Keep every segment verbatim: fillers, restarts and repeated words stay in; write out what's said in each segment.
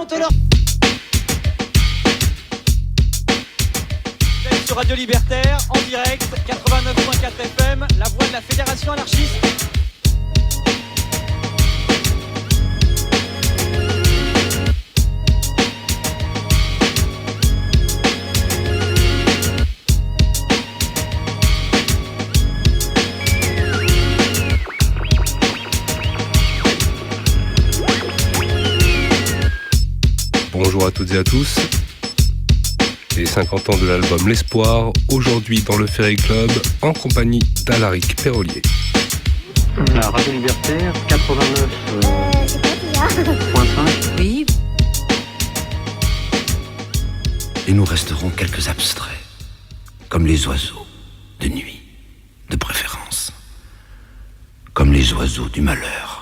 Monte-leur. Sur Radio Libertaire, en direct, quatre-vingt-neuf virgule quatre F M, la voix de la Fédération anarchiste. Bonjour à toutes et à tous. Les cinquante ans de l'album L'Espoir, aujourd'hui dans le Ferry Club, en compagnie d'Alaric Pérolier. La Radio Libertaire, quatre-vingt-neuf virgule cinq. Oui. Et nous resterons quelques abstraits, comme les oiseaux, de nuit, de préférence, comme les oiseaux du malheur.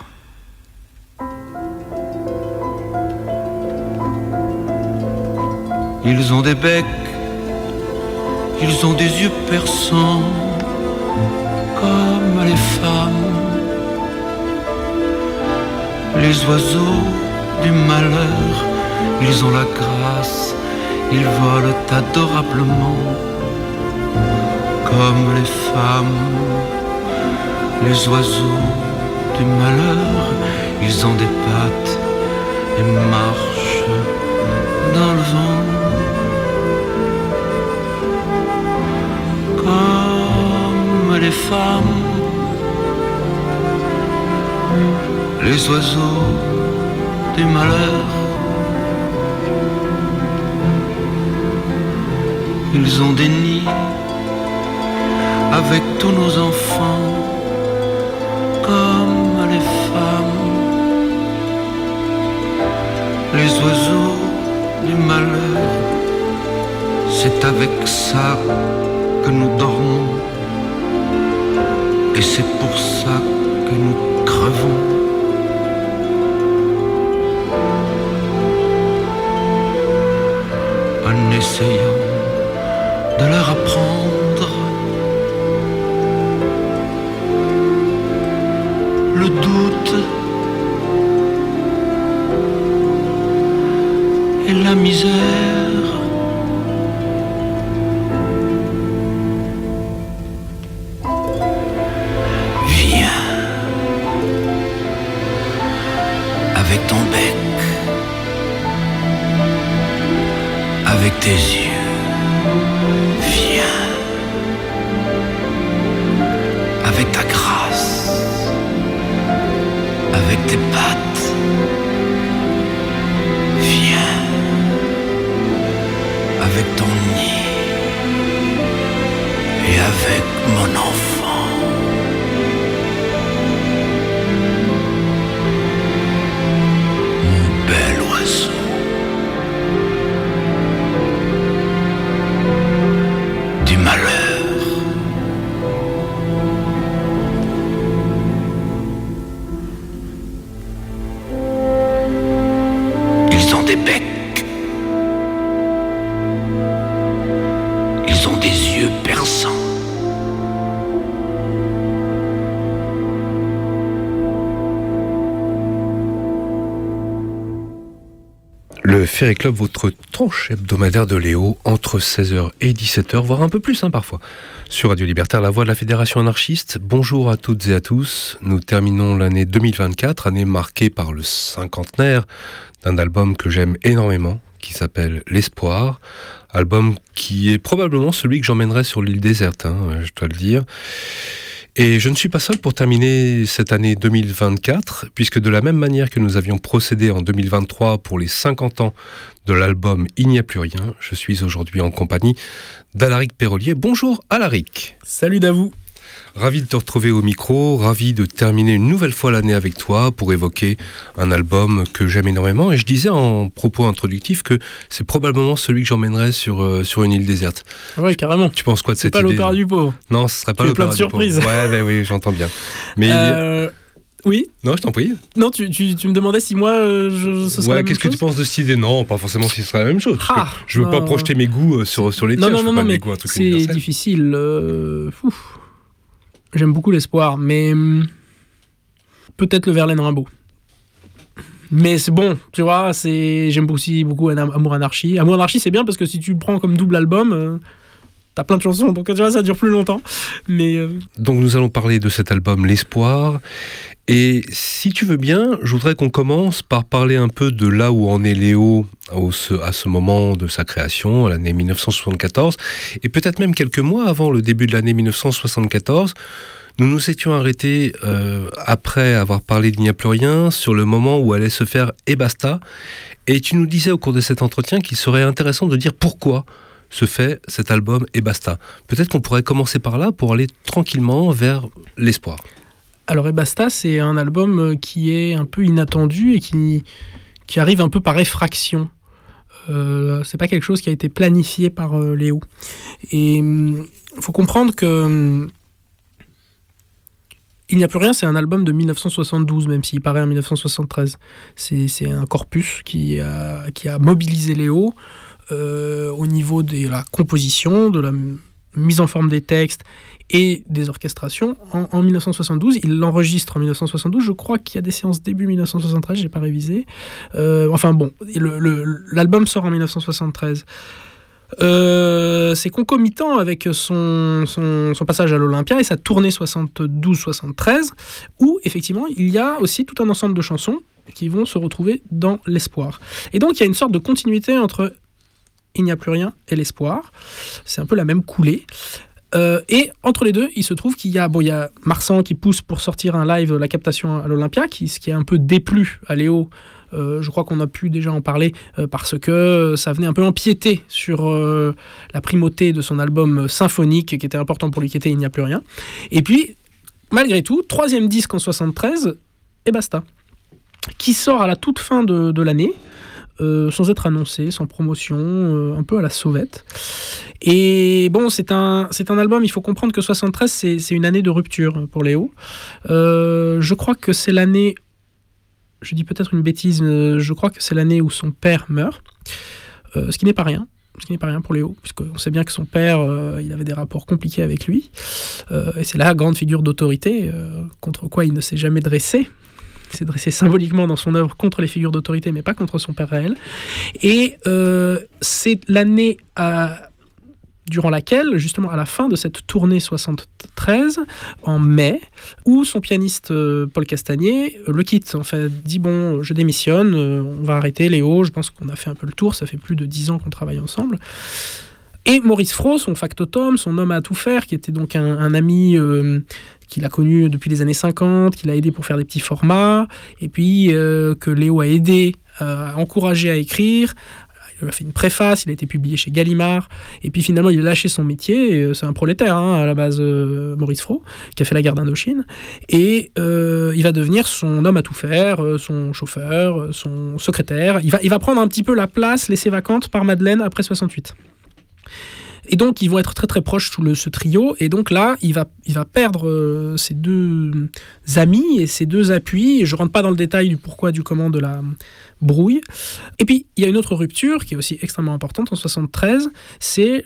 Ils ont des becs, ils ont des yeux perçants, comme les femmes. Les oiseaux du malheur, ils ont la grâce, ils volent adorablement, comme les femmes. Les oiseaux du malheur, ils ont des pattes et marchent dans le vent. Comme les femmes, les oiseaux du malheur, ils ont des nids avec tous nos enfants, comme les femmes, les oiseaux du malheur, c'est avec ça que nous dormons, et c'est pour ça que nous crevons. En essayant de leur apprendre le doute et la misère. Avec ton bec, avec tes yeux, viens, avec ta grâce, avec tes pattes, viens, avec ton nid et avec mon enfant. Du malheur. Ils ont des becs. Ils ont des yeux perçants. Le Ferry Club, votre tranche hebdomadaire de Léo, entre seize heures et dix-sept heures, voire un peu plus hein, parfois, sur Radio Libertaire, la voix de la Fédération anarchiste. Bonjour à toutes et à tous. Nous terminons l'année deux mille vingt-quatre, année marquée par le cinquantenaire d'un album que j'aime énormément, qui s'appelle L'Espoir. Album qui est probablement celui que j'emmènerai sur l'île déserte, hein, je dois le dire. Et je ne suis pas seul pour terminer cette année deux mille vingt-quatre, puisque de la même manière que nous avions procédé en deux mille vingt-trois pour les cinquante ans de l'album Il n'y a plus rien, je suis aujourd'hui en compagnie d'Alaric Pérolier. Bonjour Alaric. Salut Davou. Ravi de te retrouver au micro, ravi de terminer une nouvelle fois l'année avec toi pour évoquer un album que j'aime énormément. Et je disais en propos introductif que c'est probablement celui que j'emmènerais sur, euh, sur une île déserte. Ouais, carrément. Tu penses quoi de c'est cette idée ? C'est pas l'opéra du pauvre. Non, ce serait pas tu l'opéra du pauvre. plein de surprises. Ouais, ben oui, j'entends bien. Mais euh, oui. Non, je t'en prie. Non, tu, tu, tu me demandais si moi, euh, je, ce serait ouais, la même qu'est-ce chose que tu penses de cette idée ? Non, pas forcément si ce serait la même chose. Ah, je veux non. pas projeter mes goûts sur, sur les non, tiens. non, je non, veux non, pas mais des goûts, un truc c'est universel. difficile. Euh, ouf. J'aime beaucoup l'espoir, mais hum, peut-être le Verlaine Rimbaud. Mais c'est bon, tu vois, c'est... j'aime aussi beaucoup Amour Anarchie. Amour Anarchie, c'est bien parce que si tu le prends comme double album, euh, t'as plein de chansons, donc tu vois, ça dure plus longtemps. Mais, euh... Donc nous allons parler de cet album L'Espoir. Et si tu veux bien, je voudrais qu'on commence par parler un peu de là où en est Léo au, à ce moment de sa création, l'année dix-neuf cent soixante-quatorze, et peut-être même quelques mois avant le début de l'année dix-neuf cent soixante-quatorze. Nous nous étions arrêtés, euh, après avoir parlé d'Il n'y a plus rien, sur le moment où allait se faire Et basta. Et tu nous disais au cours de cet entretien qu'il serait intéressant de dire pourquoi se fait cet album Et basta. Peut-être qu'on pourrait commencer par là pour aller tranquillement vers L'Espoir. Alors Et basta, c'est un album qui est un peu inattendu et qui, qui arrive un peu par effraction. Euh, c'est pas quelque chose qui a été planifié par euh, Léo. Et il faut comprendre que Il n'y a plus rien, c'est un album de dix-neuf cent soixante-douze, même s'il paraît en dix-neuf cent soixante-treize. C'est, c'est un corpus qui a, qui a mobilisé Léo euh, au niveau de la composition, de la mise en forme des textes et des orchestrations. En, en dix-neuf cent soixante-douze, il l'enregistre en dix-neuf cent soixante-douze. Je crois qu'il y a des séances début dix-neuf cent soixante-treize, je n'ai pas révisé. Euh, enfin bon, le, le, l'album sort en dix-neuf cent soixante-treize. Euh, c'est concomitant avec son, son, son passage à l'Olympia et sa tournée soixante-douze soixante-treize, où effectivement il y a aussi tout un ensemble de chansons qui vont se retrouver dans L'Espoir. Et donc il y a une sorte de continuité entre Il n'y a plus rien et L'Espoir. C'est un peu la même coulée. Euh, et entre les deux, il se trouve qu'il y a, bon, il y a Marsan qui pousse pour sortir un live, la captation à l'Olympia, qui, ce qui est un peu déplu à Léo. Euh, je crois qu'on a pu déjà en parler euh, parce que ça venait un peu empiéter sur euh, la primauté de son album symphonique qui était important pour lui, qui était Il n'y a plus rien. Et puis, malgré tout, troisième disque en soixante-treize, Et basta, qui sort à la toute fin de, de l'année, euh, sans être annoncé, sans promotion, euh, un peu à la sauvette. Et bon, c'est un, c'est un album, il faut comprendre que soixante-treize, c'est, c'est une année de rupture pour Léo. Euh, je crois que c'est l'année... Je dis peut-être une bêtise, je crois que c'est l'année où son père meurt, euh, ce qui n'est pas rien, ce qui n'est pas rien pour Léo, puisqu'on sait bien que son père, euh, il avait des rapports compliqués avec lui, euh, et c'est la grande figure d'autorité euh, contre quoi il ne s'est jamais dressé. Il s'est dressé symboliquement dans son œuvre contre les figures d'autorité, mais pas contre son père réel. Et euh, c'est l'année à... durant laquelle, justement à la fin de cette tournée soixante-treize, en mai, où son pianiste euh, Paul Castagnier euh, le quitte, en fait, dit bon, je démissionne, euh, on va arrêter Léo, je pense qu'on a fait un peu le tour, ça fait plus de dix ans qu'on travaille ensemble. Et Maurice Fro, son factotum, son homme à tout faire, qui était donc un, un ami euh, qu'il a connu depuis les années cinquante, qu'il a aidé pour faire des petits formats, et puis euh, que Léo a aidé, euh, a encouragé à écrire. Il a fait une préface, il a été publié chez Gallimard, et puis finalement il a lâché son métier, et c'est un prolétaire hein, à la base, euh, Maurice Fro, qui a fait la guerre d'Indochine, et euh, il va devenir son homme à tout faire, son chauffeur, son secrétaire, il va, il va prendre un petit peu la place laissée vacante par Madeleine après soixante-huit. Et donc ils vont être très très proches sous le, ce trio, et donc là il va, il va perdre euh, ses deux amis et ses deux appuis, et je rentre pas dans le détail du pourquoi du comment de la brouille. Et puis il y a une autre rupture qui est aussi extrêmement importante en soixante-treize, c'est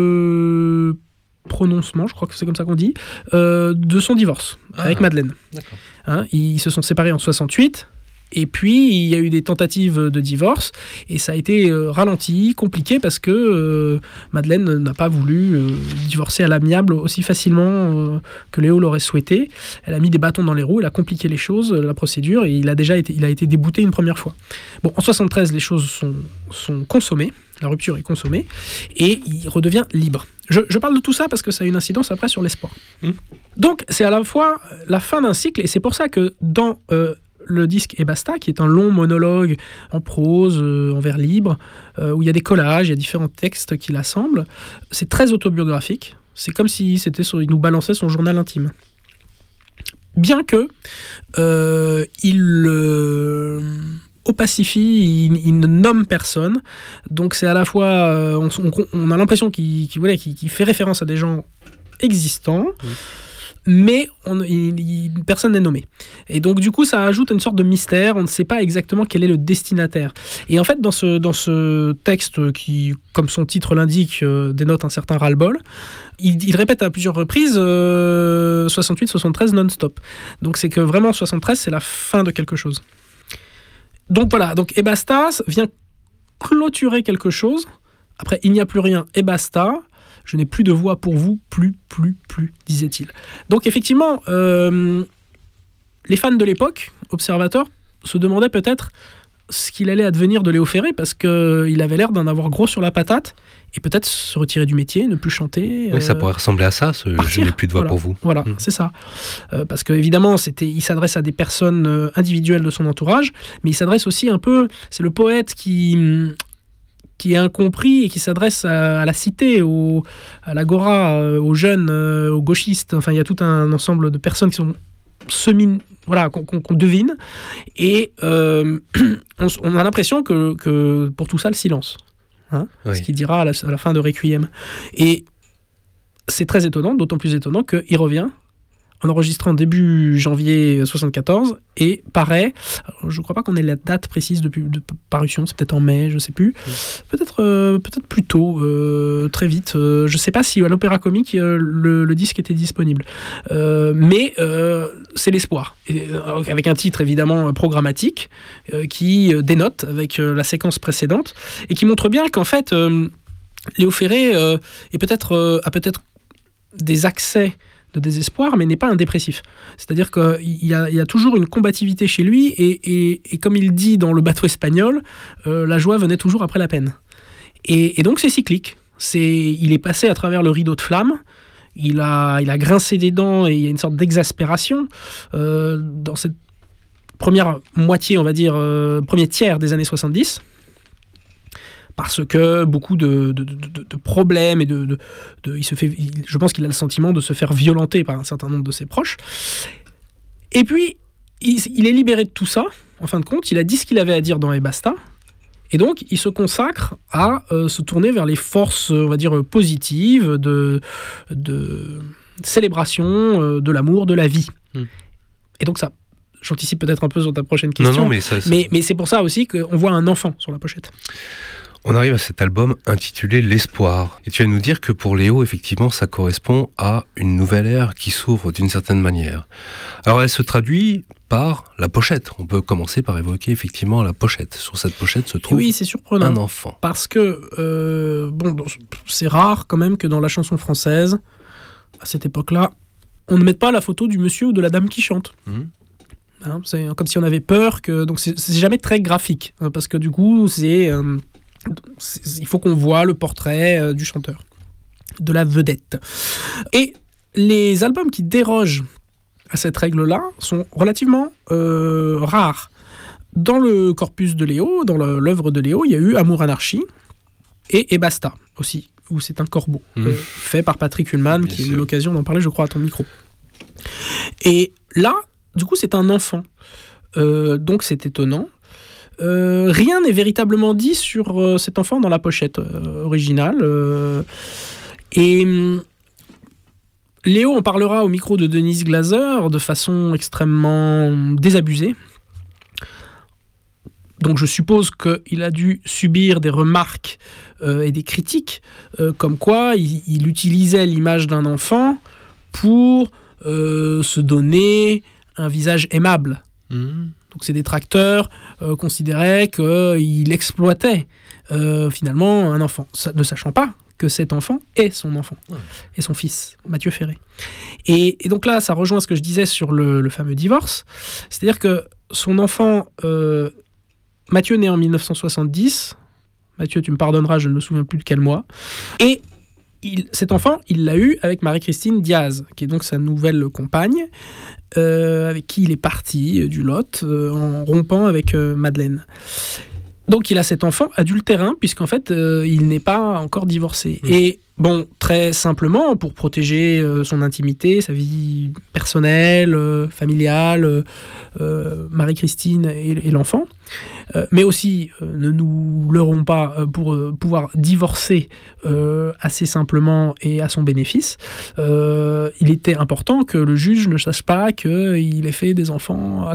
le prononcement, je crois que c'est comme ça qu'on dit, euh, de son divorce ah, avec Madeleine. D'accord. Hein, ils se sont séparés en soixante-huit. Et puis, il y a eu des tentatives de divorce, et ça a été euh, ralenti, compliqué, parce que euh, Madeleine n'a pas voulu euh, divorcer à l'amiable aussi facilement euh, que Léo l'aurait souhaité. Elle a mis des bâtons dans les roues, elle a compliqué les choses, la procédure, et il a déjà été, il a été débouté une première fois. Bon, en soixante-treize, les choses sont, sont consommées, la rupture est consommée, et il redevient libre. Je, je parle de tout ça parce que ça a une incidence après sur L'Espoir. Mmh. Donc, c'est à la fois la fin d'un cycle, et c'est pour ça que dans... Euh, le disque Et basta, qui est un long monologue en prose, euh, en vers libre, euh, où il y a des collages, il y a différents textes qui l'assemblent. C'est très autobiographique. C'est comme si c'était sur, il nous balançait son journal intime. Bien que euh, il euh, opacifie, il, il ne nomme personne. Donc c'est à la fois, euh, on, on, on a l'impression qu'il, qu'il, voilà, qu'il, qu'il fait référence à des gens existants. Oui. Mais on, il, il, personne n'est nommé. Et donc du coup ça ajoute une sorte de mystère, on ne sait pas exactement quel est le destinataire. Et en fait dans ce, dans ce texte qui, comme son titre l'indique, euh, dénote un certain ras-le-bol, il, il répète à plusieurs reprises euh, soixante-huit soixante-treize non-stop. Donc c'est que vraiment soixante-treize c'est la fin de quelque chose. donc voilà, donc et basta vient clôturer quelque chose. Après, il n'y a plus rien, et basta. Je n'ai plus de voix pour vous, plus, plus, plus, disait-il. Donc effectivement, euh, les fans de l'époque, observateurs, se demandaient peut-être ce qu'il allait advenir de Léo Ferré, parce qu'il avait l'air d'en avoir gros sur la patate, et peut-être se retirer du métier, ne plus chanter. Oui, euh, ça pourrait ressembler à ça, ce partir. Je n'ai plus de voix voilà, pour vous. Voilà, mmh. c'est ça. Euh, parce qu'évidemment, il s'adresse à des personnes euh, individuelles de son entourage, mais il s'adresse aussi un peu, c'est le poète qui... qui est incompris et qui s'adresse à, à la cité, au, à l'agora, euh, aux jeunes, euh, aux gauchistes. Enfin, il y a tout un ensemble de personnes qui sont semi... Voilà, qu'on, qu'on devine. Et euh, on, on a l'impression que, que pour tout ça, le silence. Hein, oui. Ce qu'il dira à la, à la fin de Requiem. Et c'est très étonnant, d'autant plus étonnant qu'il revient en enregistrant début janvier soixante-quatorze et paraît, je ne crois pas qu'on ait la date précise de, de parution, c'est peut-être en mai, je ne sais plus, oui. peut-être, euh, peut-être plus tôt, euh, très vite. Euh, je ne sais pas si à l'Opéra Comique euh, le, le disque était disponible, euh, mais euh, c'est l'espoir. Et, euh, avec un titre évidemment programmatique euh, qui dénote avec euh, la séquence précédente et qui montre bien qu'en fait, euh, Léo Ferré euh, est peut-être, euh, a peut-être des accès de désespoir, mais n'est pas un dépressif. C'est-à-dire qu'il y a, il y a toujours une combativité chez lui, et, et, et comme il dit dans Le bateau espagnol, euh, la joie venait toujours après la peine. Et, et donc c'est cyclique. C'est, il est passé à travers le rideau de flamme, il a, il a grincé des dents, et il y a une sorte d'exaspération euh, dans cette première moitié, on va dire, euh, premier tiers des années soixante-dix, parce que beaucoup de, de, de, de problèmes et de, de, de il se fait, il, je pense qu'il a le sentiment de se faire violenter par un certain nombre de ses proches. Et puis il, il est libéré de tout ça. En fin de compte, il a dit ce qu'il avait à dire dans Et basta, et donc il se consacre à euh, se tourner vers les forces, on va dire positives de, de célébration euh, de l'amour, de la vie. Mmh. Et donc ça, j'anticipe peut-être un peu sur ta prochaine question. Non, non, mais, ça, ça... mais mais c'est pour ça aussi qu'on voit un enfant sur la pochette. On arrive à cet album intitulé L'Espoir. Et tu vas nous dire que pour Léo, effectivement, ça correspond à une nouvelle ère qui s'ouvre d'une certaine manière. Alors elle se traduit par la pochette. On peut commencer par évoquer effectivement la pochette. Sur cette pochette se trouve oui, c'est surprenant, un enfant. Parce que, euh, bon, c'est rare quand même que dans la chanson française, à cette époque-là, on ne mette pas la photo du monsieur ou de la dame qui chante. Mmh. Hein, c'est comme si on avait peur que... Donc c'est, c'est jamais très graphique, hein, parce que du coup, c'est... Euh, il faut qu'on voit le portrait euh, du chanteur, de la vedette. Et les albums qui dérogent à cette règle-là sont relativement euh, rares. Dans le corpus de Léo, dans le, l'œuvre de Léo, il y a eu Amour Anarchie et Et basta aussi, où c'est un corbeau, mmh. euh, fait par Patrick Ullmann, qui a eu l'occasion d'en parler, je crois, à ton micro. Et là, du coup, c'est un enfant. Euh, donc c'est étonnant. Euh, rien n'est véritablement dit sur euh, cet enfant dans la pochette euh, originale. Euh, et euh, Léo en parlera au micro de Denise Glaser de façon extrêmement désabusée. Donc je suppose qu'il a dû subir des remarques euh, et des critiques, euh, comme quoi il, il utilisait l'image d'un enfant pour euh, se donner un visage aimable. Mmh. Donc ses détracteurs euh, considéraient qu'il exploitait euh, finalement un enfant, ne sachant pas que cet enfant est son enfant, ouais. et son fils, Mathieu Ferré. Et, et donc là, ça rejoint ce que je disais sur le, le fameux divorce, c'est-à-dire que son enfant, euh, Mathieu né en dix-neuf cent soixante-dix, Mathieu, tu me pardonneras, je ne me souviens plus de quel mois, et il, cet enfant, il l'a eu avec Marie-Christine Diaz, qui est donc sa nouvelle compagne, Euh, avec qui il est parti euh, du Lot euh, en rompant avec euh, Madeleine. Donc il a cet enfant adultérin, puisqu'en fait euh, il n'est pas encore divorcé. Mmh. Et bon, très simplement, pour protéger euh, son intimité, sa vie personnelle, euh, familiale, euh, euh, Marie-Christine et, et l'enfant, euh, mais aussi, euh, ne nous leurrons pas, euh, pour euh, pouvoir divorcer euh, assez simplement et à son bénéfice, euh, il était important que le juge ne sache pas qu'il ait fait des enfants à côté.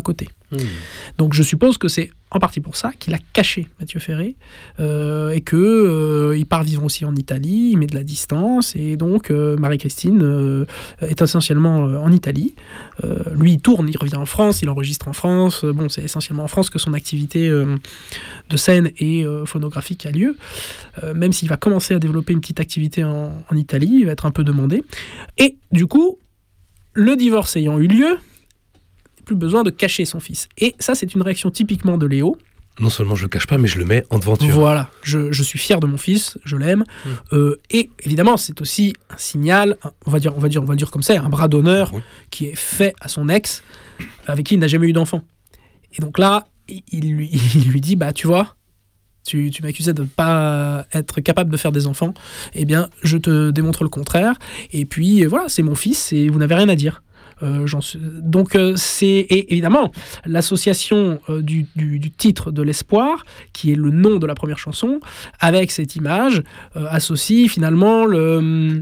Mmh. Donc je suppose que c'est en partie pour ça qu'il a caché Mathieu Ferré euh, et qu'il euh, part vivre aussi en Italie, il met de la distance et donc euh, Marie-Christine euh, est essentiellement euh, en Italie. Euh, lui il tourne, il revient en France, il enregistre en France. Euh, bon, c'est essentiellement en France que son activité euh, de scène et euh, phonographique a lieu, euh, même s'il va commencer à développer une petite activité en, en Italie, il va être un peu demandé. Et du coup, le divorce ayant eu lieu, plus besoin de cacher son fils. Et ça, c'est une réaction typiquement de Léo. Non seulement je le cache pas, mais je le mets en devanture. Voilà, je, je suis fier de mon fils, je l'aime. Mmh. Euh, et évidemment, c'est aussi un signal, un, on va dire, on va dire, on va dire comme ça, un bras d'honneur oui. qui est fait à son ex, avec qui il n'a jamais eu d'enfant. Et donc là, il lui, il lui dit, bah tu vois, tu, tu m'accusais de ne pas être capable de faire des enfants, eh bien, je te démontre le contraire. Et puis voilà, c'est mon fils et vous n'avez rien à dire. Euh, j'en suis... Donc euh, c'est et évidemment l'association euh, du, du, du titre de l'espoir, qui est le nom de la première chanson, avec cette image euh, associe finalement le,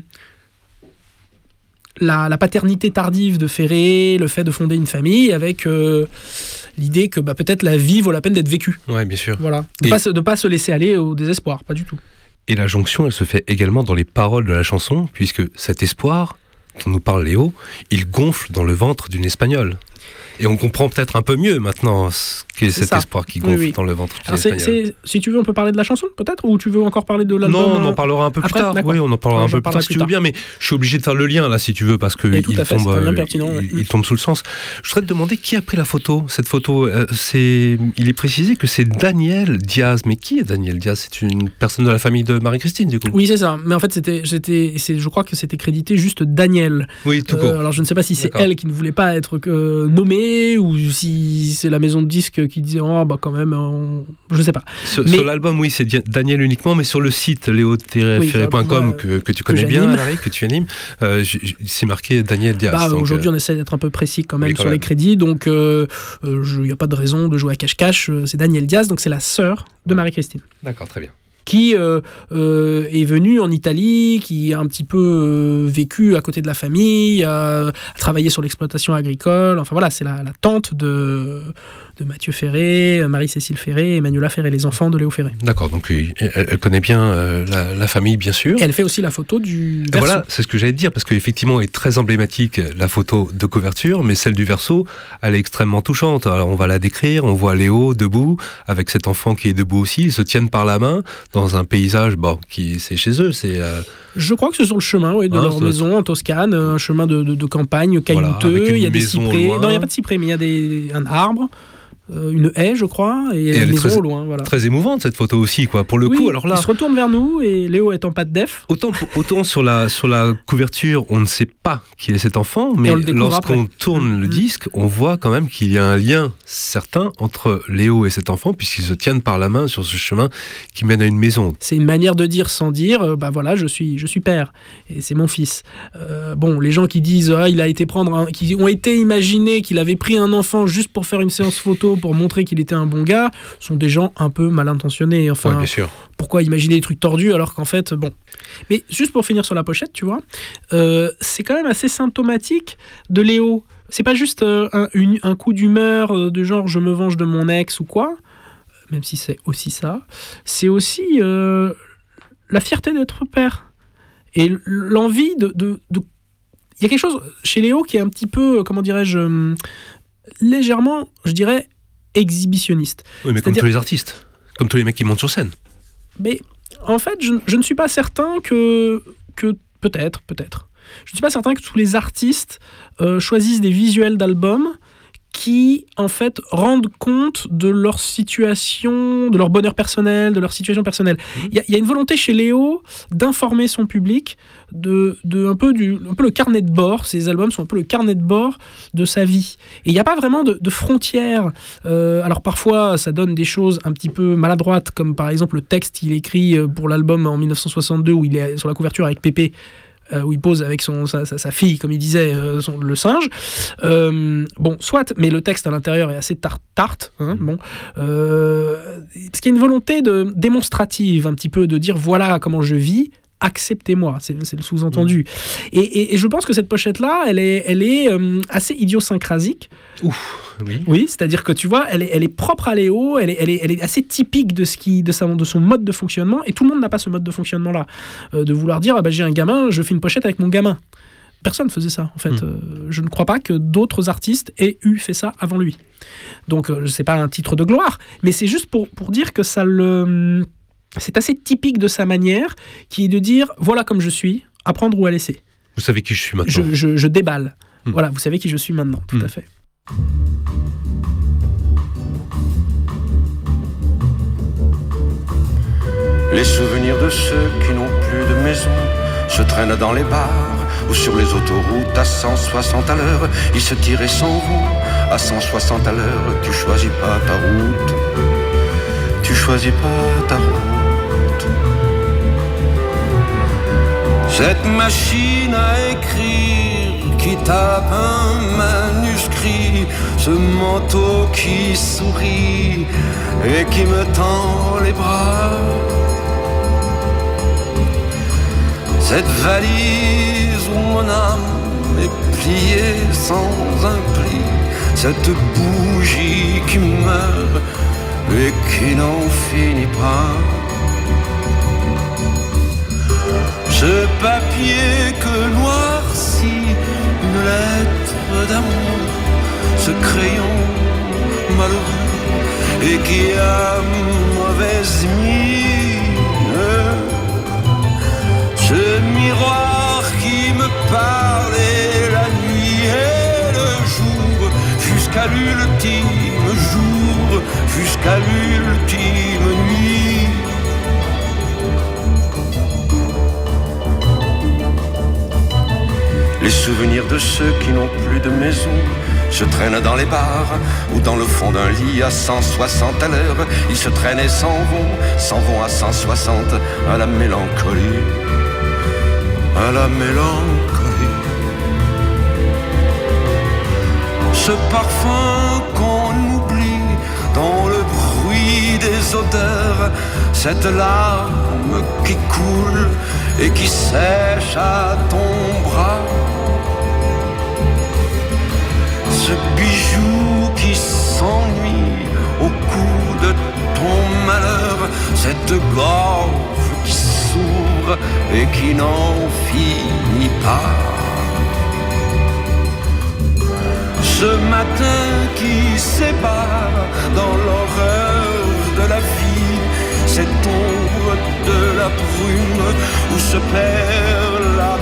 la, la paternité tardive de Ferré, le fait de fonder une famille, avec euh, l'idée que bah, peut-être la vie vaut la peine d'être vécue. Ouais, bien sûr. Voilà, de ne et... pas, pas se laisser aller au désespoir, pas du tout. Et la jonction, elle se fait également dans les paroles de la chanson, puisque cet espoir dont nous parle Léo, il gonfle dans le ventre d'une Espagnole. Et on comprend peut-être un peu mieux maintenant ce qu'est cet ça. espoir qui gonfle oui, oui. dans le ventre d'une Espagnole. C'est, c'est, si tu veux, on peut parler de la chanson, peut-être, ou tu veux encore parler de l'album? Non, on en parlera un peu après, plus tard. D'accord. Oui, on en parlera ouais, un peu plus tard si tu veux bien, mais je suis obligé de faire le lien là, si tu veux, parce que il tombe, euh, il, ouais. il tombe sous le sens. Je voudrais te demander qui a pris la photo. Cette photo, euh, c'est, il est précisé que c'est Daniel Diaz. Mais qui est Daniel Diaz? C'est une personne de la famille de Marie-Christine, du coup. Oui, c'est ça. Mais en fait, c'était, c'était, c'est, je crois que c'était crédité juste Daniel. Oui, tout court. Euh, alors, je ne sais pas si c'est D'accord. elle qui ne voulait pas être euh, nommée ou si c'est la maison de disques qui disait oh bah quand même on... je sais pas. Sur, mais... sur l'album oui c'est Daniel uniquement, mais sur le site léo tiret ferré point com oui, que, que tu connais que bien Larry, que tu animes, euh, c'est marqué Daniel Diaz. Bah, aujourd'hui euh... on essaie d'être un peu précis quand même oui, quand sur même. les crédits, donc il euh, n'y euh, a pas de raison de jouer à cache-cache. C'est Daniel Diaz, donc c'est la sœur de Marie-Christine. D'accord, très bien. Qui euh, euh, est venu en Italie, qui a un petit peu euh, vécu à côté de la famille, a, a travaillé sur l'exploitation agricole. Enfin voilà, c'est la, la tante de, de Mathieu Ferré, Marie-Cécile Ferré, Emmanuela Ferré, les enfants de Léo Ferré. D'accord, donc elle, elle connaît bien euh, la, la famille, bien sûr. Et elle fait aussi la photo du verso. Voilà, c'est ce que j'allais te dire, parce qu'effectivement, elle est très emblématique, la photo de couverture, mais celle du verso, elle est extrêmement touchante. Alors on va la décrire, on voit Léo debout, avec cet enfant qui est debout aussi, ils se tiennent par la main, dans un paysage, bon, qui c'est chez eux, c'est. Euh... Je crois que c'est sur le chemin, oui, de hein, leur maison en Toscane, un chemin de, de, de campagne caillouteux. Voilà, il y a des cyprès. Non, il n'y a pas de cyprès, mais il y a des, un arbre. Euh, une haie, je crois, et, et une maison très, au loin. Voilà. Très émouvante cette photo aussi, quoi. Pour le oui, coup, alors là, il se retourne vers nous et Léo est en pas de def. Autant, autant sur la sur la couverture, on ne sait pas qui est cet enfant, mais lorsqu'on après. tourne le mmh. disque, on voit quand même qu'il y a un lien certain entre Léo et cet enfant, puisqu'ils se tiennent par la main sur ce chemin qui mène à une maison. C'est une manière de dire sans dire, euh, bah voilà, je suis je suis père et c'est mon fils. Euh, bon, les gens qui disent ah, il a été prendre, un, qui ont été imaginés qu'il avait pris un enfant juste pour faire une séance photo pour montrer qu'il était un bon gars, sont des gens un peu mal intentionnés. Enfin, ouais, bien sûr. Pourquoi imaginer des trucs tordus alors qu'en fait, bon. Mais juste pour finir sur la pochette, tu vois, euh, c'est quand même assez symptomatique de Léo. C'est pas juste euh, un, une, un coup d'humeur euh, de genre je me venge de mon ex ou quoi, même si c'est aussi ça. C'est aussi euh, la fierté d'être père et l'envie de, de, de... Il y a quelque chose chez Léo qui est un petit peu, comment dirais-je, euh, légèrement, je dirais, exhibitionniste. Oui, mais comme tous les artistes, comme tous les mecs qui montent sur scène. Mais en fait, je, je ne suis pas certain que, que peut-être, peut-être. Je ne suis pas certain que tous les artistes euh, choisissent des visuels d'albums qui, en fait, rendent compte de leur situation, de leur bonheur personnel, de leur situation personnelle. Il mmh. y, y a une volonté chez Léo d'informer son public de, de un, peu du, un peu le carnet de bord. Ces albums sont un peu le carnet de bord de sa vie. Et il n'y a pas vraiment de, de frontières. Euh, alors parfois, ça donne des choses un petit peu maladroites, comme par exemple le texte qu'il écrit pour l'album en dix-neuf cent soixante-deux, où il est sur la couverture avec Pépé, Euh, où il pose avec son, sa, sa, sa fille, comme il disait, euh, son, le singe. Euh, bon, soit, mais le texte à l'intérieur est assez tarte, tarte hein, bon. Euh, parce qu'il y a une volonté de, démonstrative, un petit peu, de dire voilà comment je vis, acceptez-moi, c'est, c'est le sous-entendu. Et, et, et je pense que cette pochette-là, elle est, elle est euh, assez idiosyncrasique. Ouf, oui. Oui, c'est-à-dire que tu vois, elle est, elle est propre à Léo, elle est, elle est, elle est assez typique de, ce qui, de, sa, de son mode de fonctionnement, et tout le monde n'a pas ce mode de fonctionnement-là. Euh, de vouloir dire, ah bah, j'ai un gamin, je fais une pochette avec mon gamin. Personne ne faisait ça, en fait. Mmh. Euh, je ne crois pas que d'autres artistes aient eu fait ça avant lui. Donc, euh, c'est pas un titre de gloire, mais c'est juste pour, pour dire que ça le... c'est assez typique de sa manière, qui est de dire, voilà comme je suis, à prendre ou à laisser. Vous savez qui je suis maintenant. Je, je, je déballe. Mmh. Voilà, vous savez qui je suis maintenant, tout mmh. à fait. Les souvenirs de ceux qui n'ont plus de maison se traînent dans les bars ou sur les autoroutes à cent soixante à l'heure. Ils se tirent et s'en vont à cent soixante à l'heure. Tu choisis pas ta route, tu choisis pas ta route. Cette machine à écrire qui tape un manuscrit, ce manteau qui sourit et qui me tend les bras, cette valise où mon âme est pliée sans un pli, cette bougie qui meurt et qui n'en finit pas, ce papier que noircit une lettre d'amour, ce crayon malheureux et qui a mauvaise mine, ce miroir qui me parlait la nuit et le jour, jusqu'à l'ultime jour, jusqu'à l'ultime nuit. Les souvenirs de ceux qui n'ont plus de maison se traînent dans les bars ou dans le fond d'un lit à cent soixante à l'heure. Ils se traînent et s'en vont, s'en vont à cent soixante à la mélancolie, à la mélancolie. Ce parfum qu'on oublie dans le bruit des odeurs, cette larme qui coule et qui sèche à ton bras, ce bijou qui s'ennuie au cou de ton malheur, cette gorge qui s'ouvre et qui n'en finit pas, ce matin qui s'ébat dans l'horreur de la vie, cette ombre de la brume où se perd la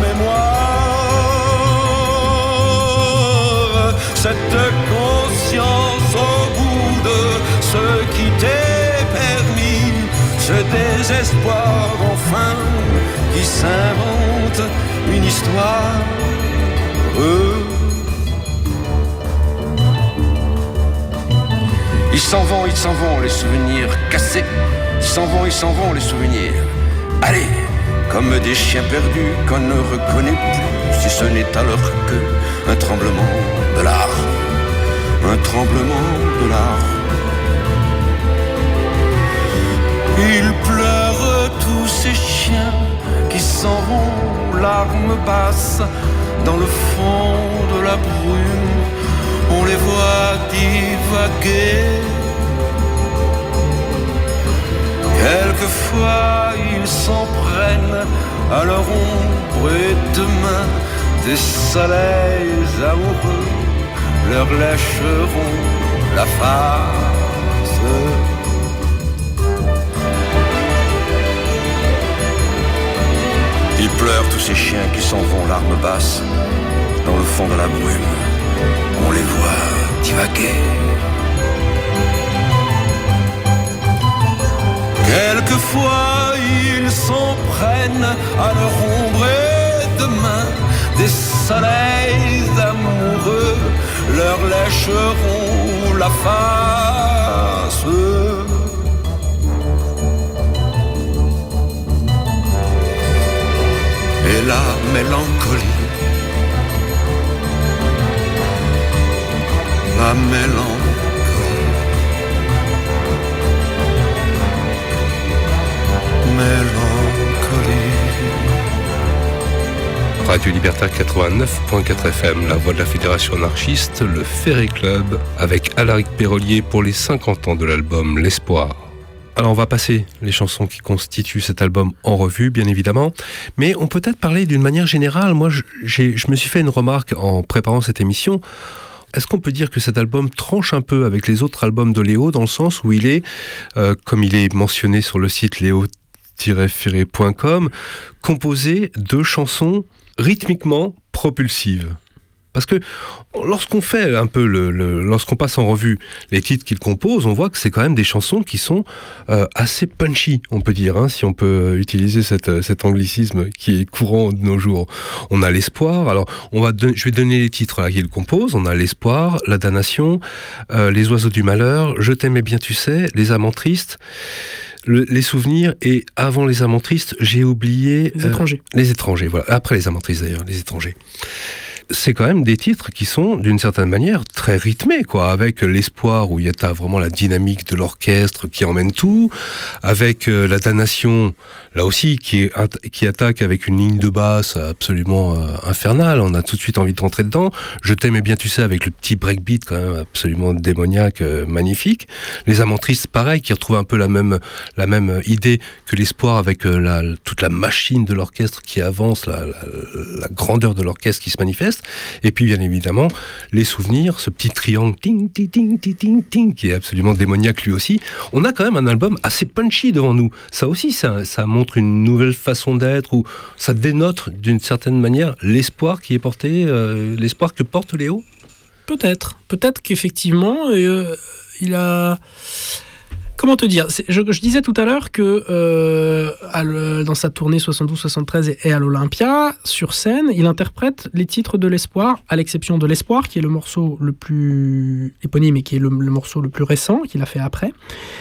mémoire, cette conscience au bout de ce qui t'est permis, ce désespoir enfin qui s'invente une histoire. Ils s'en vont, ils s'en vont, les souvenirs cassés. Ils s'en vont, ils s'en vont, les souvenirs. Allez, comme des chiens perdus qu'on ne reconnaît plus, si ce n'est alors que un tremblement de l'art, un tremblement de l'art. Ils pleurent tous ces chiens qui s'en vont, larmes basses, dans le fond de la brume. On les voit divaguer. Quelquefois ils s'en prennent à leur ombre et demain des soleils amoureux leur lècheront la face. Ils pleurent tous ces chiens qui s'en vont larmes basses dans le fond de la brume. On les voit divaguer. Quelquefois ils s'en prennent à leur ombre et demain des soleils amoureux leur lècheront la face. Et la mélancolie, la mélancolie, mélancolie. Radio Libertaire quatre-vingt-neuf point quatre F M, la voix de la Fédération anarchiste, le Ferré Club, avec Alaric Pérolier pour les cinquante ans de l'album L'Espoir. Alors on va passer les chansons qui constituent cet album en revue, bien évidemment, mais on peut peut-être parler d'une manière générale. Moi, je, j'ai, je me suis fait une remarque en préparant cette émission. Est-ce qu'on peut dire que cet album tranche un peu avec les autres albums de Léo, dans le sens où il est, euh, comme il est mentionné sur le site léo tiret ferré point com, composé de chansons rythmiquement propulsives? Parce que lorsqu'on fait un peu le, le lorsqu'on passe en revue les titres qu'il compose, on voit que c'est quand même des chansons qui sont euh, assez punchy, on peut dire, hein, si on peut utiliser cette, cet anglicisme qui est courant de nos jours. On a l'espoir. Alors, on va don- je vais donner les titres là qu'il compose. On a l'espoir, la damnation, euh, les oiseaux du malheur, je t'aimais bien, tu sais, les amants tristes. Le, les souvenirs, et avant les amants tristes, j'ai oublié... Les euh, étrangers. Les étrangers, voilà. Après les amants tristes d'ailleurs, les étrangers. C'est quand même des titres qui sont, d'une certaine manière, très rythmés, quoi, avec l'espoir où il y a vraiment la dynamique de l'orchestre qui emmène tout, avec euh, la damnation, là aussi, qui, est, qui attaque avec une ligne de basse absolument euh, infernale. On a tout de suite envie de rentrer dedans. Je t'aimais bien, tu sais, avec le petit breakbeat quand même absolument démoniaque, euh, magnifique. Les amants tristes, pareil, qui retrouvent un peu la même, la même idée que l'espoir, avec euh, la, toute la machine de l'orchestre qui avance, la, la, la grandeur de l'orchestre qui se manifeste. Et puis, bien évidemment, les souvenirs, ce petit triangle ting, ting, ting, ting, ting, ting, qui est absolument démoniaque lui aussi. On a quand même un album assez punchy devant nous. Ça aussi, ça, ça montre une nouvelle façon d'être, ou ça dénote d'une certaine manière l'espoir qui est porté, euh, l'espoir que porte Léo. Peut-être. Peut-être qu'effectivement, euh, il a... Comment te dire ? je, je disais tout à l'heure que euh, à le, dans sa tournée soixante-douze soixante-treize et à l'Olympia, sur scène, il interprète les titres de l'Espoir, à l'exception de l'Espoir, qui est le morceau le plus éponyme et qui est le, le morceau le plus récent, qu'il a fait après,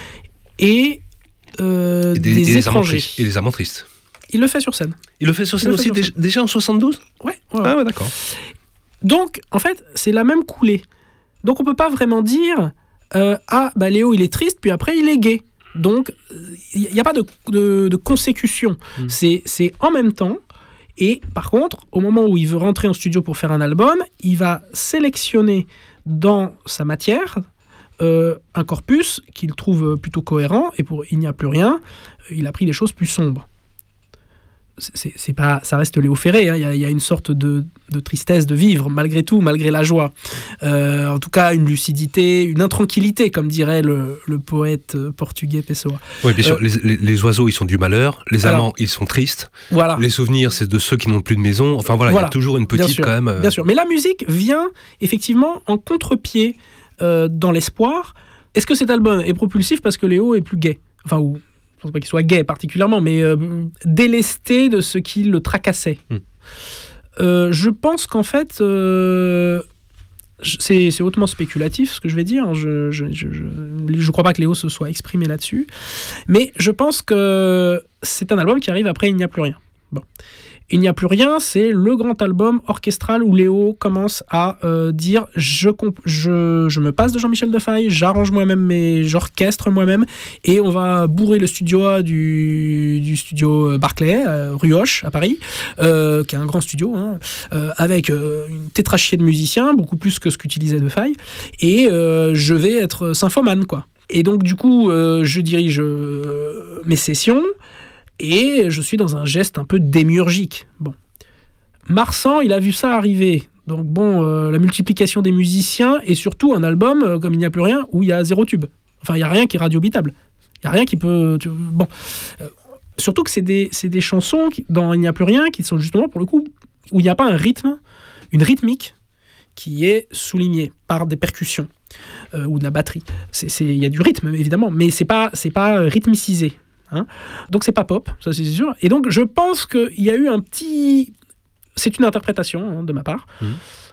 et, euh, et des, des et étrangers. Les et les amants tristes. Il le fait sur scène. Il le fait sur scène fait aussi, sur déjà, scène. déjà en soixante-douze ? Ouais. ouais, ouais. Ah ouais, d'accord. Donc, en fait, c'est la même coulée. Donc, on peut pas vraiment dire... Euh, ah, bah Léo, il est triste, puis après, il est gay. Donc, il n'y a pas de, de, de consécution. Mmh. C'est, c'est en même temps. Et par contre, au moment où il veut rentrer en studio pour faire un album, il va sélectionner dans sa matière euh, un corpus qu'il trouve plutôt cohérent. Et pour Il n'y a plus rien, il a pris des choses plus sombres. C'est, c'est pas, ça reste Léo Ferré, hein. il, y a, il y a une sorte de, de tristesse de vivre, malgré tout, malgré la joie. Euh, en tout cas, une lucidité, une intranquillité, comme dirait le, le poète portugais Pessoa. Oui, bien sûr, euh, les, les, les oiseaux, ils sont du malheur, les amants, alors, ils sont tristes, voilà. Les souvenirs, c'est de ceux qui n'ont plus de maison, enfin voilà, voilà. Il y a toujours une petite, sûr, quand même... Euh... Bien sûr, mais la musique vient, effectivement, en contre-pied euh, dans l'espoir. Est-ce que cet album est propulsif parce que Léo est plus gay ? Enfin, ou... Je ne pense pas qu'il soit gay particulièrement, mais euh, délesté de ce qui le tracassait. Mmh. Euh, je pense qu'en fait, euh, c'est, c'est hautement spéculatif ce que je vais dire. Je je, je, je, je crois pas que Léo se soit exprimé là-dessus. Mais je pense que c'est un album qui arrive après Il n'y a plus rien. Bon. Il n'y a plus rien, c'est le grand album orchestral où Léo commence à euh, dire je, comp- je, je me passe de Jean-Michel Defay, j'arrange moi-même, mais j'orchestre moi-même, et on va bourrer le studio A du, du studio Barclay, euh, rue Hoche, à Paris, euh, qui est un grand studio, hein, euh, avec euh, une tétrachie de musiciens, beaucoup plus que ce qu'utilisait Defay, et euh, je vais être symphomane, quoi. Et donc, du coup, euh, je dirige euh, mes sessions, et je suis dans un geste un peu démiurgique. Bon. Marsan, il a vu ça arriver. Donc bon, euh, la multiplication des musiciens et surtout un album, euh, comme Il n'y a plus rien, où il y a zéro tube. Enfin, il n'y a rien qui est radiobitable. Il n'y a rien qui peut... Tu, bon. Euh, surtout que c'est des, c'est des chansons qui, dans Il n'y a plus rien qui sont justement, pour le coup, où il n'y a pas un rythme, une rythmique qui est soulignée par des percussions euh, ou de la batterie. C'est, c'est, il y a du rythme, évidemment, mais c'est pas, c'est pas rythmicisé. Hein. Donc c'est pas pop, ça c'est sûr. Et donc je pense qu'il y a eu un petit... C'est une interprétation hein, de ma part. Mmh.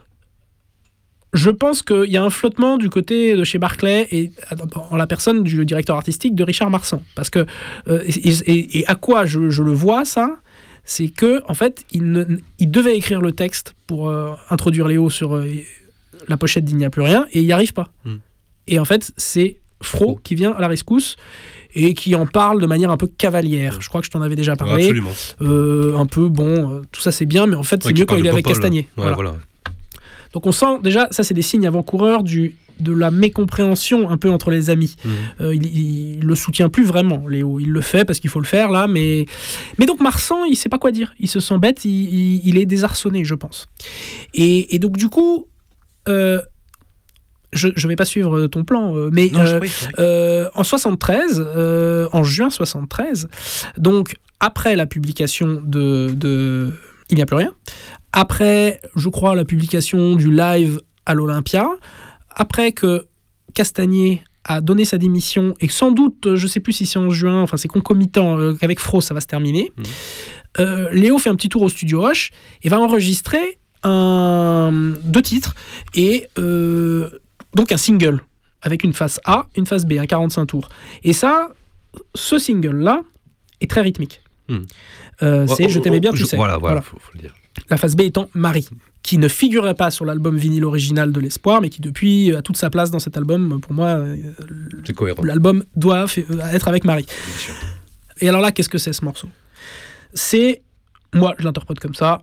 Je pense qu'il y a un flottement du côté de chez Barclay et en la personne du directeur artistique de Richard Marsan. Parce que... Euh, et, et, et à quoi je, je le vois, ça ? C'est que en fait, il, ne, il devait écrire le texte pour euh, introduire Léo sur euh, la pochette d'Il n'y a plus rien et il n'y arrive pas. Mmh. Et en fait, c'est Fro qui vient à la rescousse et qui en parle de manière un peu cavalière. Je crois que je t'en avais déjà parlé. Ouais, absolument. Euh, un peu, bon, euh, tout ça c'est bien, mais en fait c'est Ouais, mieux quand il est avec Popol. Castagnier. Ouais, Voilà. voilà. Donc on sent déjà, ça c'est des signes avant-coureurs du, de la mécompréhension un peu entre les amis. Mmh. Euh, il, il, il le soutient plus vraiment, Léo. Il le fait parce qu'il faut le faire là, mais mais donc Marsan, il sait pas quoi dire. Il se sent bête, il, il, il est désarçonné, je pense. Et, et donc du coup, euh, je je vais pas suivre ton plan, euh, mais Non, je euh, prie. euh, en soixante-treize, euh, en juin soixante-treize, donc après la publication de, de Il n'y a plus rien, après, je crois, la publication du live à l'Olympia, après que Castagnier a donné sa démission, et sans doute, je ne sais plus si c'est en juin, enfin c'est concomitant, euh, qu'avec Fro ça va se terminer, mmh. euh, Léo fait un petit tour au Studio Hoche et va enregistrer un, deux titres, et euh, donc un single, avec une face A, une face B, un quarante-cinq tours. Et ça, ce single-là est très rythmique. Mmh. Euh, c'est oh, Je t'aimais bien, oh, tu je, sais. Voilà, voilà, voilà. Faut, faut le dire. La face B étant Marie, qui ne figurait pas sur l'album vinyle original de l'Espoir, mais qui depuis a toute sa place dans cet album. Pour moi, c'est cohérent. L'album doit être avec Marie. Et alors là, qu'est-ce que c'est ce morceau ? C'est, moi je l'interprète comme ça,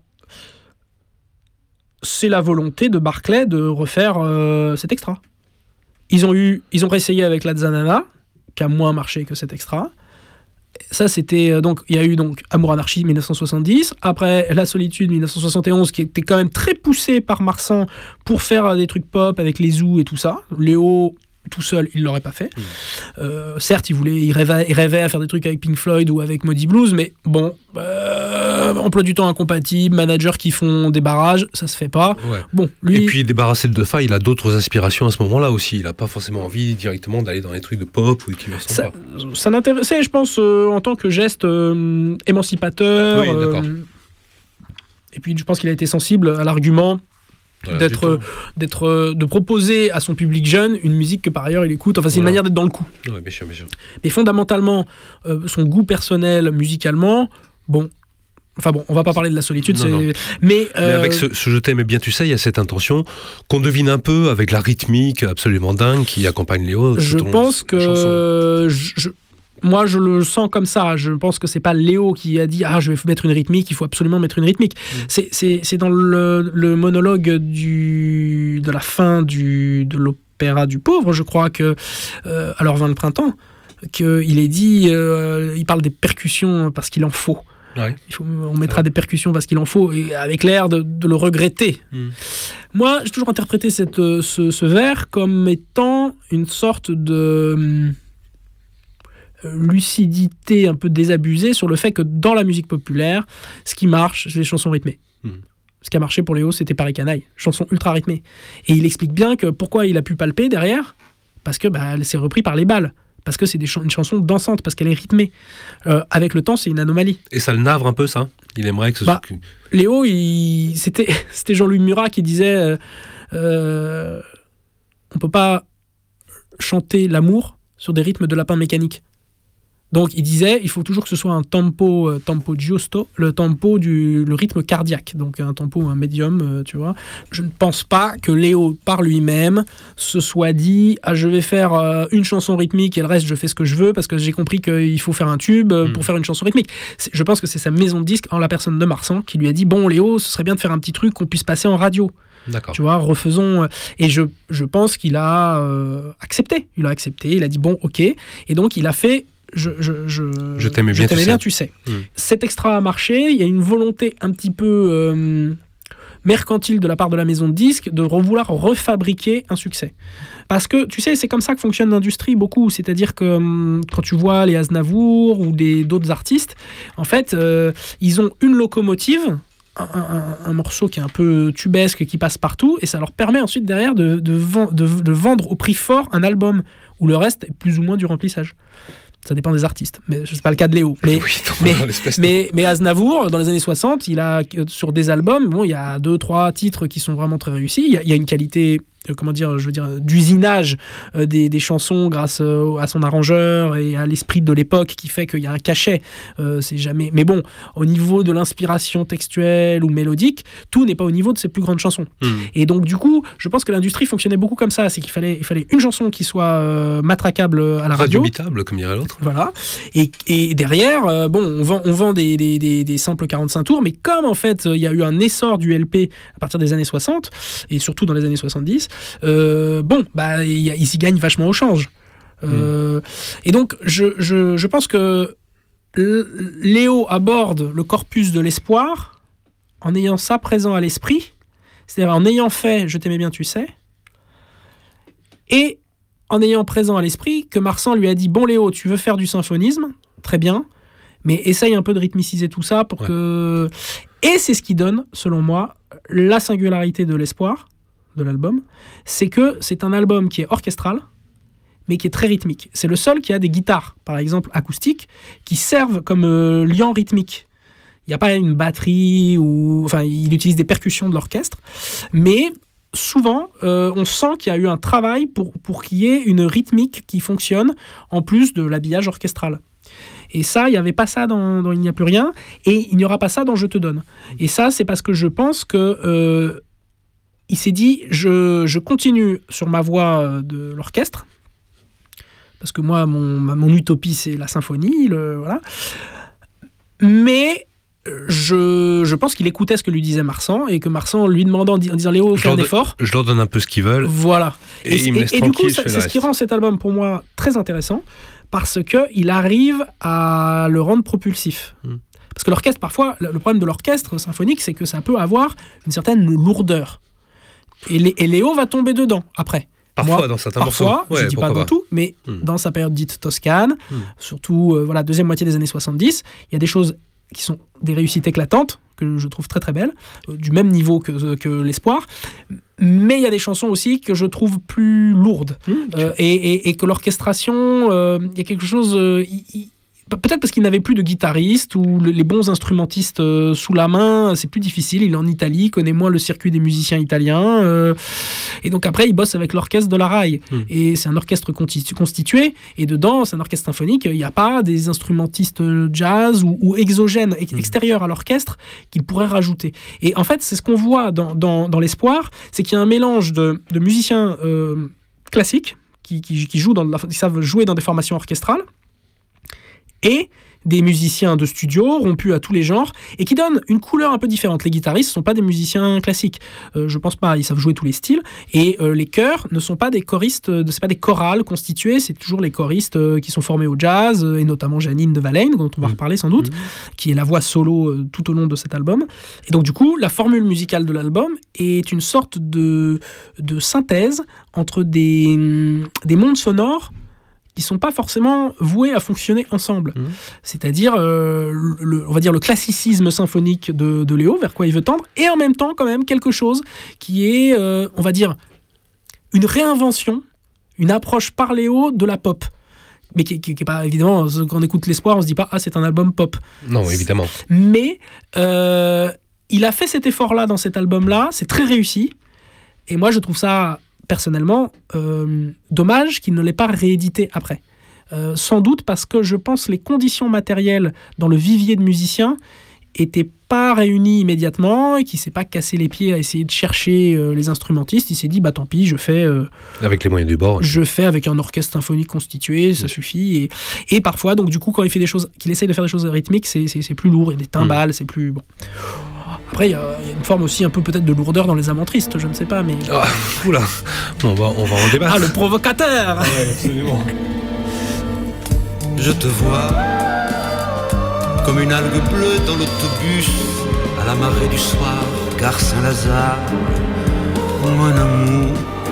c'est la volonté de Barclay de refaire euh, cet extra. Ils ont, eu, ils ont réessayé avec la Zanana, qui a moins marché que cet extra. Ça, c'était donc il y a eu donc Amour Anarchie dix-neuf cent soixante-dix, après La Solitude dix-neuf cent soixante et onze qui était quand même très poussé par Marsan pour faire des trucs pop avec les zoos et tout ça. Léo tout seul, il l'aurait pas fait. Mmh. Euh, certes, il voulait, il rêvait, il rêvait à faire des trucs avec Pink Floyd ou avec Moody Blues, mais bon, euh, emploi du temps incompatible, managers qui font des barrages, ça se fait pas. Ouais. Bon, lui. Et puis débarrassé de Defa, il a d'autres aspirations à ce moment-là aussi. Il a pas forcément envie directement d'aller dans les trucs de pop ou qui ne sont ça, pas. Ça l'intéressait, je pense, euh, en tant que geste euh, émancipateur. Oui, d'accord. Euh, et puis, je pense qu'il a été sensible à l'argument. Voilà, d'être, d'être, de proposer à son public jeune une musique que par ailleurs il écoute. Enfin, c'est voilà. Une manière d'être dans le coup. Ouais, bien sûr, bien sûr. Mais fondamentalement, euh, son goût personnel musicalement, bon. Enfin bon, on va pas parler de La Solitude, non, c'est... Non. Mais, euh... Mais avec ce, ce Je t'aime bien, tu sais, il y a cette intention qu'on devine un peu avec la rythmique absolument dingue qui accompagne Léo. Je pense que je, je... moi, je le sens comme ça. Je pense que c'est pas Léo qui a dit « Ah, je vais mettre une rythmique, il faut absolument mettre une rythmique. Mmh. » C'est, c'est, c'est dans le, le monologue du, de la fin du, de l'opéra du pauvre, je crois, que, euh, à leur vin de printemps, qu'il est dit, euh, il parle des percussions parce qu'il en faut. Ouais. Il faut on mettra ouais. des percussions parce qu'il en faut, et avec l'air de, de le regretter. Mmh. Moi, j'ai toujours interprété cette, ce, ce vers comme étant une sorte de... lucidité un peu désabusée sur le fait que dans la musique populaire, ce qui marche, c'est les chansons rythmées. Mmh. Ce qui a marché pour Léo, c'était Paris Canaille, chanson ultra rythmée. Et il explique bien que pourquoi il a pu palper derrière, parce que bah, c'est repris par les balles, parce que c'est des ch- une chanson dansante, parce qu'elle est rythmée. Euh, avec le temps, c'est une anomalie. Et ça le navre un peu, ça ? Il aimerait que ce bah, soit... Léo, il... c'était, c'était Jean-Louis Murat qui disait euh, euh, on peut pas chanter l'amour sur des rythmes de lapin mécanique. Donc il disait, il faut toujours que ce soit un tempo, euh, tempo giusto, le tempo du le rythme cardiaque, donc un tempo, un médium, euh, tu vois. Je ne pense pas que Léo, par lui-même, se soit dit, ah, je vais faire euh, une chanson rythmique et le reste, je fais ce que je veux parce que j'ai compris qu'il faut faire un tube euh, mmh. pour faire une chanson rythmique. C'est, je pense que c'est sa maison de disques, en la personne de Marsan, qui lui a dit, bon Léo, ce serait bien de faire un petit truc qu'on puisse passer en radio. D'accord. Tu vois, refaisons. Et je, je pense qu'il a euh, accepté. Il a accepté, il a dit, bon, ok. Et donc il a fait... Je, je, je, je t'aimais bien, je t'aimais tu, bien sais. tu sais. Mmh. Cet extra a marché. Il y a une volonté un petit peu euh, mercantile de la part de la maison de disques de vouloir refabriquer un succès. Parce que, tu sais, c'est comme ça que fonctionne l'industrie beaucoup. C'est-à-dire que euh, quand tu vois les Aznavour ou des, d'autres artistes, en fait, euh, ils ont une locomotive, un, un, un morceau qui est un peu tubesque, qui passe partout, et ça leur permet ensuite derrière de, de, de, de vendre au prix fort un album où le reste est plus ou moins du remplissage. Ça dépend des artistes, mais c'est pas le cas de Léo. Mais, oui, mais, mais, mais Aznavour, dans les années soixante, il a, sur des albums, bon, il y a deux, trois titres qui sont vraiment très réussis. Il y a, il y a une qualité comment dire, je veux dire, d'usinage euh, des, des chansons grâce euh, à son arrangeur et à l'esprit de l'époque qui fait qu'il y a un cachet. Euh, c'est jamais. Mais bon, au niveau de l'inspiration textuelle ou mélodique, tout n'est pas au niveau de ses plus grandes chansons. Mmh. Et donc du coup, je pense que l'industrie fonctionnait beaucoup comme ça, c'est qu'il fallait, il fallait une chanson qui soit euh, matraquable à la radio. Indubitable, comme dirait l'autre. Voilà. Et, et derrière, euh, bon, on vend, on vend des, des, des, des samples quarante-cinq tours, mais comme en fait, il y a eu un essor du L P à partir des années soixante et surtout dans les années soixante-dix. Euh, bon, bah, il, il s'y gagne vachement au change. Euh, mmh. Et donc, je, je, je pense que Léo aborde le corpus de l'espoir en ayant ça présent à l'esprit, c'est-à-dire en ayant fait « Je t'aimais bien, tu sais », et en ayant présent à l'esprit que Marsan lui a dit « Bon Léo, tu veux faire du symphonisme ? Très bien, mais essaye un peu de rythmiciser tout ça pour ouais. que... » Et c'est ce qui donne, selon moi, la singularité de l'espoir de l'album, c'est que c'est un album qui est orchestral, mais qui est très rythmique. C'est le seul qui a des guitares, par exemple acoustiques, qui servent comme euh, liant rythmique. Il n'y a pas une batterie, ou enfin, il utilise des percussions de l'orchestre, mais souvent, euh, on sent qu'il y a eu un travail pour, pour qu'il y ait une rythmique qui fonctionne, en plus de l'habillage orchestral. Et ça, il n'y avait pas ça dans, dans Il n'y a plus rien, et il n'y aura pas ça dans Je te donne. Et ça, c'est parce que je pense que euh, il s'est dit, je, je continue sur ma voie de l'orchestre, parce que moi, mon, mon utopie, c'est la symphonie, le, voilà. Mais je, je pense qu'il écoutait ce que lui disait Marsan, et que Marsan lui demandant, en disant, Léo, fais un effort. Je leur donne un peu ce qu'ils veulent. Voilà. Et, et, et, et du coup, c'est ce qui rend cet album, pour moi, très intéressant, parce qu'il arrive à le rendre propulsif. Hum. Parce que l'orchestre, parfois, le problème de l'orchestre symphonique, c'est que ça peut avoir une certaine lourdeur. Et, Lé, et Léo va tomber dedans, après. Parfois, Moi, dans certains parfois, morceaux. je ne ouais, dis pas dans pas. tout, mais hmm. dans sa période dite toscane, hmm. surtout, euh, voilà, deuxième moitié des années soixante-dix, il y a des choses qui sont des réussites éclatantes, que je trouve très très belles, euh, du même niveau que, que l'espoir, mais il y a des chansons aussi que je trouve plus lourdes, hmm. euh, et, et, et que l'orchestration, euh, il y a quelque chose... Euh, y, y, peut-être parce qu'il n'avait plus de guitariste ou les bons instrumentistes euh, sous la main, c'est plus difficile. Il est en Italie, il connaît moins le circuit des musiciens italiens. Euh, et donc après, il bosse avec l'orchestre de la R A I. Mmh. Et c'est un orchestre constitu- constitué. Et dedans, c'est un orchestre symphonique. Il n'y a pas des instrumentistes jazz ou, ou exogènes, ex- mmh. extérieurs à l'orchestre, qu'il pourrait rajouter. Et en fait, c'est ce qu'on voit dans, dans, dans l'espoir, c'est qu'il y a un mélange de, de musiciens euh, classiques qui, qui, qui, jouent dans la, qui savent jouer dans des formations orchestrales, et des musiciens de studio rompus à tous les genres et qui donnent une couleur un peu différente. Les guitaristes ne sont pas des musiciens classiques, euh, je pense pas, ils savent jouer tous les styles, et euh, les chœurs ne sont pas des choristes, euh, c'est pas des chorales constituées, c'est toujours les choristes euh, qui sont formés au jazz, euh, et notamment Janine de Valeyne, dont on va mmh. reparler sans doute, mmh. qui est la voix solo euh, tout au long de cet album. Et donc du coup, la formule musicale de l'album est une sorte de, de synthèse entre des, des mondes sonores qui ne sont pas forcément voués à fonctionner ensemble. Mmh. C'est-à-dire, euh, le, on va dire, le classicisme symphonique de, de Léo, vers quoi il veut tendre, et en même temps, quand même, quelque chose qui est, euh, on va dire, une réinvention, une approche par Léo de la pop. Mais qui n'est pas, évidemment, quand on écoute l'espoir, on ne se dit pas « Ah, c'est un album pop ». Non, évidemment. Mais euh, il a fait cet effort-là dans cet album-là, c'est très réussi, et moi, je trouve ça... personnellement, euh, dommage qu'il ne l'ait pas réédité après. Euh, sans doute parce que je pense que les conditions matérielles dans le vivier de musiciens n'étaient pas réunies immédiatement et qu'il ne s'est pas cassé les pieds à essayer de chercher euh, les instrumentistes. Il s'est dit, bah tant pis, je fais... Euh, avec les moyens du bord. Je fais avec un orchestre symphonique constitué, ça oui. suffit. Et, et parfois, donc du coup, quand il fait des choses, qu'il essaye de faire des choses rythmiques, c'est, c'est, c'est plus lourd, il y a des timbales, mmh. c'est plus... Bon. Après, il y, y a une forme aussi un peu peut-être de lourdeur dans les amantristes, je ne sais pas, mais... Ah, oula, on va, on va en débattre. Ah, le provocateur. Ouais, absolument. Je te vois comme une algue bleue dans l'autobus à la marée du soir, gare Saint-Lazare, mon amour.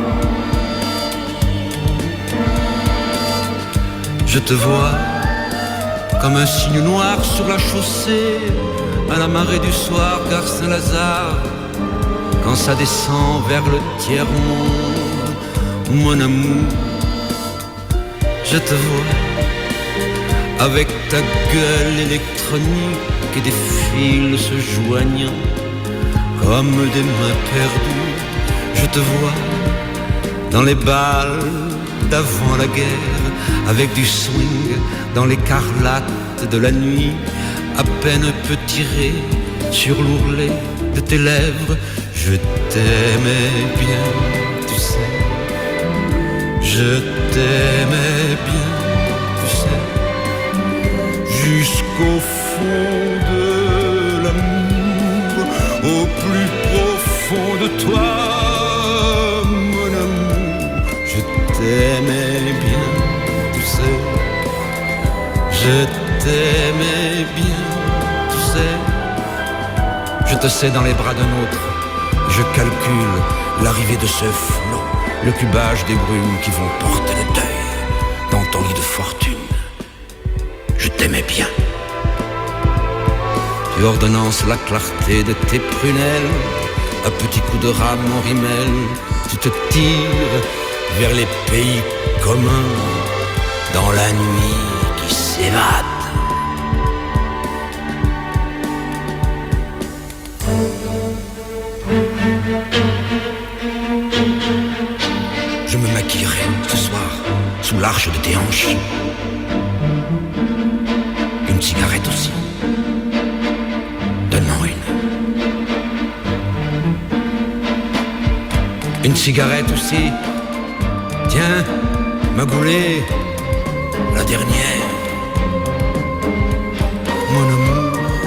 Je te vois comme un signe noir sur la chaussée à la marée du soir, gare Saint-Lazare, quand ça descend vers le tiers-monde, mon amour. Je te vois avec ta gueule électronique et des fils se joignant comme des mains perdues. Je te vois dans les balles d'avant la guerre, avec du swing dans l'écarlate de la nuit, à peine peut tirer sur l'ourlet de tes lèvres. Je t'aimais bien, tu sais. Je t'aimais bien, tu sais. Jusqu'au fond de l'amour, au plus profond de toi, mon amour. Je t'aimais bien, tu sais. Je t'aimais bien, tu sais. Je te sais dans les bras d'un autre. Je calcule l'arrivée de ce flot, le cubage des brumes qui vont porter le deuil dans ton lit de fortune. Je t'aimais bien. Tu ordonnances la clarté de tes prunelles, à petits coups de rame en rimel. Tu te tires vers les pays communs, dans la nuit qui s'évade. Je me maquillerai ce soir sous l'arche de tes hanches. Une cigarette aussi. Donne-moi une. Une cigarette aussi. Tiens, ma goulée, la dernière. Mon amour.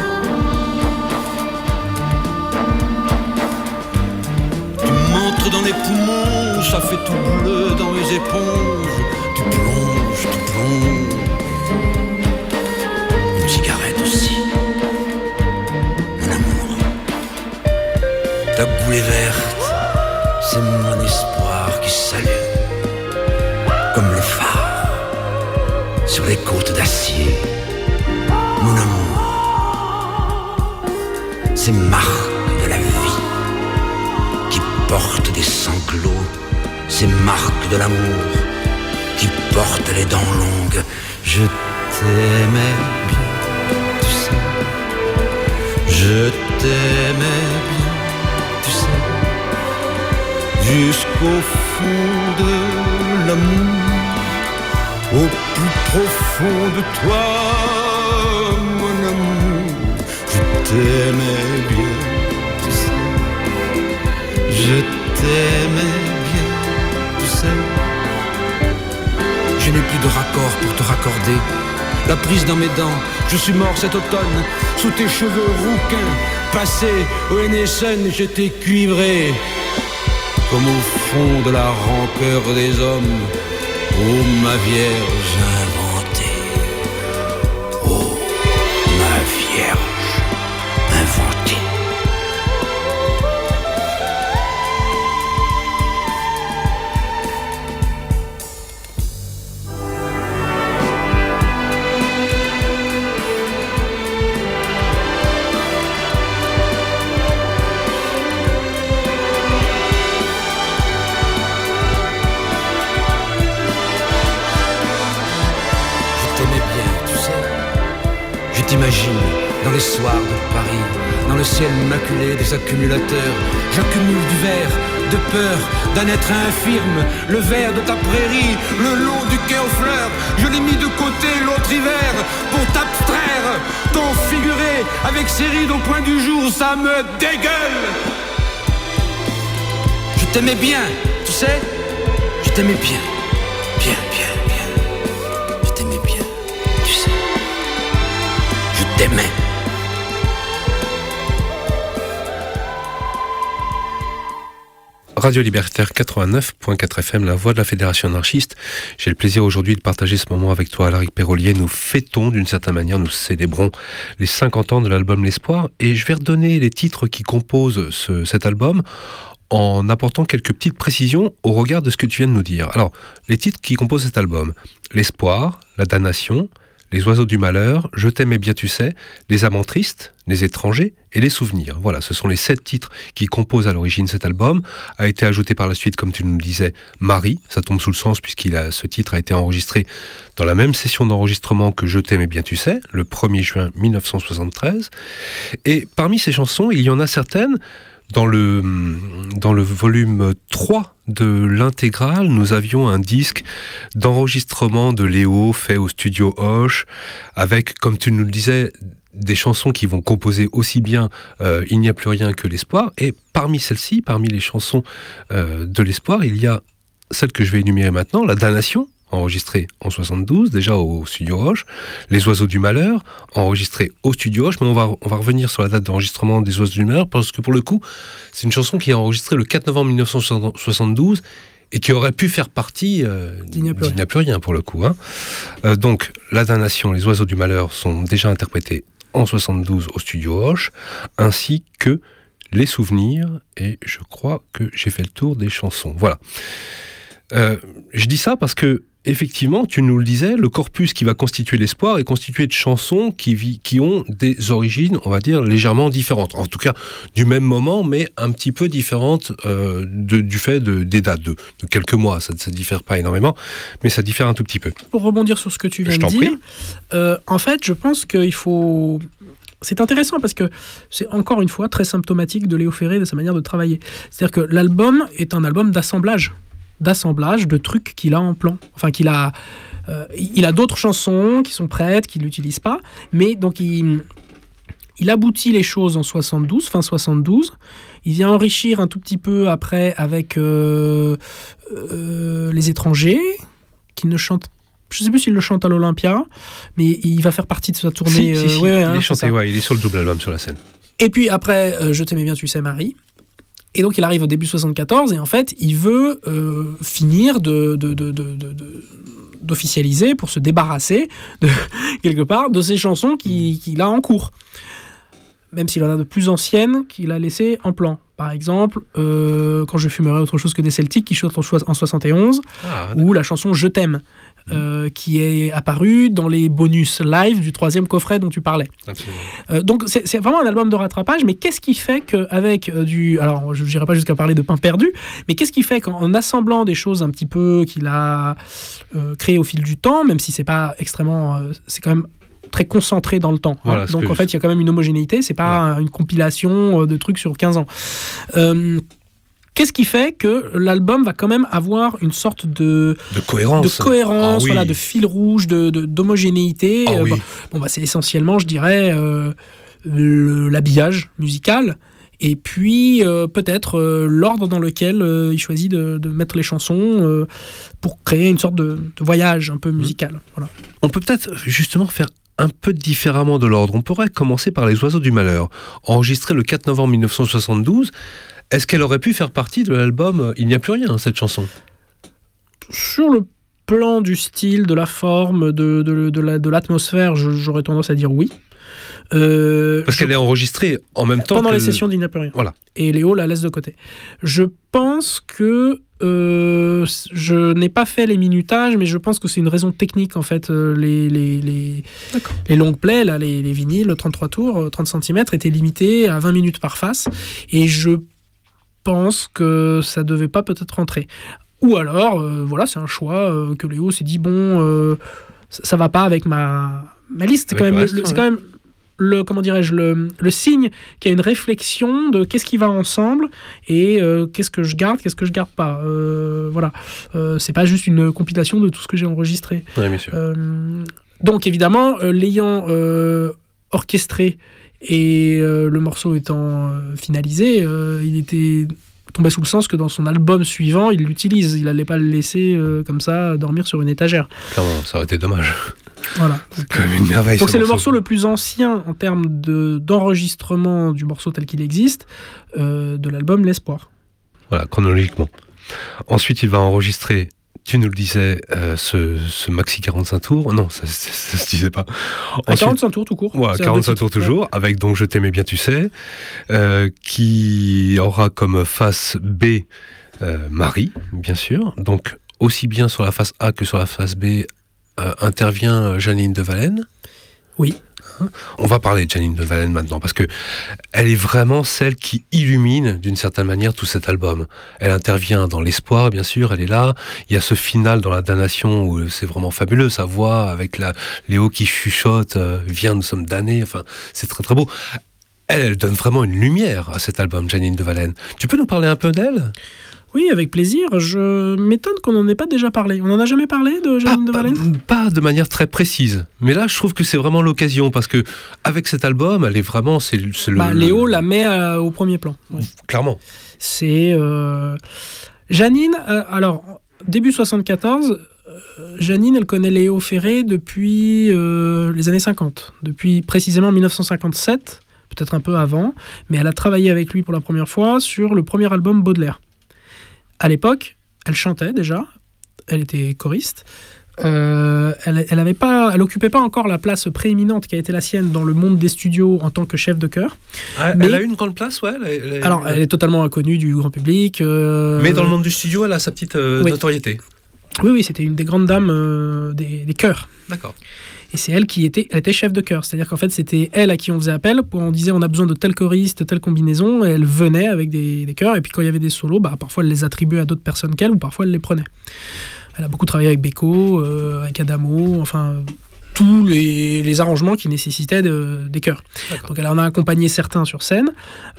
Tu m'entres dans les poumons, ça fait tout bleu dans mes éponges. Tu plonges, tu plonges. Une cigarette aussi, mon amour. Ta goulée verte, c'est mon espoir qui s'allume comme le phare sur les côtes d'acier. Mon amour, c'est marque de la vie qui porte des sanglots. Ces marques de l'amour qui portent les dents longues. Je t'aimais bien, tu sais. Je t'aimais bien, tu sais. Jusqu'au fond de l'amour, au plus profond de toi, mon amour. Je t'aimais bien, tu sais. Je t'aimais bien, tu sais. Je n'ai plus de raccord pour te raccorder. La prise dans mes dents, je suis mort cet automne. Sous tes cheveux rouquins, passés au N S N, j'étais cuivré. Comme au fond de la rancœur des hommes, ô ma vierge inventée. Oh, ma vierge inventée. T'imagines, dans les soirs de Paris, dans le ciel maculé des accumulateurs, j'accumule du verre, de peur d'un être infirme, le verre de ta prairie, le long du quai aux fleurs. Je l'ai mis de côté l'autre hiver pour t'abstraire, ton figuré avec ses rides au point du jour, ça me dégueule. Je t'aimais bien, tu sais, je t'aimais bien, bien, bien, bien, je t'aimais bien, tu sais. T'aimais. Radio Libertaire quatre-vingt-neuf point quatre F M, la voix de la Fédération anarchiste. J'ai le plaisir aujourd'hui de partager ce moment avec toi, Alaric Pérolier. Nous fêtons d'une certaine manière, nous célébrons les cinquante ans de l'album L'Espoir, et je vais redonner les titres qui composent ce, cet album en apportant quelques petites précisions au regard de ce que tu viens de nous dire. Alors, les titres qui composent cet album: L'Espoir, La Damnation, Les Oiseaux du Malheur, Je t'aimais bien tu sais, Les Amants tristes, Les Étrangers et Les Souvenirs. Voilà, ce sont les sept titres qui composent à l'origine cet album. A été ajouté par la suite, comme tu nous le disais, Marie. Ça tombe sous le sens puisqu'il a, ce titre a été enregistré dans la même session d'enregistrement que Je t'aimais bien tu sais, le premier juin mille neuf cent soixante-treize. Et parmi ces chansons, il y en a certaines Dans le, dans le volume trois de l'intégrale, nous avions un disque d'enregistrement de Léo fait au studio Hoche, avec, comme tu nous le disais, des chansons qui vont composer aussi bien euh, Il n'y a plus rien que l'espoir. Et parmi celles-ci, parmi les chansons euh, de l'espoir, il y a celle que je vais énumérer maintenant, La Damnation, enregistrée en soixante-douze, déjà au studio Hoche, Les Oiseaux du Malheur, enregistrée au studio Hoche, mais on va, on va revenir sur la date d'enregistrement des Oiseaux du Malheur, parce que pour le coup, c'est une chanson qui est enregistrée le quatre novembre mille neuf cent soixante-douze, et qui aurait pu faire partie euh, d'Il n'y a plus rien. plus rien, pour le coup. Hein. Euh, donc, La Damnation, Les Oiseaux du Malheur sont déjà interprétés en soixante-douze au studio Hoche, ainsi que Les Souvenirs, et je crois que j'ai fait le tour des chansons. Voilà. Euh, je dis ça parce que, effectivement, tu nous le disais, le corpus qui va constituer l'espoir est constitué de chansons qui, vi- qui ont des origines, on va dire, légèrement différentes. En tout cas, du même moment, mais un petit peu différentes euh, de, du fait de, des dates, de, de quelques mois. Ça ne diffère pas énormément, mais ça diffère un tout petit peu. Pour rebondir sur ce que tu viens Je de t'en dire, prie. euh, en fait, je pense qu'il faut... C'est intéressant parce que c'est encore une fois très symptomatique de Léo Ferré, de sa manière de travailler. C'est-à-dire que l'album est un album d'assemblage. d'assemblage de trucs qu'il a en plan. Enfin, qu'il a... Euh, il a d'autres chansons qui sont prêtes, qu'il n'utilise pas, mais donc il, il aboutit les choses en soixante-douze, fin soixante-douze. Il vient enrichir un tout petit peu après avec euh, euh, Les Étrangers, qui ne chantent. Je ne sais plus s'il le chante à l'Olympia, mais il va faire partie de sa tournée. Si, si, si. Euh, ouais, ouais, il hein, est c'est chanté, ça. ouais, il est sur le double album sur la scène. Et puis après, euh, Je t'aimais bien, tu sais, Marie. Et donc il arrive au début soixante-quatorze, et en fait, il veut euh, finir de, de, de, de, de, de, d'officialiser, pour se débarrasser, de, quelque part, de ces chansons qu'il, qu'il a en cours. Même s'il en a de plus anciennes qu'il a laissées en plan. Par exemple, euh, Quand je fumerai autre chose que des Celtiques, qui chante en soixante et onze, Ah, ou la chanson Je t'aime, euh, qui est apparue dans les bonus live du troisième coffret dont tu parlais. Euh, donc c'est, c'est vraiment un album de rattrapage, mais qu'est-ce qui fait qu'avec euh, du... Alors, je n'irai pas jusqu'à parler de pain perdu, mais qu'est-ce qui fait qu'en assemblant des choses un petit peu qu'il a euh, créées au fil du temps, même si c'est pas extrêmement... Euh, c'est quand même très concentré dans le temps. Voilà, hein. ce Donc que en je- fait, il y a quand même une homogénéité, c'est pas Ouais. une compilation de trucs sur quinze ans. Euh, Qu'est-ce qui fait que l'album va quand même avoir une sorte de, De cohérence. de cohérence, Ah oui. voilà, de fil rouge, de, de- d'homogénéité. Ah Euh, oui. bon, bon, bah, c'est essentiellement, je dirais, euh, le- l'habillage musical. Et puis, euh, peut-être euh, l'ordre dans lequel euh, il choisit de, de mettre les chansons euh, pour créer une sorte de, de voyage un peu musical. Voilà. On peut peut-être justement faire un peu différemment de l'ordre. On pourrait commencer par Les Oiseaux du Malheur, enregistrée le quatre novembre mille neuf cent soixante-douze. Est-ce qu'elle aurait pu faire partie de l'album Il n'y a plus rien, cette chanson? Sur le plan du style, de la forme, de, de, de, la, de l'atmosphère, je- j'aurais tendance à dire oui. Euh, Parce je- qu'elle est enregistrée en même temps pendant que les le- sessions d'Il n'y a plus rien. Voilà. Et Léo la laisse de côté. Je pense que euh, je n'ai pas fait les minutages, mais je pense que c'est une raison technique en fait. Euh, les, les, les, les longues plays, là, les, les vinyles, trente-trois tours, euh, trente centimètres, étaient limités à vingt minutes par face. Et je pense que ça devait pas peut-être rentrer. Ou alors, euh, voilà, c'est un choix euh, que Léo s'est dit, bon, euh, ça, ça va pas avec ma, ma liste. C'est Avec quand, le même, reste, le- c'est ouais. quand même le, comment dirais-je, le, le signe qu'il y a une réflexion de qu'est-ce qui va ensemble et euh, qu'est-ce que je garde, qu'est-ce que je garde pas. Euh, voilà. Euh, c'est pas juste une compilation de tout ce que j'ai enregistré. Oui, bien sûr. Euh, donc évidemment, euh, l'ayant euh, orchestré et euh, le morceau étant euh, finalisé, euh, il était tombé sous le sens que dans son album suivant, il l'utilise. Il n'allait pas le laisser euh, comme ça dormir sur une étagère. Clairement, ça aurait été dommage. Voilà. C'est quand même une merveille. Donc ce c'est le morceau le plus ancien en termes de, d'enregistrement du morceau tel qu'il existe euh, de l'album L'Espoir. Voilà, chronologiquement. Ensuite, il va enregistrer, tu nous le disais, euh, ce, ce maxi quarante-cinq tours. Non, ça, ça, ça se disait pas. À Ensuite, quarante-cinq tours tout court. voilà, C'est un quarante-cinq deux tours titres. toujours, avec donc Je t'aimais bien, tu sais, euh, qui aura comme face B euh, Marie, bien sûr. Donc, aussi bien sur la face A que sur la face B, euh, intervient Janine de Valenne. Oui. On va parler de Janine de Valenne maintenant, parce que elle est vraiment celle qui illumine d'une certaine manière tout cet album. Elle intervient dans l'espoir, bien sûr, elle est là. Il y a ce final dans La Damnation où c'est vraiment fabuleux, sa voix avec la Léo qui chuchote, euh, viens, nous sommes damnés. Enfin, c'est très très beau. Elle, elle donne vraiment une lumière à cet album, Janine Devalen. Tu peux nous parler un peu d'elle ? Oui, avec plaisir. Je m'étonne qu'on n'en ait pas déjà parlé. On n'en a jamais parlé de Janine pas, Devalen ? pas, pas de manière très précise. Mais là, je trouve que c'est vraiment l'occasion, parce que avec cet album, elle est vraiment... C'est, c'est le, bah, Léo le... la met euh, au premier plan. Ouais. Clairement. C'est... Euh... Janine, euh, alors, début soixante-quatorze, euh, Janine, elle connaît Léo Ferré depuis euh, les années cinquante. Depuis précisément mille neuf cent cinquante-sept, peut-être un peu avant, mais elle a travaillé avec lui pour la première fois sur le premier album Baudelaire. À l'époque, elle chantait déjà, elle était choriste. Euh, elle, elle avait pas, elle occupait pas encore la place prééminente qui a été la sienne dans le monde des studios en tant que chef de chœur. Ah, mais, elle a eu une grande place, ouais. Elle, elle, alors, elle est totalement inconnue du grand public. Euh, mais dans le monde du studio, elle a sa petite euh, oui. notoriété. Oui, oui, c'était une des grandes dames euh, des, des chœurs. D'accord. Et c'est elle qui était, elle était chef de chœur. C'est-à-dire qu'en fait, c'était elle à qui on faisait appel. On disait on a besoin de tel choriste, telle combinaison. Et elle venait avec des, des chœurs. Et puis quand il y avait des solos, bah, parfois elle les attribuait à d'autres personnes qu'elle, ou parfois elle les prenait. Elle a beaucoup travaillé avec Beko, euh, avec Adamo, enfin tous les, les arrangements qui nécessitaient de, des chœurs. D'accord. Donc elle en a accompagné certains sur scène.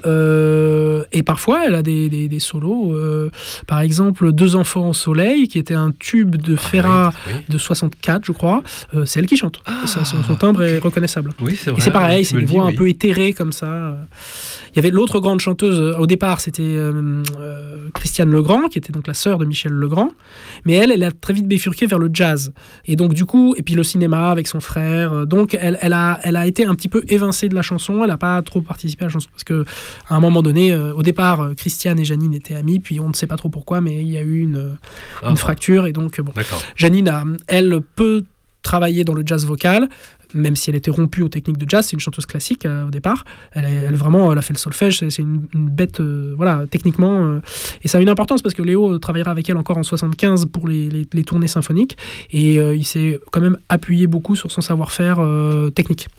Euh, et parfois elle a des, des, des solos. Euh, par exemple, Deux enfants au soleil, qui était un tube de Ferrat ah, oui, oui. de soixante-quatre, je crois. Euh, c'est elle qui chante. Ah, ça, son, son timbre est reconnaissable. Oui, c'est vrai. Et c'est pareil, c'est des voix dis, un oui. peu éthérées comme ça. Il y avait l'autre grande chanteuse, au départ, c'était euh, euh, Christiane Legrand, qui était donc la sœur de Michel Legrand. Mais elle, elle a très vite bifurqué vers le jazz. Et donc, du coup, et puis le cinéma avec son frère. Donc, elle, elle, a, elle a été un petit peu évincée de la chanson. Elle n'a pas trop participé à la chanson. Parce qu'à un moment donné, euh, au départ, Christiane et Janine étaient amies. Puis on ne sait pas trop pourquoi, mais il y a eu une, ah, une fracture. Et donc, bon. D'accord. Janine, a, elle, peut travailler dans le jazz vocal, même si elle était rompue aux techniques de jazz. C'est une chanteuse classique euh, au départ. Elle, est, elle vraiment, elle a fait le solfège. C'est, c'est une, une bête, euh, voilà, techniquement. Euh, et ça a une importance parce que Léo travaillera avec elle encore en soixante-quinze pour les, les, les tournées symphoniques. Et euh, il s'est quand même appuyé beaucoup sur son savoir-faire euh, technique.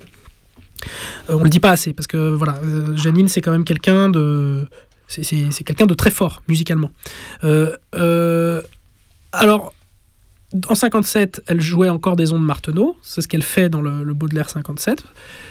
Euh, on le dit pas assez parce que voilà, euh, Janine, c'est quand même quelqu'un de, c'est, c'est, c'est quelqu'un de très fort musicalement. Euh, euh, alors. En cinquante-sept, elle jouait encore des ondes Martenot, c'est ce qu'elle fait dans le, le Baudelaire cinquante-sept.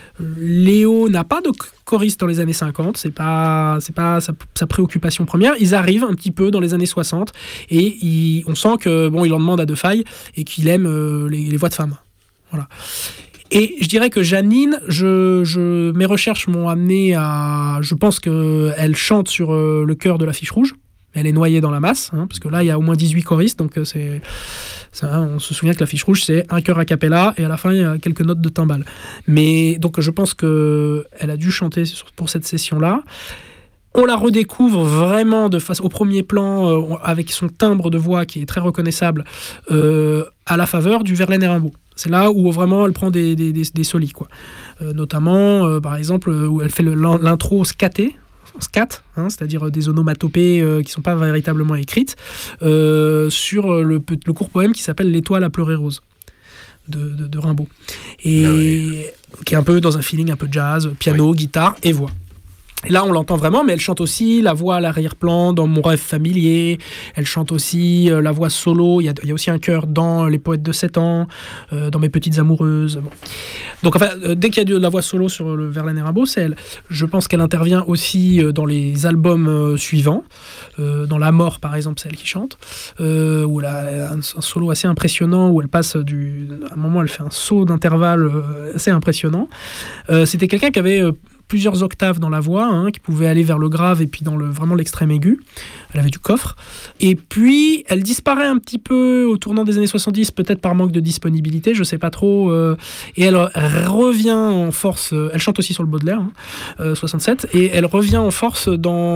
Léo n'a pas de choriste dans les années cinquante, c'est pas, c'est pas sa, sa préoccupation première. Ils arrivent un petit peu dans les années soixante et il, on sent que bon, il en demande à Defaille et qu'il aime euh, les, les voix de femmes. Voilà. Et je dirais que Janine, je, je, mes recherches m'ont amené à... Je pense qu'elle chante sur euh, le chœur de l'Affiche Rouge. Elle est noyée dans la masse, hein, parce que là, il y a au moins dix-huit choristes, donc euh, c'est, c'est, hein, on se souvient que l'Affiche Rouge, c'est un chœur a cappella, et à la fin, il y a quelques notes de timbales. Mais donc, je pense qu'elle a dû chanter pour cette session-là. On la redécouvre vraiment de face au premier plan, euh, avec son timbre de voix qui est très reconnaissable, euh, à la faveur du Verlaine et Rimbaud. C'est là où vraiment elle prend des, des, des, des solis, quoi. Euh, notamment, euh, par exemple, où elle fait le, l'intro scatée, scat, hein, c'est-à-dire des onomatopées euh, qui ne sont pas véritablement écrites, euh, sur le, le court poème qui s'appelle L'étoile à pleurer rose de, de, de Rimbaud. Et ah oui. Qui est un peu dans un feeling un peu jazz, piano, oui. guitare et voix. Et là, on l'entend vraiment, mais elle chante aussi la voix à l'arrière-plan dans Mon rêve familier. Elle chante aussi euh, la voix solo. Il y a, il y a aussi un chœur dans Les poètes de sept ans, euh, dans Mes petites amoureuses. Bon. Donc, enfin, euh, dès qu'il y a de la voix solo sur le Verlaine et Rimbaud, c'est elle. Je pense qu'elle intervient aussi euh, dans les albums euh, suivants. Euh, dans La mort, par exemple, c'est elle qui chante. Euh, où elle a un, un solo assez impressionnant, où elle passe du... À un moment, elle fait un saut d'intervalle euh, assez impressionnant. Euh, c'était quelqu'un qui avait... Euh, plusieurs octaves dans la voix, hein, qui pouvait aller vers le grave et puis dans le, vraiment l'extrême aigu. Elle avait du coffre. Et puis, elle disparaît un petit peu au tournant des années soixante-dix, peut-être par manque de disponibilité, je ne sais pas trop. Euh, et elle revient en force, euh, elle chante aussi sur le Baudelaire, hein, euh, soixante-sept, et elle revient en force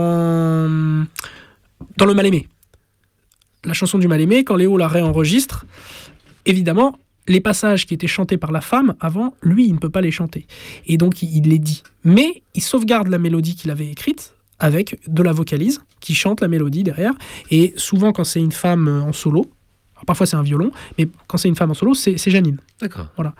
dans, dans Le Mal-Aimé. La chanson du Mal-Aimé, quand Léo la réenregistre, évidemment, les passages qui étaient chantés par la femme avant, lui, il ne peut pas les chanter. Et donc, il, il les dit. Mais il sauvegarde la mélodie qu'il avait écrite avec de la vocalise qui chante la mélodie derrière. Et souvent, quand c'est une femme en solo, Alors, parfois c'est un violon, mais quand c'est une femme en solo, c'est, c'est Janine. D'accord. Voilà.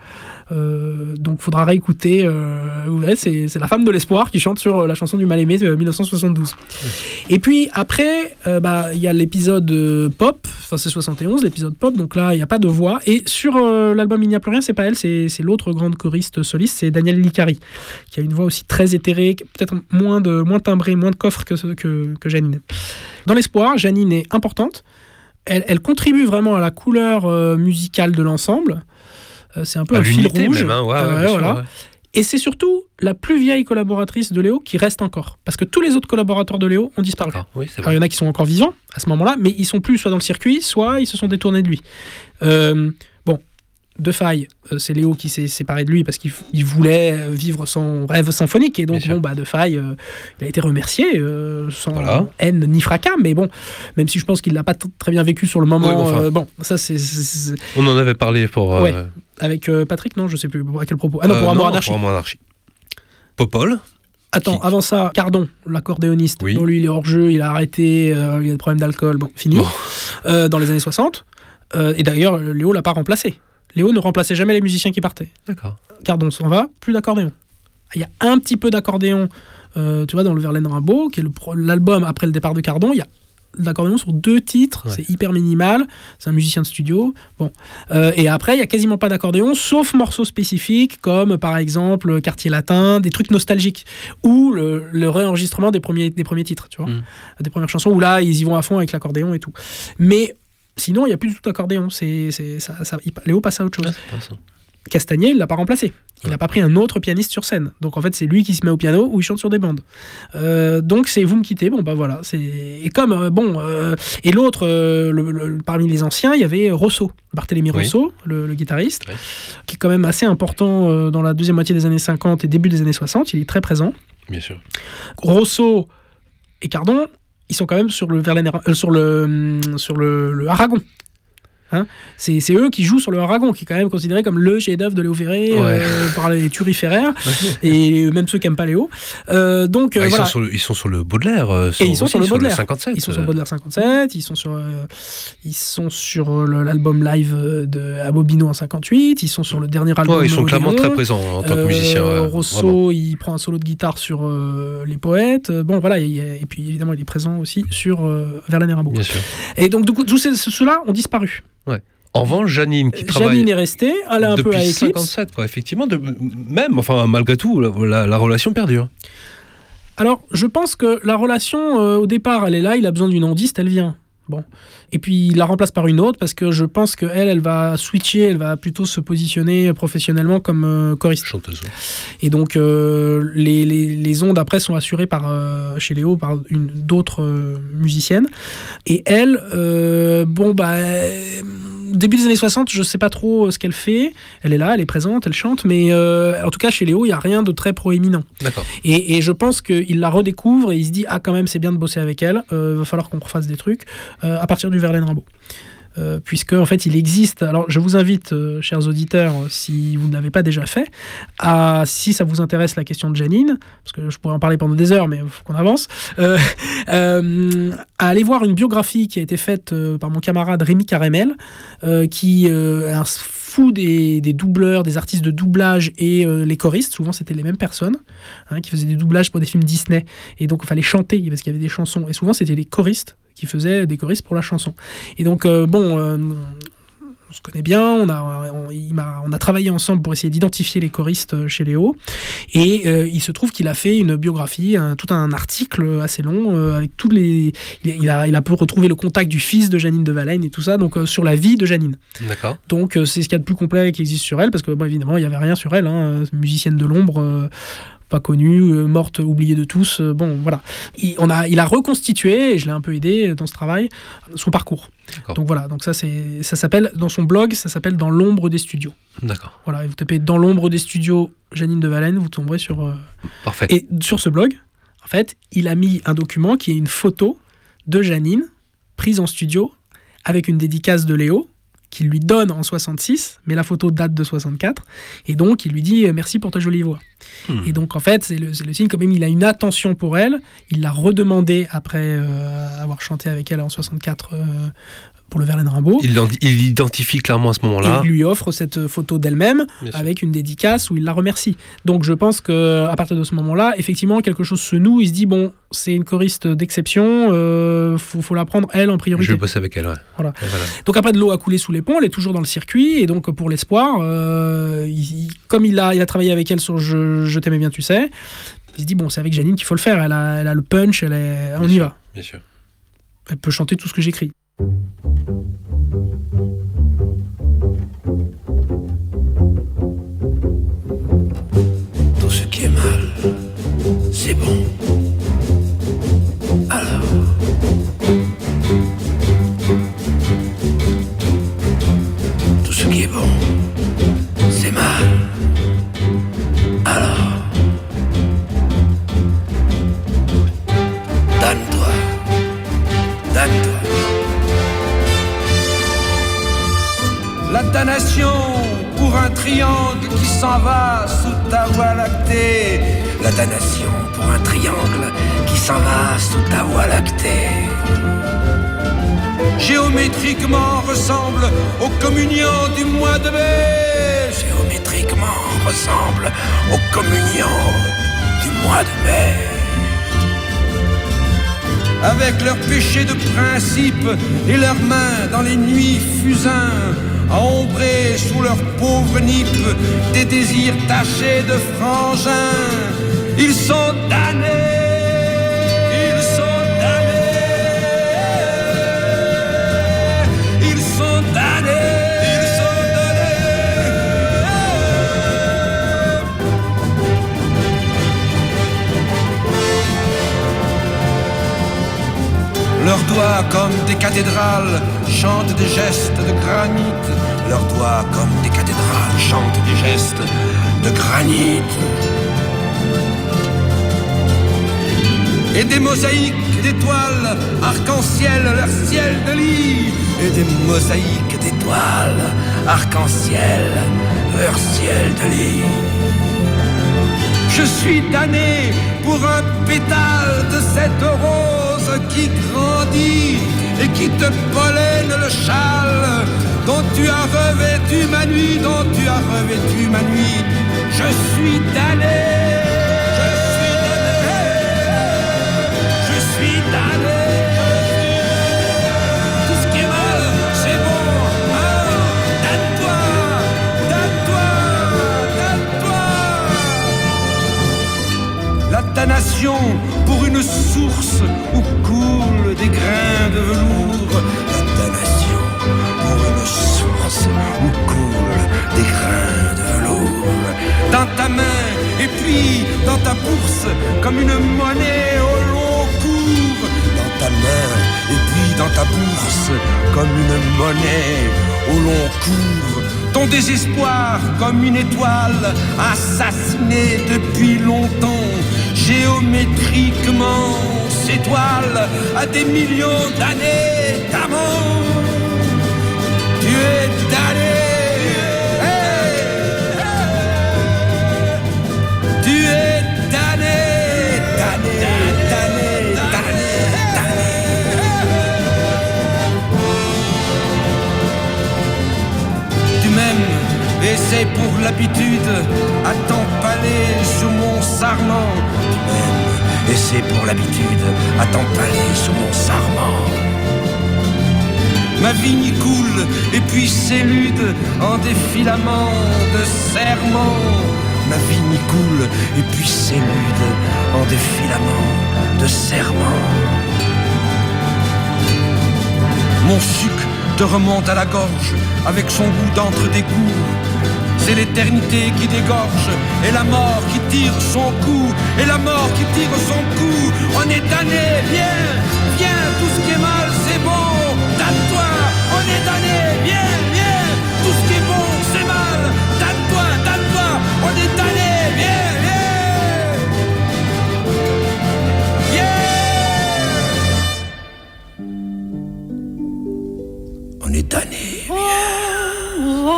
Euh, donc il faudra réécouter. Euh, vous verrez, c'est, c'est la femme de l'espoir qui chante sur la chanson du mal-aimé de dix-neuf cent soixante-douze. Oui. Et puis après, il euh, bah, y a l'épisode euh, pop, enfin c'est soixante et onze, l'épisode pop, donc là il n'y a pas de voix. Et sur euh, l'album Il n'y a plus rien, c'est pas elle, c'est, c'est l'autre grande choriste soliste, c'est Danielle Licari, qui a une voix aussi très éthérée, peut-être moins, de, moins timbrée, moins de coffre que, que, que Janine. Dans l'espoir, Janine est importante. Elle, elle contribue vraiment à la couleur euh, musicale de l'ensemble. Euh, c'est un peu à un fil rouge. Même, hein, ouais, euh, ouais, voilà. sûr, ouais. Et c'est surtout la plus vieille collaboratrice de Léo qui reste encore. Parce que tous les autres collaborateurs de Léo ont disparu. Oui, c'est Alors, il y en a qui sont encore vivants à ce moment-là, mais ils sont plus soit dans le circuit, soit ils se sont détournés de lui. Euh, bon, Defaille, euh, c'est Léo qui s'est séparé de lui parce qu'il f- il voulait vivre son rêve symphonique. Et donc, bon, bah, Defaille, euh, il a été remercié euh, sans voilà. haine ni fracas. Mais bon, même si je pense qu'il l'a pas t- très bien vécu sur le moment. Oui, bon, enfin, euh, bon, ça, c'est, c'est, c'est... On en avait parlé pour... Euh... Ouais. Avec euh, Patrick, non, je sais plus à quel propos. Ah non, pour euh, Amour non, Anarchie. Pour Amour Anarchie. Popol. Attends, Qui... avant ça, Cardon, l'accordéoniste. Oui. Bon, lui, il est hors jeu, il a arrêté, euh, il a des problèmes d'alcool, bon, fini. Bon. Euh, dans les années soixante. Euh, et d'ailleurs, Léo l'a pas remplacé. Léo ne remplaçait jamais les musiciens qui partaient. D'accord. Cardon s'en va, plus d'accordéon. Il y a un petit peu d'accordéon, euh, tu vois, dans le Verlaine Rimbaud, qui est le pro- l'album après le départ de Cardon. Il y a de l'accordéon sur deux titres, ouais. C'est hyper minimal, c'est un musicien de studio. Bon. Euh, et après, il n'y a quasiment pas d'accordéon, sauf morceaux spécifiques, comme par exemple Quartier Latin, des trucs nostalgiques, ou le, le réenregistrement des premiers, des premiers titres, tu vois, mm. des premières chansons, où là, ils y vont à fond avec l'accordéon et tout. Mais sinon, il n'y a plus du tout d'accordéon. C'est, c'est, ça, ça, Léo passe à autre chose. Ouais, Castagnier, il ne l'a pas remplacé. Il n'a pas pris un autre pianiste sur scène. Donc en fait, c'est lui qui se met au piano ou il chante sur des bandes. Euh, donc c'est Vous me quittez. Bon, bah voilà. C'est... Et comme, euh, bon. Euh... Et l'autre, euh, le, le, parmi les anciens, il y avait Rosso, Barthélemy oui. Rosso, le, le guitariste, oui. qui est quand même assez important euh, dans la deuxième moitié des années cinquante et début des années soixante. Il est très présent. Bien sûr. Rosso et Cardon, ils sont quand même sur le, Verlaine, euh, sur le, sur le, le Aragon. Hein, c'est, c'est eux qui jouent sur le Aragon, qui est quand même considéré comme le chef-d'œuvre de Léo Ferré, ouais. euh, par les turiféraires, et même ceux qui n'aiment pas Léo. Euh, donc, ah, euh, ils, voilà. sont sur le, ils sont sur le Baudelaire. Euh, et ils sont sur le Baudelaire. Sur le cinquante-sept. Ils sont sur le Baudelaire cinquante-sept, ils sont sur, euh, ils sont sur le, l'album live de Abobino en cinquante-huit, ils sont sur le dernier album. Ouais, ils sont de clairement Léon. très présents en tant que euh, musiciens. Ouais, Rosso, vraiment. Il prend un solo de guitare sur euh, Les Poètes. Bon, voilà, et, et puis évidemment, il est présent aussi sur euh, Verlaine et Rimbaud. Bien sûr. Et donc, du coup, tous ceux-là ont disparu. Ouais. En revanche, Janine qui travaille. Janine est restée, elle est un peu à Eclipse. cinquante-sept, quoi, effectivement, de, même, enfin, malgré tout, la, la, la relation perdure. Alors, je pense que la relation, euh, au départ, elle est là, il a besoin d'une ondiste, elle vient. Bon. Et puis, il la remplace par une autre, parce que je pense qu'elle, elle va switcher, elle va plutôt se positionner professionnellement comme euh, choriste. Chanteuse. Et donc, euh, les, les, les ondes, après, sont assurées par, euh, chez Léo par une, d'autres euh, musiciennes. Et elle, euh, bon, bah... Euh, début des années soixante, je ne sais pas trop ce qu'elle fait. Elle est là, elle est présente, elle chante, mais euh, en tout cas, chez Léo, il n'y a rien de très proéminent. D'accord. Et, et je pense qu'il la redécouvre et il se dit « Ah, quand même, c'est bien de bosser avec elle. Il euh, va falloir qu'on refasse des trucs euh, à partir du Verlaine Rimbaud. » Euh, puisque en fait il existe, alors je vous invite euh, chers auditeurs, si vous ne l'avez pas déjà fait, à, si ça vous intéresse la question de Janine, parce que je pourrais en parler pendant des heures mais il faut qu'on avance, euh, euh, à aller voir une biographie qui a été faite euh, par mon camarade Rémi Caramel, euh, qui euh, est un fou des, des doubleurs, des artistes de doublage et euh, les choristes, souvent c'était les mêmes personnes, hein, qui faisaient des doublages pour des films Disney, et donc il fallait chanter parce qu'il y avait des chansons, et souvent c'était les choristes qui faisait des choristes pour la chanson. Et donc, euh, bon, euh, on se connaît bien, on a, on, il m'a, on a travaillé ensemble pour essayer d'identifier les choristes chez Léo, et euh, il se trouve qu'il a fait une biographie, un, tout un article assez long, euh, avec tous les... Il a, il a pu retrouver le contact du fils de Janine de Valaine et tout ça, donc euh, sur la vie de Janine. D'accord. Donc, euh, c'est ce qu'il y a de plus complet qui existe sur elle, parce que, bon, évidemment, il n'y avait rien sur elle, hein, musicienne de l'ombre... Euh, pas connue, euh, morte, oubliée de tous. Euh, bon, voilà. Il, on a, il a reconstitué, et je l'ai un peu aidé dans ce travail, son parcours. D'accord. Donc voilà, donc ça, c'est, ça s'appelle, dans son blog, ça s'appelle Dans l'ombre des studios. D'accord. Voilà, et vous tapez Dans l'ombre des studios Janine de Valaine, vous tomberez sur... Euh... Parfait. Et sur ce blog, en fait, il a mis un document qui est une photo de Janine, prise en studio, avec une dédicace de Léo, qu'il lui donne en soixante-six, mais la photo date de soixante-quatre, et donc il lui dit « Merci pour ta jolie voix mmh. ». Et donc en fait, c'est le, c'est le signe, quand même, il a une attention pour elle, il l'a redemandé après euh, avoir chanté avec elle en soixante-quatre euh, pour le Verlaine Rimbaud. Il, il identifie clairement à ce moment-là. Et il lui offre cette photo d'elle-même avec une dédicace où il la remercie. Donc je pense qu'à partir de ce moment-là, effectivement, quelque chose se noue. Il se dit, bon, c'est une choriste d'exception, il euh, faut, faut la prendre, elle, en priorité. Je vais bosser avec elle, ouais. Voilà. Voilà. Donc après, de l'eau a coulé sous les ponts, elle est toujours dans le circuit. Et donc pour l'Espoir, euh, il, comme il a, il a travaillé avec elle sur Je, je t'aimais bien, tu sais, il se dit, bon, c'est avec Janine qu'il faut le faire. Elle a, elle a le punch, elle est... on y va. Bien sûr. Elle peut chanter tout ce que j'écris. Tout ce qui est mal, c'est bon. Alors, tout ce qui est bon, c'est mal. Alors, donne-toi, donne-toi. La damnation pour un triangle qui s'en va sous ta voie lactée. La damnation pour un triangle qui s'en va sous ta voie lactée. Géométriquement ressemble aux communions du mois de mai. Géométriquement ressemble aux communions du mois de mai. Avec leurs péchés de principe et leurs mains dans les nuits fusains, à ombrer sous leurs pauvres nippes des désirs tachés de frangins. Ils sont damnés, ils sont damnés, ils sont damnés, ils sont damnés. Leurs doigts comme des cathédrales chantent des gestes de granit. Leurs doigts comme des cathédrales chantent des gestes de granit. Et des mosaïques d'étoiles, arc-en-ciel, leur ciel de lit. Et des mosaïques d'étoiles, arc-en-ciel, leur ciel de lit. Je suis damné pour un pétale de cette rose qui grandit et qui te pollène le châle dont tu as revêtu ma nuit, dont tu as revêtu ma nuit. Je suis damné, je suis damné, je suis damné. Tout ce qui est mal, c'est bon. Ah, donne-toi, donne-toi, donne-toi. La damnation pour une source où coulent des grains de velours. La damnation pour une source où coulent des grains de velours. Dans ta main et puis dans ta bourse comme une monnaie au long cours. Dans ta main et puis dans ta bourse comme une monnaie au long cours. Ton désespoir comme une étoile assassinée depuis longtemps. Géométriquement s'étoile à des millions d'années d'amant. Tu es damné, hey, hey. Tu es damné, damné, damné, damné, damné. Tu m'aimes et c'est pour l'habitude à t'empaler sur mon sarment. Tu m'aimes et c'est pour l'habitude à t'empaler sur mon sarment. Ma vigne coule et puis s'élude en des filaments de serment. Ma vigne coule et puis s'élude en des filaments de serment. Mon suc te remonte à la gorge avec son goût d'entre des goûts. C'est l'éternité qui dégorge et la mort qui tire son coup. Et la mort qui tire son coup. On est damné, viens, viens, tout ce qui est mal c'est bon. Donne-toi, on est damné, viens, viens, tout ce qui est bon c'est mal. Donne-toi, donne-toi, on est damné, viens, viens. On est damné, viens.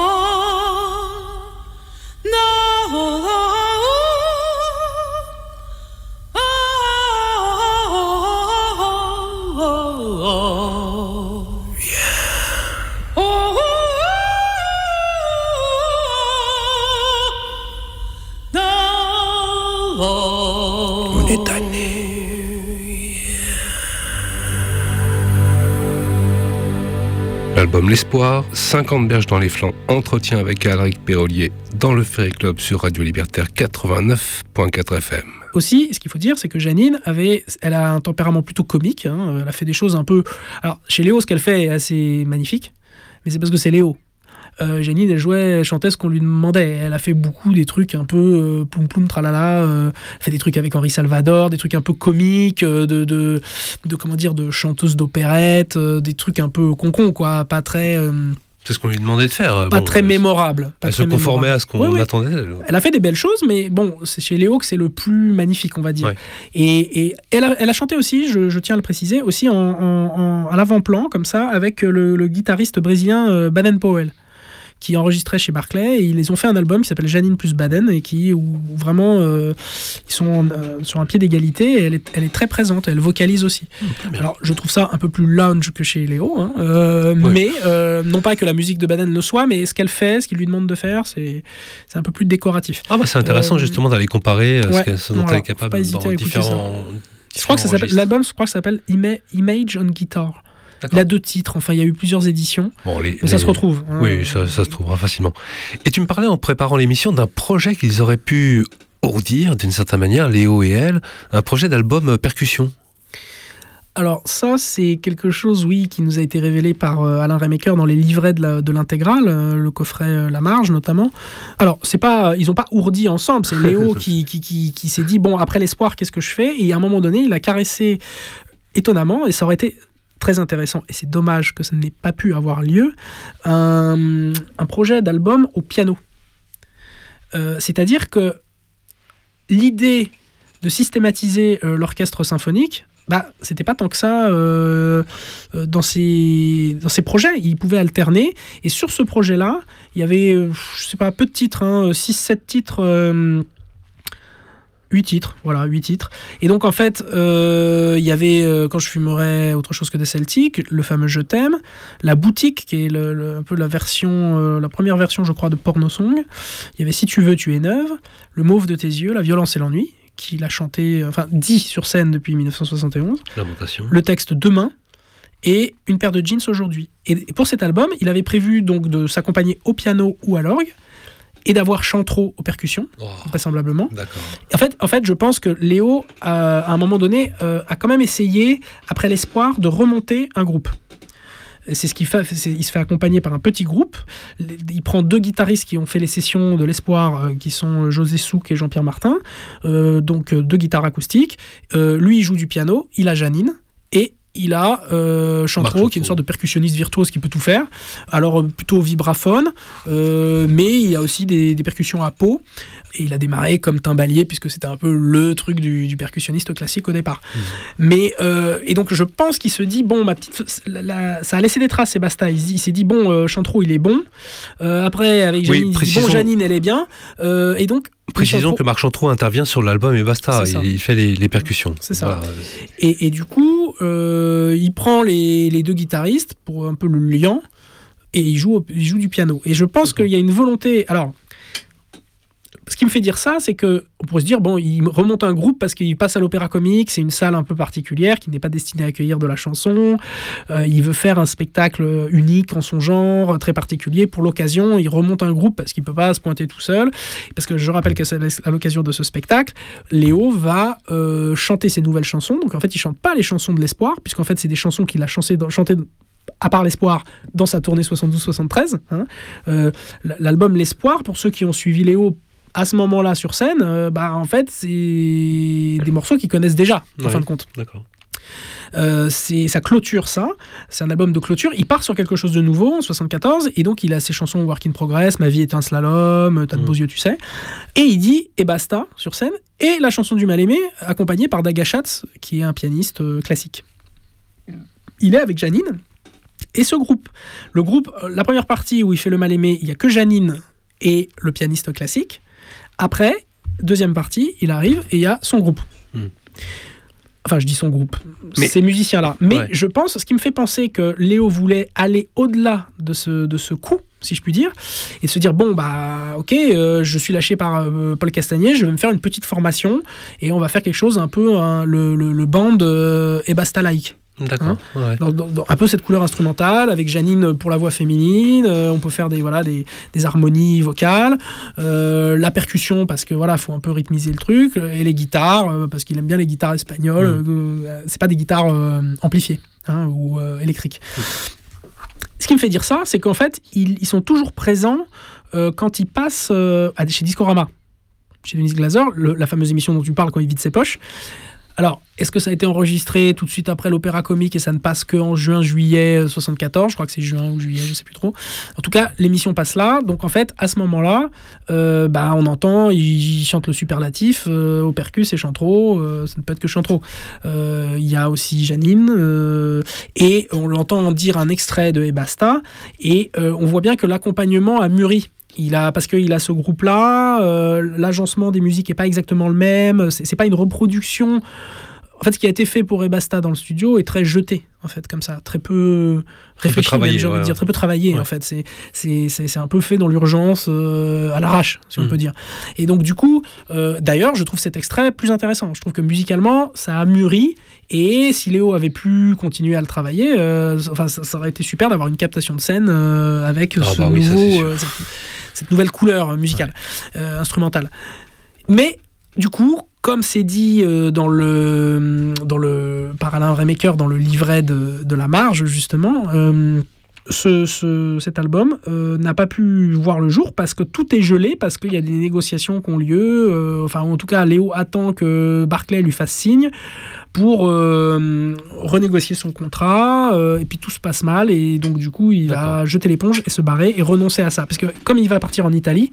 est à nu. L'album L'Espoir, cinquante berges dans les flancs, entretien avec Alaric Pérolier dans le Ferry Club sur Radio Libertaire quatre-vingt-neuf virgule quatre F M. Aussi, ce qu'il faut dire, c'est que Janine avait, elle a un tempérament plutôt comique. Hein, elle a fait des choses un peu. Alors, chez Léo, ce qu'elle fait est assez magnifique, mais c'est parce que c'est Léo. Euh, Janine, elle jouait, elle chantait ce qu'on lui demandait. Elle a fait beaucoup des trucs un peu euh, ploum ploum tralala. Euh, elle fait des trucs avec Henri Salvador, des trucs un peu comiques, euh, de, de, de comment dire, de chanteuse d'opérette, euh, des trucs un peu concon, quoi, pas très. Euh, C'est ce qu'on lui demandait de faire. Pas bon, très elle, mémorable. Pas elle très se conformait mémorable. à ce qu'on ouais, ouais. attendait d'elle. Elle a fait des belles choses, mais bon, c'est chez Léo que c'est le plus magnifique, on va dire. Ouais. Et, et elle, a, elle a chanté aussi, je, je tiens à le préciser, aussi en, en, en, à l'avant-plan, comme ça, avec le, le guitariste brésilien euh, Baden-Powell, qui enregistrait chez Barclay, et ils les ont fait un album qui s'appelle Janine plus Baden, et qui où, où vraiment euh, ils sont euh, sur un pied d'égalité, et elle est, elle est très présente, elle vocalise aussi. Mmh, alors je trouve ça un peu plus lounge que chez Léo, hein, euh, ouais. mais euh, non pas que la musique de Baden le soit, mais ce qu'elle fait, ce qu'il lui demande de faire, c'est, c'est un peu plus décoratif. Ah bah c'est intéressant euh, justement d'aller comparer ouais, ce, ce dont voilà, elle est capable dans différents... Je crois que ça s'appelle, l'album, je crois que ça s'appelle Image on Guitar. D'accord. Il a deux titres, enfin il y a eu plusieurs éditions, bon, les, mais les... ça se retrouve. Hein. Oui, ça, ça se trouvera facilement. Et tu me parlais en préparant l'émission d'un projet qu'ils auraient pu ourdir d'une certaine manière, Léo et elle, un projet d'album percussion. Alors ça, c'est quelque chose, oui, qui nous a été révélé par euh, Alain Remaker dans les livrets de, la, de l'intégrale, euh, le coffret euh, La Marge notamment. Alors, c'est pas, ils n'ont pas ourdi ensemble, c'est Léo qui, qui, qui, qui s'est dit, bon, après l'espoir, qu'est-ce que je fais ? Et à un moment donné, il a caressé étonnamment, et ça aurait été très intéressant, et c'est dommage que ça n'ait pas pu avoir lieu, un, un projet d'album au piano. Euh, c'est-à-dire que l'idée de systématiser euh, l'orchestre symphonique, bah, c'était pas tant que ça euh, dans, ces, dans ces projets. Il pouvait alterner, et sur ce projet-là, il y avait, euh, je sais pas, peu de titres, hein, six sept titres... Euh, huit titres, voilà, huit titres. Et donc, en fait, euh, il y avait euh, Quand je fumerais autre chose que des Celtiques, le fameux Je t'aime, La Boutique, qui est le, le, un peu la version, euh, la première version, je crois, de Porno Song. Il y avait Si tu veux, tu es neuve, Le Mauve de tes yeux, La violence et l'ennui, qu'il a chanté, enfin, dit sur scène depuis dix-neuf cent soixante et onze. Lamentation. Le texte Demain, et Une paire de jeans aujourd'hui. Et pour cet album, il avait prévu donc de s'accompagner au piano ou à l'orgue, et d'avoir Chantreau aux percussions, oh, vraisemblablement. D'accord. En fait, en fait, je pense que Léo, euh, à un moment donné, euh, a quand même essayé, après l'espoir, de remonter un groupe. C'est ce qu'il fait, c'est, il se fait accompagner par un petit groupe. Il prend deux guitaristes qui ont fait les sessions de l'espoir, euh, qui sont José Souk et Jean-Pierre Martin, euh, donc deux guitares acoustiques. Euh, lui, il joue du piano, il a Janine, et il a euh, Chantreau, qui est une sorte de percussionniste virtuose qui peut tout faire. Alors, euh, plutôt vibraphone, euh, mais il y a aussi des, des percussions à peau. Et il a démarré comme timbalier, puisque c'était un peu le truc du, du percussionniste classique au départ. Mmh. Mais, euh, et donc, je pense qu'il se dit, bon, ma petite, la, la, ça a laissé des traces, Sébastien. Il, il s'est dit, bon, euh, Chantreau, il est bon. Euh, après, avec Janine, oui, il dit, bon, Janine, elle est bien. Euh, et donc, précisons Chantreau... que Marc Chantreau intervient sur l'album et basta. Il, il fait les, les percussions. C'est ça. Voilà. Et, et du coup, euh, il prend les, les deux guitaristes pour un peu le liant, et il joue, il joue du piano. Et je pense qu'il y a une volonté... Alors, ce qui me fait dire ça, c'est qu'on pourrait se dire, bon, il remonte un groupe parce qu'il passe à l'Opéra Comique, c'est une salle un peu particulière qui n'est pas destinée à accueillir de la chanson. Euh, il veut faire un spectacle unique en son genre, très particulier. Pour l'occasion, il remonte un groupe parce qu'il ne peut pas se pointer tout seul. Parce que je rappelle que c'est à l'occasion de ce spectacle, Léo va euh, chanter ses nouvelles chansons. Donc en fait, il ne chante pas les chansons de l'espoir, puisqu'en fait, c'est des chansons qu'il a chantées dans, chantées à part l'espoir, dans sa tournée soixante-douze soixante-treize. Hein. Euh, l'album L'Espoir, pour ceux qui ont suivi Léo à ce moment-là sur scène, euh, bah, en fait, c'est des morceaux qu'ils connaissent déjà, en ouais, fin de compte. D'accord. Euh, c'est, ça clôture ça, c'est un album de clôture. Il part sur quelque chose de nouveau en soixante-quatorze, et donc il a ses chansons Work in Progress, Ma vie est un slalom, T'as de beaux yeux, tu sais. Et il dit et basta sur scène, et la chanson du Mal-Aimé, accompagnée par Dag Schatz, qui est un pianiste euh, classique. Il est avec Janine et ce groupe. Le groupe, la première partie où il fait le Mal-Aimé, il n'y a que Janine et le pianiste classique. Après, deuxième partie, il arrive et il y a son groupe. Mmh. Enfin, je dis son groupe, mais, ces musiciens-là. Mais ouais. je pense, ce qui me fait penser que Léo voulait aller au-delà de ce, de ce coup, si je puis dire, et se dire, bon, bah, ok, euh, je suis lâché par euh, Paul Castagnier, je vais me faire une petite formation, et on va faire quelque chose un peu, hein, le, le, le band euh, et basta-like. D'accord. Hein, ouais. dans, dans, dans un peu cette couleur instrumentale avec Janine pour la voix féminine, euh, on peut faire des voilà des, des harmonies vocales, euh, la percussion parce que voilà faut un peu rythmiser le truc, et les guitares euh, parce qu'il aime bien les guitares espagnoles, mmh. euh, c'est pas des guitares euh, amplifiées hein, ou euh, électriques. Mmh. Ce qui me fait dire ça, c'est qu'en fait ils, ils sont toujours présents euh, quand ils passent euh, à, chez Discorama, chez Denis Glaser, le, la fameuse émission dont tu parles quand il vide ses poches. Alors, est-ce que ça a été enregistré tout de suite après l'Opéra Comique et ça ne passe qu'en juin-juillet soixante-quatorze? Je crois que c'est juin ou juillet, je ne sais plus trop. En tout cas, l'émission passe là. Donc, en fait, à ce moment-là, euh, bah, on entend, il chante le superlatif euh, au percus et Chantreau. Euh, ça ne peut être que Chantreau. Il euh, y a aussi Janine. Euh, et on l'entend dire un extrait de Et Basta. Et euh, on voit bien que l'accompagnement a mûri. Il a, parce qu'il a ce groupe-là, euh, l'agencement des musiques n'est pas exactement le même, c'est, c'est pas une reproduction. En fait, ce qui a été fait pour Et Basta dans le studio est très jeté, en fait, comme ça, très peu réfléchi, très peu même, j'ai envie de dire, très peu travaillé, ouais. En fait. C'est, c'est, c'est, c'est un peu fait dans l'urgence, euh, à l'arrache, si mmh. on peut dire. Et donc, du coup, euh, d'ailleurs, je trouve cet extrait plus intéressant. Je trouve que musicalement, ça a mûri. Et si Léo avait pu continuer à le travailler, euh, enfin, ça, ça aurait été super d'avoir une captation de scène euh, avec ah ce bah nouveau, oui, euh, cette, cette nouvelle couleur musicale, ouais. euh, instrumentale. Mais du coup, comme c'est dit euh, dans le, dans le, par Alain Remaker dans le livret de, de La Marge, justement, euh, ce, ce, cet album euh, n'a pas pu voir le jour parce que tout est gelé, parce qu'il y a des négociations qui ont lieu. Euh, enfin, en tout cas, Léo attend que Barclay lui fasse signe pour euh, renégocier son contrat, euh, et puis tout se passe mal, et donc du coup, il D'accord. va jeter l'éponge et se barrer et renoncer à ça. Parce que comme il va partir en Italie,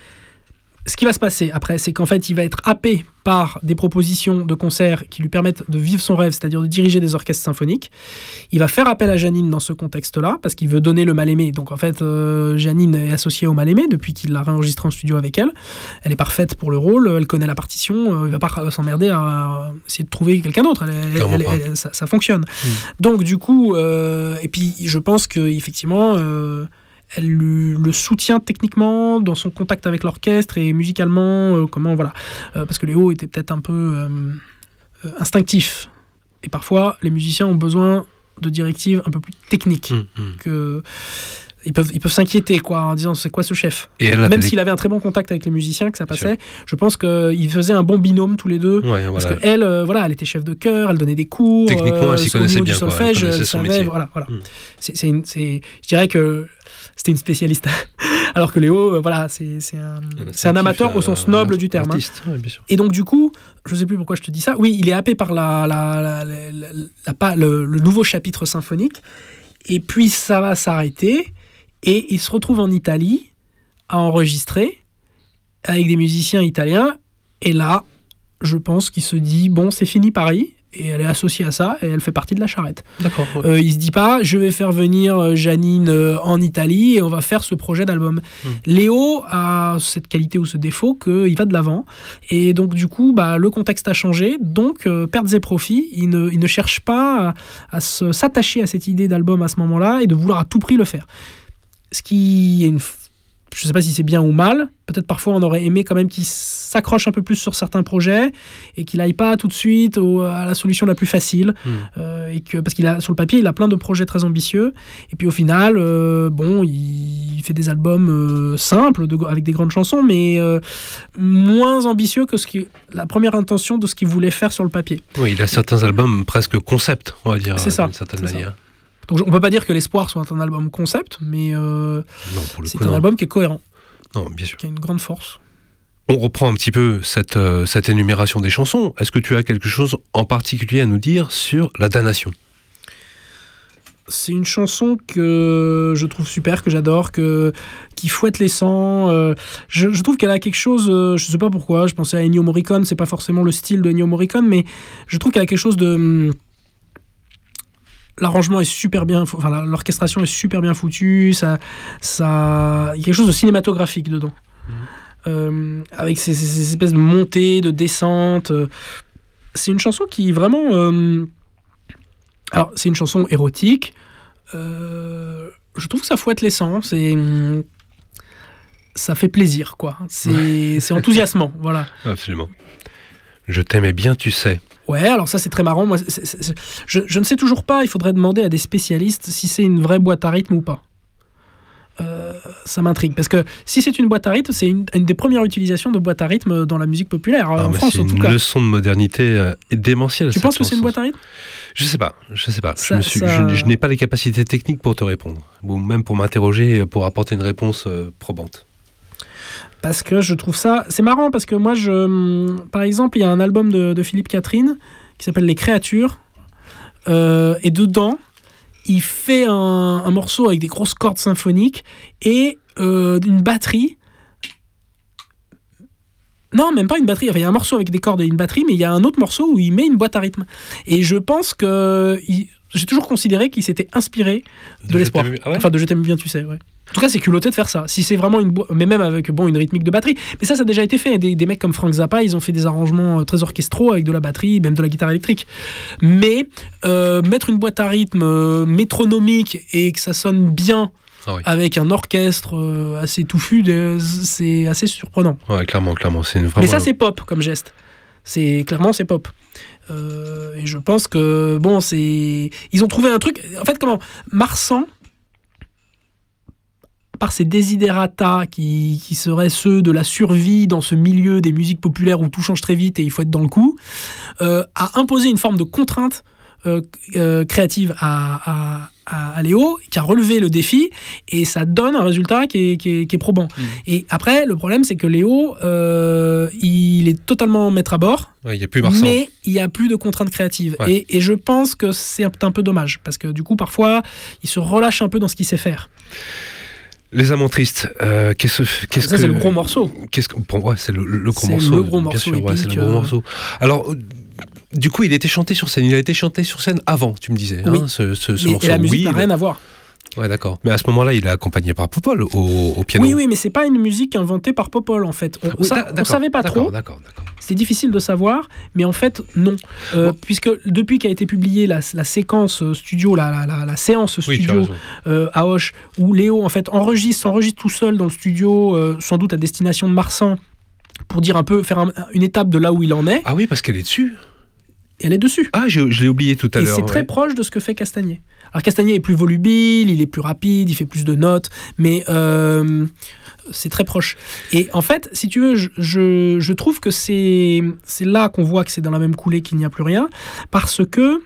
ce qui va se passer après, c'est qu'en fait, il va être happé par des propositions de concerts qui lui permettent de vivre son rêve, c'est-à-dire de diriger des orchestres symphoniques. Il va faire appel à Janine dans ce contexte-là, parce qu'il veut donner le mal-aimé. Donc en fait, euh, Janine est associée au mal-aimé depuis qu'il l'a réenregistré en studio avec elle. Elle est parfaite pour le rôle, elle connaît la partition, euh, il va pas s'emmerder à essayer de trouver quelqu'un d'autre. Elle, elle, elle, elle, ça, ça fonctionne. Mmh. Donc du coup, euh, et puis je pense qu'effectivement... Euh, elle le soutient techniquement dans son contact avec l'orchestre et musicalement, euh, comment voilà, euh, parce que Léo était peut-être un peu euh, euh, instinctif. Et parfois, les musiciens ont besoin de directives un peu plus techniques. Mmh, mmh. Que ils peuvent, ils peuvent s'inquiéter quoi, en disant c'est quoi ce chef. Et elle Même s'il avait un très bon contact avec les musiciens, que ça passait, je pense qu'ils faisaient un bon binôme tous les deux. Ouais, voilà. Parce qu'elle, euh, voilà, elle était chef de chœur, elle donnait des cours. Techniquement, euh, elle s'y connaissait bien. Solfège, quoi. Elle elle son savait, voilà, voilà. Mmh. C'est, c'est une, c'est, je dirais que c'était une spécialiste. Alors que Léo, euh, voilà, c'est, c'est, un, c'est un amateur euh, au sens noble du terme. Artiste, hein. Ouais, bien sûr. Et donc, du coup, je ne sais plus pourquoi je te dis ça. Oui, il est happé par la, la, la, la, la, la, la, le, le nouveau chapitre symphonique. Et puis, ça va s'arrêter. Et il se retrouve en Italie à enregistrer avec des musiciens italiens. Et là, je pense qu'il se dit, bon, c'est fini Paris. Et elle est associée à ça, et elle fait partie de la charrette. D'accord. Ouais. Euh, il se dit pas, je vais faire venir Janine euh, en Italie et on va faire ce projet d'album. Mmh. Léo a cette qualité ou ce défaut qu'il va de l'avant. Et donc, du coup, bah, le contexte a changé. Donc, euh, pertes et profits, il ne, il ne cherche pas à, à se, s'attacher à cette idée d'album à ce moment-là et de vouloir à tout prix le faire. Ce qui est une... Je ne sais pas si c'est bien ou mal. Peut-être parfois on aurait aimé quand même qu'il s'accroche un peu plus sur certains projets et qu'il n'aille pas tout de suite au, à la solution la plus facile. Mmh. Euh, et que, parce qu'il a, sur le papier, il a plein de projets très ambitieux. Et puis au final, euh, bon, il fait des albums euh, simples, de, avec des grandes chansons, mais euh, moins ambitieux que ce qui, la première intention de ce qu'il voulait faire sur le papier. Oui, il a certains albums presque concept, on va dire, c'est ça, d'une certaine c'est manière. Ça. Donc on ne peut pas dire que l'Espoir soit un album concept, mais euh, non, pour le c'est coup, un non. album qui est cohérent. Non, bien sûr. Qui a une grande force. On reprend un petit peu cette, euh, cette énumération des chansons. Est-ce que tu as quelque chose en particulier à nous dire sur La Damnation ? C'est une chanson que je trouve super, que j'adore, que, qui fouette les sangs. Euh, je, je trouve qu'elle a quelque chose, euh, je ne sais pas pourquoi, je pensais à Ennio Morricone, c'est pas forcément le style de Ennio Morricone, mais je trouve qu'elle a quelque chose de... L'arrangement est super bien, enfin l'orchestration est super bien foutue, ça, ça, il y a quelque chose de cinématographique dedans, mmh. euh, avec ces, ces, ces espèces de montées, de descentes. Euh, c'est une chanson qui vraiment... Euh... Alors, c'est une chanson érotique. Euh... Je trouve que ça fouette les sens et... Ça fait plaisir, quoi. C'est, c'est enthousiasmant, voilà. Absolument. Je t'aimais bien, tu sais. Ouais, alors ça, c'est très marrant. Moi, c'est, c'est, c'est... Je, je ne sais toujours pas, il faudrait demander à des spécialistes si c'est une vraie boîte à rythme ou pas. Euh, ça m'intrigue, parce que si c'est une boîte à rythme, c'est une, une des premières utilisations de boîte à rythme dans la musique populaire, ah, en France en tout cas. C'est une leçon de modernité euh, démentielle. Tu penses que c'est une boîte à rythme ? Je sais pas, je sais pas. Ça, je, me suis, ça... je, je n'ai pas les capacités techniques pour te répondre, ou même pour m'interroger, pour apporter une réponse euh, probante. Parce que je trouve ça... C'est marrant, parce que moi, je... par exemple, il y a un album de, de Philippe Catherine qui s'appelle Les Créatures, euh, et dedans, il fait un, un morceau avec des grosses cordes symphoniques et euh, une batterie. Non, même pas une batterie. Enfin, il y a un morceau avec des cordes et une batterie, mais il y a un autre morceau où il met une boîte à rythme. Et je pense que... Il... J'ai toujours considéré qu'il s'était inspiré de, de l'espoir. Ah ouais, enfin, de Je t'aime bien, tu sais, ouais. En tout cas, c'est culotté de faire ça. Si c'est vraiment une boîte, mais même avec bon, une rythmique de batterie. Mais ça, ça a déjà été fait. Des, des mecs comme Frank Zappa, ils ont fait des arrangements très orchestraux avec de la batterie, même de la guitare électrique. Mais euh, mettre une boîte à rythme euh, métronomique et que ça sonne bien ah oui. avec un orchestre euh, assez touffu, de, c'est assez surprenant. Ouais, clairement, clairement. C'est une vraie... Mais ça, c'est pop comme geste. C'est, clairement, c'est pop. Euh, et je pense que, bon, c'est... Ils ont trouvé un truc... En fait, comment Marsan, par ses desiderata qui, qui seraient ceux de la survie dans ce milieu des musiques populaires où tout change très vite et il faut être dans le coup, euh, a imposé une forme de contrainte euh, euh, créative à, à, à, à Léo, qui a relevé le défi, et ça donne un résultat qui est, qui est, qui est probant. Mmh. Et après, le problème, c'est que Léo, euh, il est totalement maître à bord, ouais, y a plus Marsan. Mais il n'y a plus de contraintes créatives. Ouais. Et, et je pense que c'est un, un peu dommage, parce que du coup, parfois, il se relâche un peu dans ce qu'il sait faire. Les Amants Tristes, euh, qu'est-ce, qu'est-ce ça, que... c'est le gros morceau. Qu'est-ce que... Bon, ouais, c'est le, le gros c'est morceau. Le gros morceau bien sûr, épique, ouais, c'est le gros euh... morceau. Alors, du coup, il était chanté sur scène. Il a été chanté sur scène avant, tu me disais, oui. hein, ce, ce, ce mais, morceau. Et la musique oui, n'a mais... rien à voir. Ouais, d'accord. Mais à ce moment-là, il est accompagné par Popol au, au piano. Oui, oui, mais c'est pas une musique inventée par Popol, en fait. On, oui, ça, on savait pas d'accord, trop. D'accord, d'accord. C'est difficile de savoir, mais en fait, non. Euh, bon. Puisque depuis qu'a été publiée la, la séquence studio, la, la, la, la séance studio oui, euh, à Auch, où Léo, en fait, enregistre, s'enregistre tout seul dans le studio, euh, sans doute à destination de Marsan, pour dire un peu, faire un, une étape de là où il en est. Ah oui, parce qu'elle est dessus. Et elle est dessus. Ah, je, je l'ai oublié tout à et l'heure. Et c'est ouais. très proche de ce que fait Castagnier. Alors Castagnier est plus volubile, il est plus rapide, il fait plus de notes, mais euh, c'est très proche. Et en fait, si tu veux, je, je, je trouve que c'est, c'est là qu'on voit que c'est dans la même coulée qu'il n'y a plus rien, parce que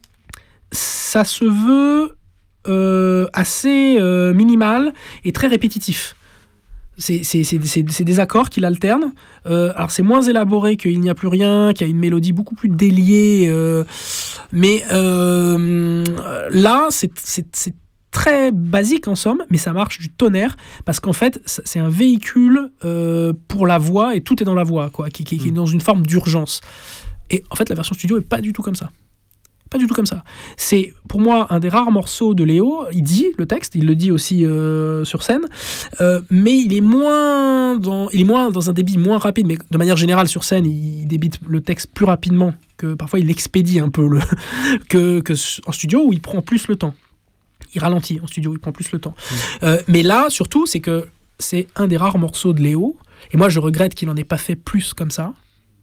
ça se veut euh, assez euh, minimal et très répétitif. C'est, c'est, c'est, c'est, c'est des accords qu'il alterne. Euh, alors c'est moins élaboré qu'il n'y a plus rien, qu'il y a une mélodie beaucoup plus déliée. Euh, mais euh, là, c'est, c'est, c'est très basique en somme, mais ça marche du tonnerre parce qu'en fait, c'est un véhicule euh, pour la voix et tout est dans la voix, quoi, qui, qui, qui est dans une forme d'urgence. Et en fait, la version studio est pas du tout comme ça. Pas du tout comme ça. C'est pour moi un des rares morceaux de Léo. Il dit le texte, il le dit aussi euh, sur scène, euh, mais il est moins dans, il est moins dans un débit moins rapide. Mais de manière générale sur scène, il débite le texte plus rapidement que parfois il expédie un peu le que, que en studio où il prend plus le temps. Il ralentit en studio, il prend plus le temps. Mmh. Euh, mais là, surtout, c'est que c'est un des rares morceaux de Léo. Et moi, je regrette qu'il n'en ait pas fait plus comme ça.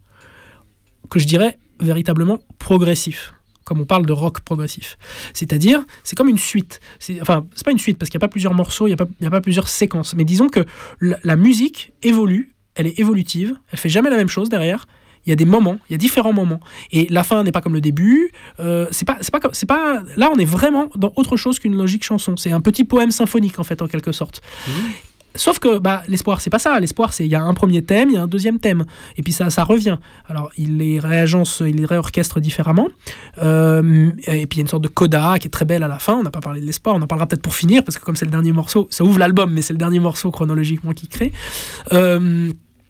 Que je dirais véritablement progressif. Comme on parle de rock progressif. C'est-à-dire, c'est comme une suite. C'est, enfin, c'est pas une suite, parce qu'il n'y a pas plusieurs morceaux, il n'y a, a pas plusieurs séquences. Mais disons que la, la musique évolue, elle est évolutive, elle fait jamais la même chose derrière. Il y a des moments, il y a différents moments. Et la fin n'est pas comme le début. Euh, c'est pas, c'est pas, c'est pas, là, on est vraiment dans autre chose qu'une logique chanson. C'est un petit poème symphonique, en fait, en quelque sorte. Mmh. Sauf que bah, l'espoir, c'est pas ça. L'espoir, c'est il y a un premier thème, il y a un deuxième thème. Et puis ça, ça revient. Alors, il les réagence, il les réorchestre différemment. Euh, et puis il y a une sorte de coda qui est très belle à la fin. On n'a pas parlé de l'espoir, on en parlera peut-être pour finir, parce que comme c'est le dernier morceau, ça ouvre l'album, mais c'est le dernier morceau chronologiquement qu'il crée. Euh,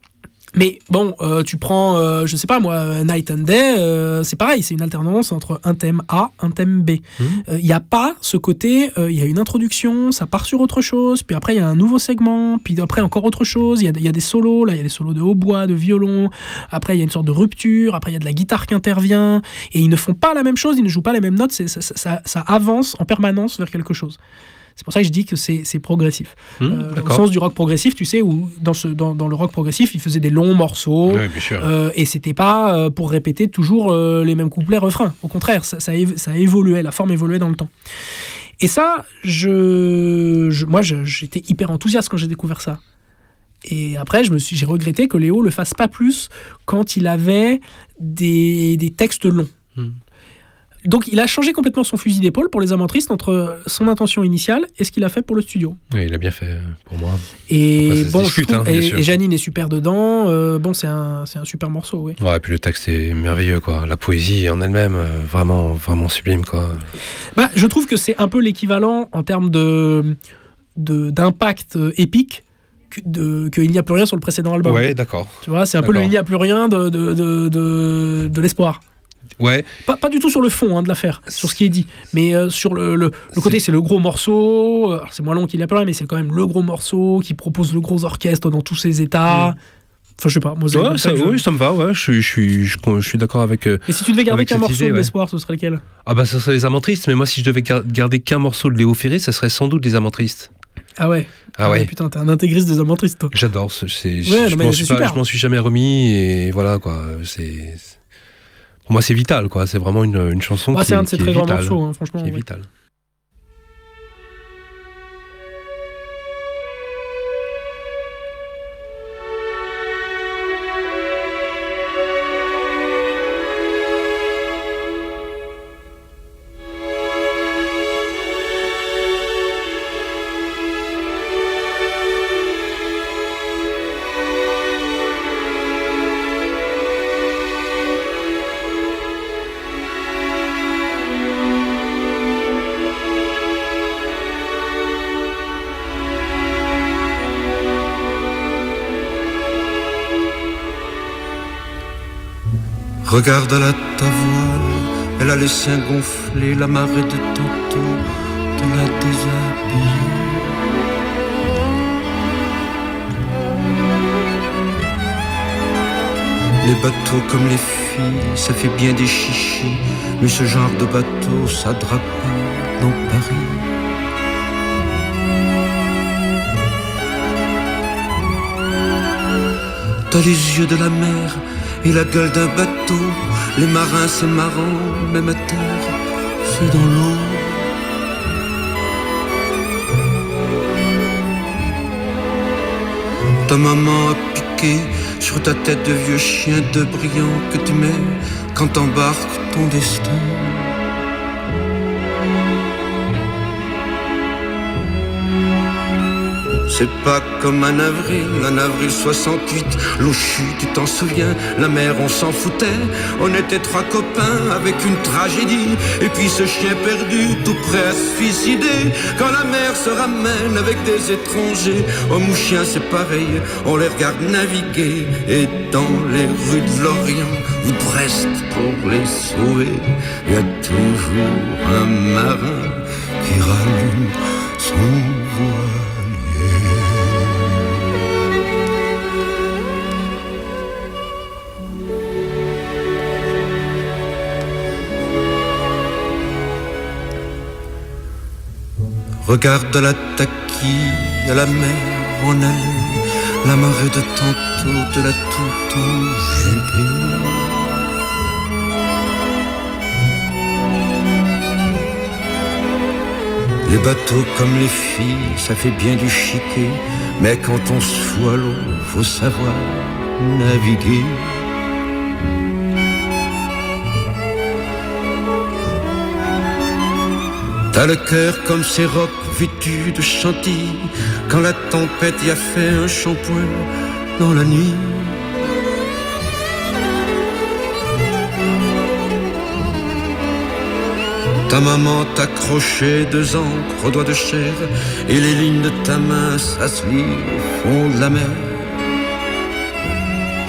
Mais bon, euh, tu prends, euh, je sais pas moi, Night and Day, euh, c'est pareil, c'est une alternance entre un thème A, un thème B. Il Mmh. n'y a pas ce côté, il euh, y a une introduction, ça part sur autre chose, puis après il y a un nouveau segment, puis après encore autre chose, il y a, y a des solos, là il y a des solos de hautbois, de violon, après il y a une sorte de rupture, après il y a de la guitare qui intervient, et ils ne font pas la même chose, ils ne jouent pas les mêmes notes, c'est, ça, ça, ça avance en permanence vers quelque chose. C'est pour ça que je dis que c'est, c'est progressif. Mmh, euh, au sens du rock progressif, tu sais, où dans, ce, dans, dans le rock progressif, ils faisaient des longs morceaux, Oui, bien sûr. euh, et c'était pas euh, pour répéter toujours euh, les mêmes couplets, refrains. Au contraire, ça, ça, évo- ça évoluait, la forme évoluait dans le temps. Et ça, je, je, moi, je, j'étais hyper enthousiaste quand j'ai découvert ça. Et après, je me suis, j'ai regretté que Léo le fasse pas plus quand il avait des, des textes longs. Mmh. Donc, il a changé complètement son fusil d'épaule pour les Amants Tristes entre son intention initiale et ce qu'il a fait pour le studio. Oui, il a bien fait pour moi. Et Après, ça se bon, discute, je trouve- hein, bien et, sûr. et Janine est super dedans. Euh, bon, c'est un, c'est un super morceau, oui. Ouais, et puis le texte est merveilleux, quoi. La poésie en elle-même, euh, vraiment, vraiment sublime, quoi. Bah, je trouve que c'est un peu l'équivalent en termes de, de d'impact euh, épique que, de, que Il n'y a plus rien sur le précédent album. Ouais, d'accord. Tu vois, c'est un peu D'accord. le Il n'y a plus rien de, de, de, de, de l'espoir. Ouais, Pas, pas du tout sur le fond hein, de l'affaire, sur ce qui est dit, mais euh, sur le, le, le côté, c'est le gros morceau. Alors, c'est moins long qu'il y a plein, mais c'est quand même le gros morceau qui propose le gros orchestre dans tous ses états. Enfin, je sais pas. Moi, c'est ouais comme ça, que je- oui, ça me va, ouais. Je suis, je suis, je, je suis d'accord avec. euh, Et si tu devais garder avec qu'un cette morceau idée, de ouais. l'espoir, ce serait lequel? Ah bah ça serait les Amants Tristes, mais moi si je devais gar- garder qu'un morceau de Léo Ferré, ça serait sans doute les Amants Tristes. Ah ouais. Ah ouais. Putain, t'es un intégriste des Amants Tristes, toi. J'adore, c'est, c'est- Ouais, je, non, mais m'en c'est suis pas- super. je m'en suis jamais remis et voilà quoi. C'est, pour moi c'est vital quoi. C'est vraiment une, une chanson Ah, qui, c'est un de ses qui très est grands vitale, morceaux, hein, franchement. qui est ouais. vitale. Regarde à la ta voile, elle a les seins gonflés, la marée de tantôt te l'a déshabillée. Les bateaux comme les filles, ça fait bien des chichis, mais ce genre de bateau, ça drape pas dans Paris. T'as les yeux de la mer et la gueule d'un bateau. Les marins c'est marrant, même à terre, c'est dans l'eau. Ta maman a piqué sur ta tête de vieux chien de brillant que tu mets quand t'embarques ton destin. C'est pas comme un avril, un avril soixante-huit. L'eau chute, tu t'en souviens, la mer on s'en foutait. On était trois copains avec une tragédie. Et puis ce chien perdu, tout prêt à se suicider. Quand la mer se ramène avec des étrangers, homme ou chien c'est pareil, on les regarde naviguer. Et dans les rues de l'Orient, ou presque pour les sauver, il y a toujours un marin qui rallume son voile. Regarde la taquille à la mer en allée, la marée de tantôt te l'a tout enjubée. Les bateaux comme les filles, ça fait bien du chiquet, mais quand on se fout à l'eau, faut savoir naviguer. T'as le cœur comme ces rocs vêtus de chantilly, quand la tempête y a fait un shampoing dans la nuit. Ta maman t'accrochait deux encres aux doigts de chair, et les lignes de ta main, ça se lit au fond de la mer.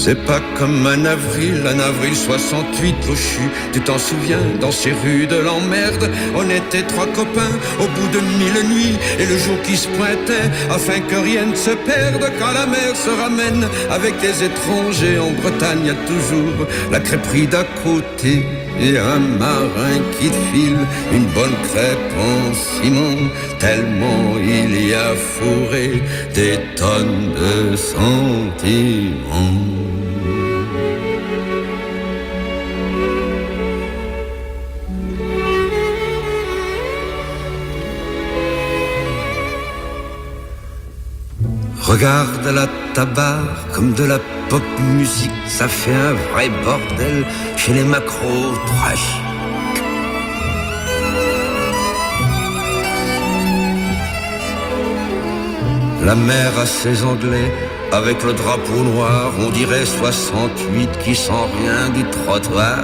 C'est pas comme un avril, un avril soixante-huit, Lochu, tu t'en souviens, dans ces rues de l'emmerde, on était trois copains au bout de mille nuits, et le jour qui se pointait, afin que rien ne se perde, quand la mer se ramène avec des étrangers en Bretagne, y a toujours la crêperie d'à côté, et un marin qui te file une bonne crêpe en ciment, tellement il y a fourré des tonnes de sentiments. Regarde la tabac comme de la pop musique, ça fait un vrai bordel chez les macros trash. La mer a ses Anglais avec le drapeau noir, on dirait soixante-huit qui sent rien du trottoir.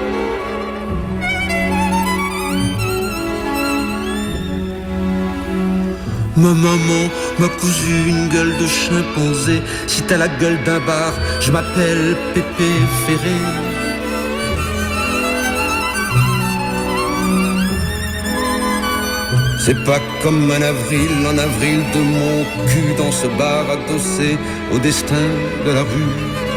Ma maman m'a cousu une gueule de chimpanzé. Si t'as la gueule d'un bar, je m'appelle Pépé Ferré. C'est pas comme un avril, en avril de mon cul dans ce bar adossé au destin de la rue.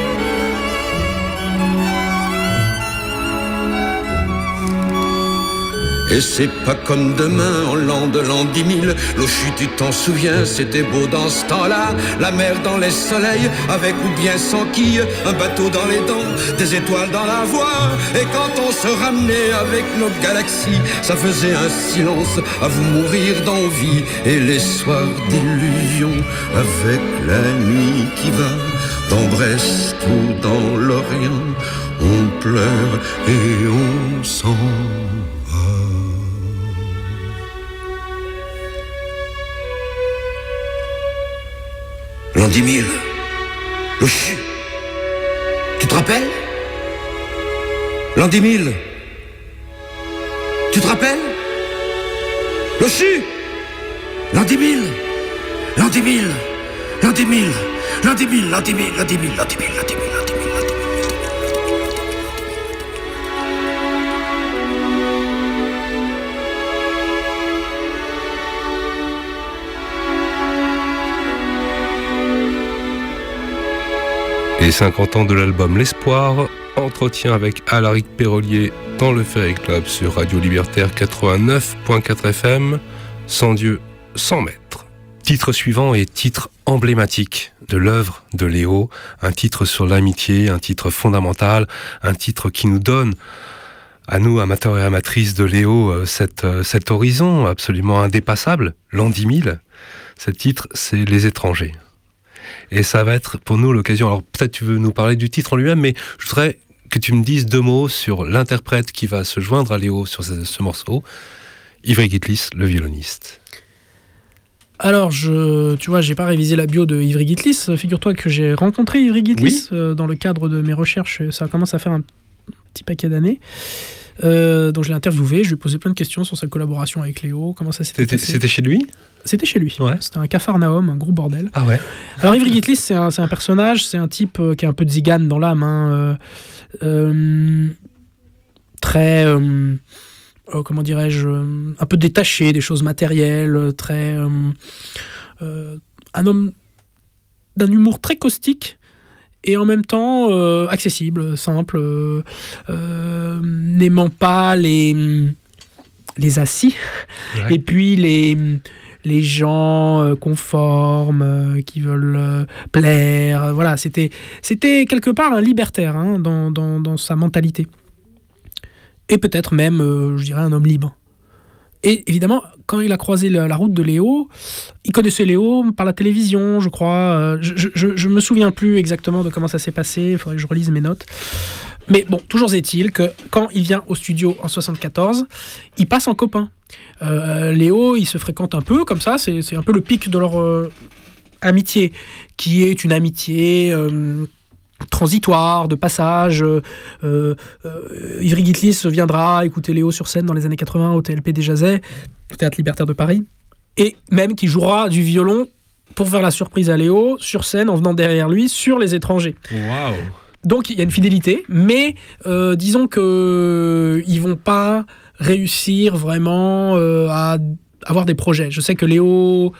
Et c'est pas comme demain, en l'an de l'an dix mille. Lochu, tu t'en souviens, c'était beau dans ce temps-là. La mer dans les soleils, avec ou bien sans quille. Un bateau dans les dents, des étoiles dans la voie. Et quand on se ramenait avec nos galaxies, ça faisait un silence à vous mourir d'envie. Et les soirs d'illusion, avec la nuit qui va, dans Brest ou dans l'Orient, on pleure et on s'en l'an dix mille, Lochu, tu te rappelles? L'an dix mille, tu te rappelles? Lochu, l'an dix mille, l'an dix mille, l'an dix mille, l'an dix mille, l'an dix mille, l'an dix mille, l'an dix mille, l'an dix mille, l'an dix mille, l'an dix mille. Et cinquante ans de l'album L'Espoir, entretien avec Alaric Pérolier dans le Ferry Club sur Radio Libertaire quatre-vingt-neuf point quatre F M, Sans Dieu, sans maître. Titre suivant est titre emblématique de l'œuvre de Léo, un titre sur l'amitié, un titre fondamental, un titre qui nous donne, à nous amateurs et amatrices de Léo, cet, cet horizon absolument indépassable, l'an dix mille. Ce titre, c'est Les Étrangers. Et ça va être pour nous l'occasion, alors peut-être tu veux nous parler du titre en lui-même, mais je voudrais que tu me dises deux mots sur l'interprète qui va se joindre à Léo sur ce, ce morceau, Ivry Gitlis, le violoniste. Alors, je, tu vois, j'ai pas révisé la bio de Ivry Gitlis. Figure-toi que j'ai rencontré Ivry Gitlis oui. euh, dans le cadre de mes recherches. Ça commence à faire un petit paquet d'années. Euh, donc je l'ai interviewé, je lui ai posé plein de questions sur sa collaboration avec Léo, comment ça s'était c'était, passé. C'était chez lui ? C'était chez lui, ouais. C'était un capharnaüm, un gros bordel. Ah ouais. Alors Ivry Gitlis, c'est un, c'est un personnage, c'est un type euh, qui est un peu de zigane dans l'âme, hein, euh, euh, très, euh, euh, comment dirais-je, euh, un peu détaché des choses matérielles, très, euh, euh, un homme d'un humour très caustique, et en même temps euh, accessible, simple, euh, euh, n'aimant pas les, les assis, ouais. Et puis les, les gens euh, conformes, euh, qui veulent euh, plaire. Euh, voilà, c'était, c'était quelque part un libertaire hein, dans, dans, dans sa mentalité. Et peut-être même, euh, je dirais, un homme libre. Et évidemment, quand il a croisé la, la route de Léo, il connaissait Léo par la télévision, je crois. Je, je, je me souviens plus exactement de comment ça s'est passé. Il faudrait que je relise mes notes. Mais bon, toujours est-il que quand il vient au studio en soixante-quatorze, il passe en copain. Euh, Léo, il se fréquente un peu comme ça. C'est, c'est un peu le pic de leur euh, amitié, qui est une amitié Euh, transitoire, de passage. Euh, euh, Ivry Gitlis viendra écouter Léo sur scène dans les années quatre-vingts au T L P des Jazets, au Théâtre Libertaire de Paris, et même qui jouera du violon pour faire la surprise à Léo, sur scène, en venant derrière lui, sur Les Étrangers. Waouh. Donc il y a une fidélité, mais euh, disons que ils vont pas réussir vraiment euh, à avoir des projets. Je sais que Léo,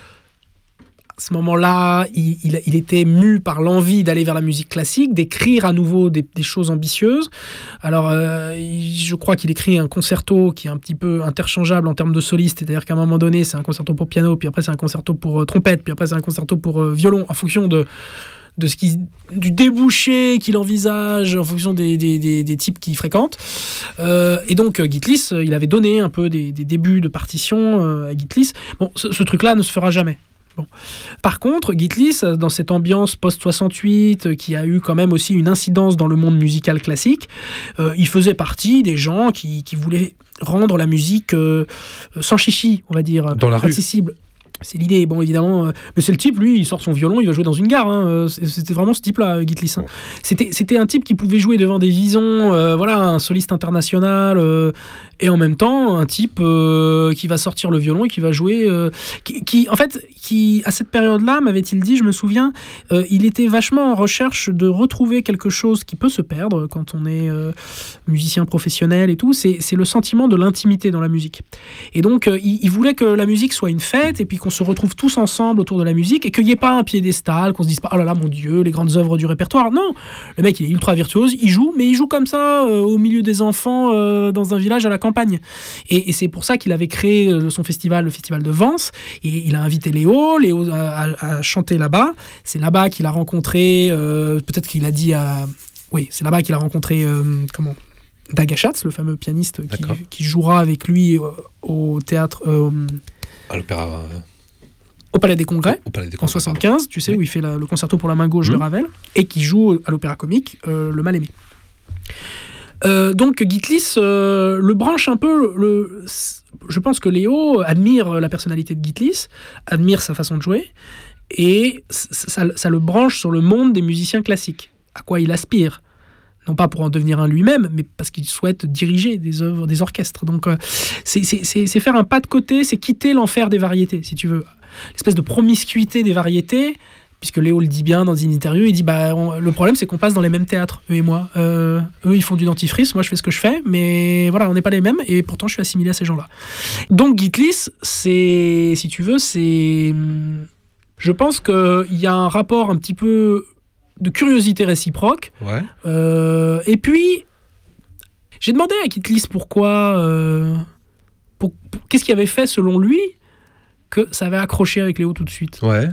à ce moment-là, il, il, il était mu par l'envie d'aller vers la musique classique, d'écrire à nouveau des, des choses ambitieuses. Alors, euh, je crois qu'il écrit un concerto qui est un petit peu interchangeable en termes de soliste, c'est-à-dire qu'à un moment donné, c'est un concerto pour piano, puis après c'est un concerto pour euh, trompette, puis après c'est un concerto pour euh, violon, en fonction de de ce qui, du débouché qu'il envisage en fonction des, des, des, des types qu'il fréquente. Euh, et donc, euh, Gitlis, euh, il avait donné un peu des, des débuts de partition euh, à Gitlis. Bon, ce, ce truc-là ne se fera jamais. Bon. Par contre, Gitlis, dans cette ambiance post-soixante-huit, euh, qui a eu quand même aussi une incidence dans le monde musical classique, euh, il faisait partie des gens qui, qui voulaient rendre la musique euh, sans chichi, on va dire, dans la accessible. Rue. C'est l'idée, bon évidemment, euh, mais c'est le type, lui, il sort son violon, il va jouer dans une gare, hein, euh, c'était vraiment ce type-là, Gitlis. Hein. C'était, c'était un type qui pouvait jouer devant des visons, euh, voilà, un soliste international, euh, et en même temps, un type euh, qui va sortir le violon et qui va jouer, euh, qui, qui, en fait, qui, à cette période-là, m'avait-il dit, je me souviens, euh, il était vachement en recherche de retrouver quelque chose qui peut se perdre quand on est euh, musicien professionnel et tout, c'est, c'est le sentiment de l'intimité dans la musique. Et donc, euh, il, il voulait que la musique soit une fête, et puis qu'on se retrouve tous ensemble autour de la musique et qu'il n'y ait pas un piédestal, qu'on se dise pas oh là là mon Dieu, les grandes œuvres du répertoire. Non, le mec il est ultra virtuose, il joue, mais il joue comme ça euh, au milieu des enfants euh, dans un village à la campagne. Et, et c'est pour ça qu'il avait créé euh, son festival, le festival de Vence, et il a invité Léo, Léo a, a, a chanté là-bas. C'est là-bas qu'il a rencontré, euh, peut-être qu'il a dit à, oui, c'est là-bas qu'il a rencontré euh, comment. Dag Schatz, le fameux pianiste qui, qui jouera avec lui euh, au théâtre. Euh, à l'opéra. Euh... Au Palais des Congrès, au Palais des Congrès en soixante-quinze, tu sais, oui. Où il fait la, le concerto pour la main gauche mmh. de Ravel, et qui joue à l'Opéra Comique euh, Le Mal-Aimé. Euh, donc Gitlis euh, le branche un peu. Le, je pense que Léo admire la personnalité de Gitlis, admire sa façon de jouer, et ça, ça le branche sur le monde des musiciens classiques, à quoi il aspire. Non pas pour en devenir un lui-même, mais parce qu'il souhaite diriger des œuvres, des orchestres. Donc euh, c'est, c'est, c'est, c'est faire un pas de côté, c'est quitter l'enfer des variétés, si tu veux. L'espèce de promiscuité des variétés, puisque Léo le dit bien dans une interview, il dit bah, on, le problème c'est qu'on passe dans les mêmes théâtres, eux et moi. Euh, eux ils font du dentifrice, moi je fais ce que je fais, mais voilà, on n'est pas les mêmes, et pourtant je suis assimilé à ces gens-là. Donc Gitlis, c'est, si tu veux, c'est... Je pense qu'il y a un rapport un petit peu de curiosité réciproque. Ouais. Euh, et puis, j'ai demandé à Gitlis pourquoi... Euh, pour, pour, qu'est-ce qui avait fait, selon lui, que ça avait accroché avec Léo tout de suite. Ouais.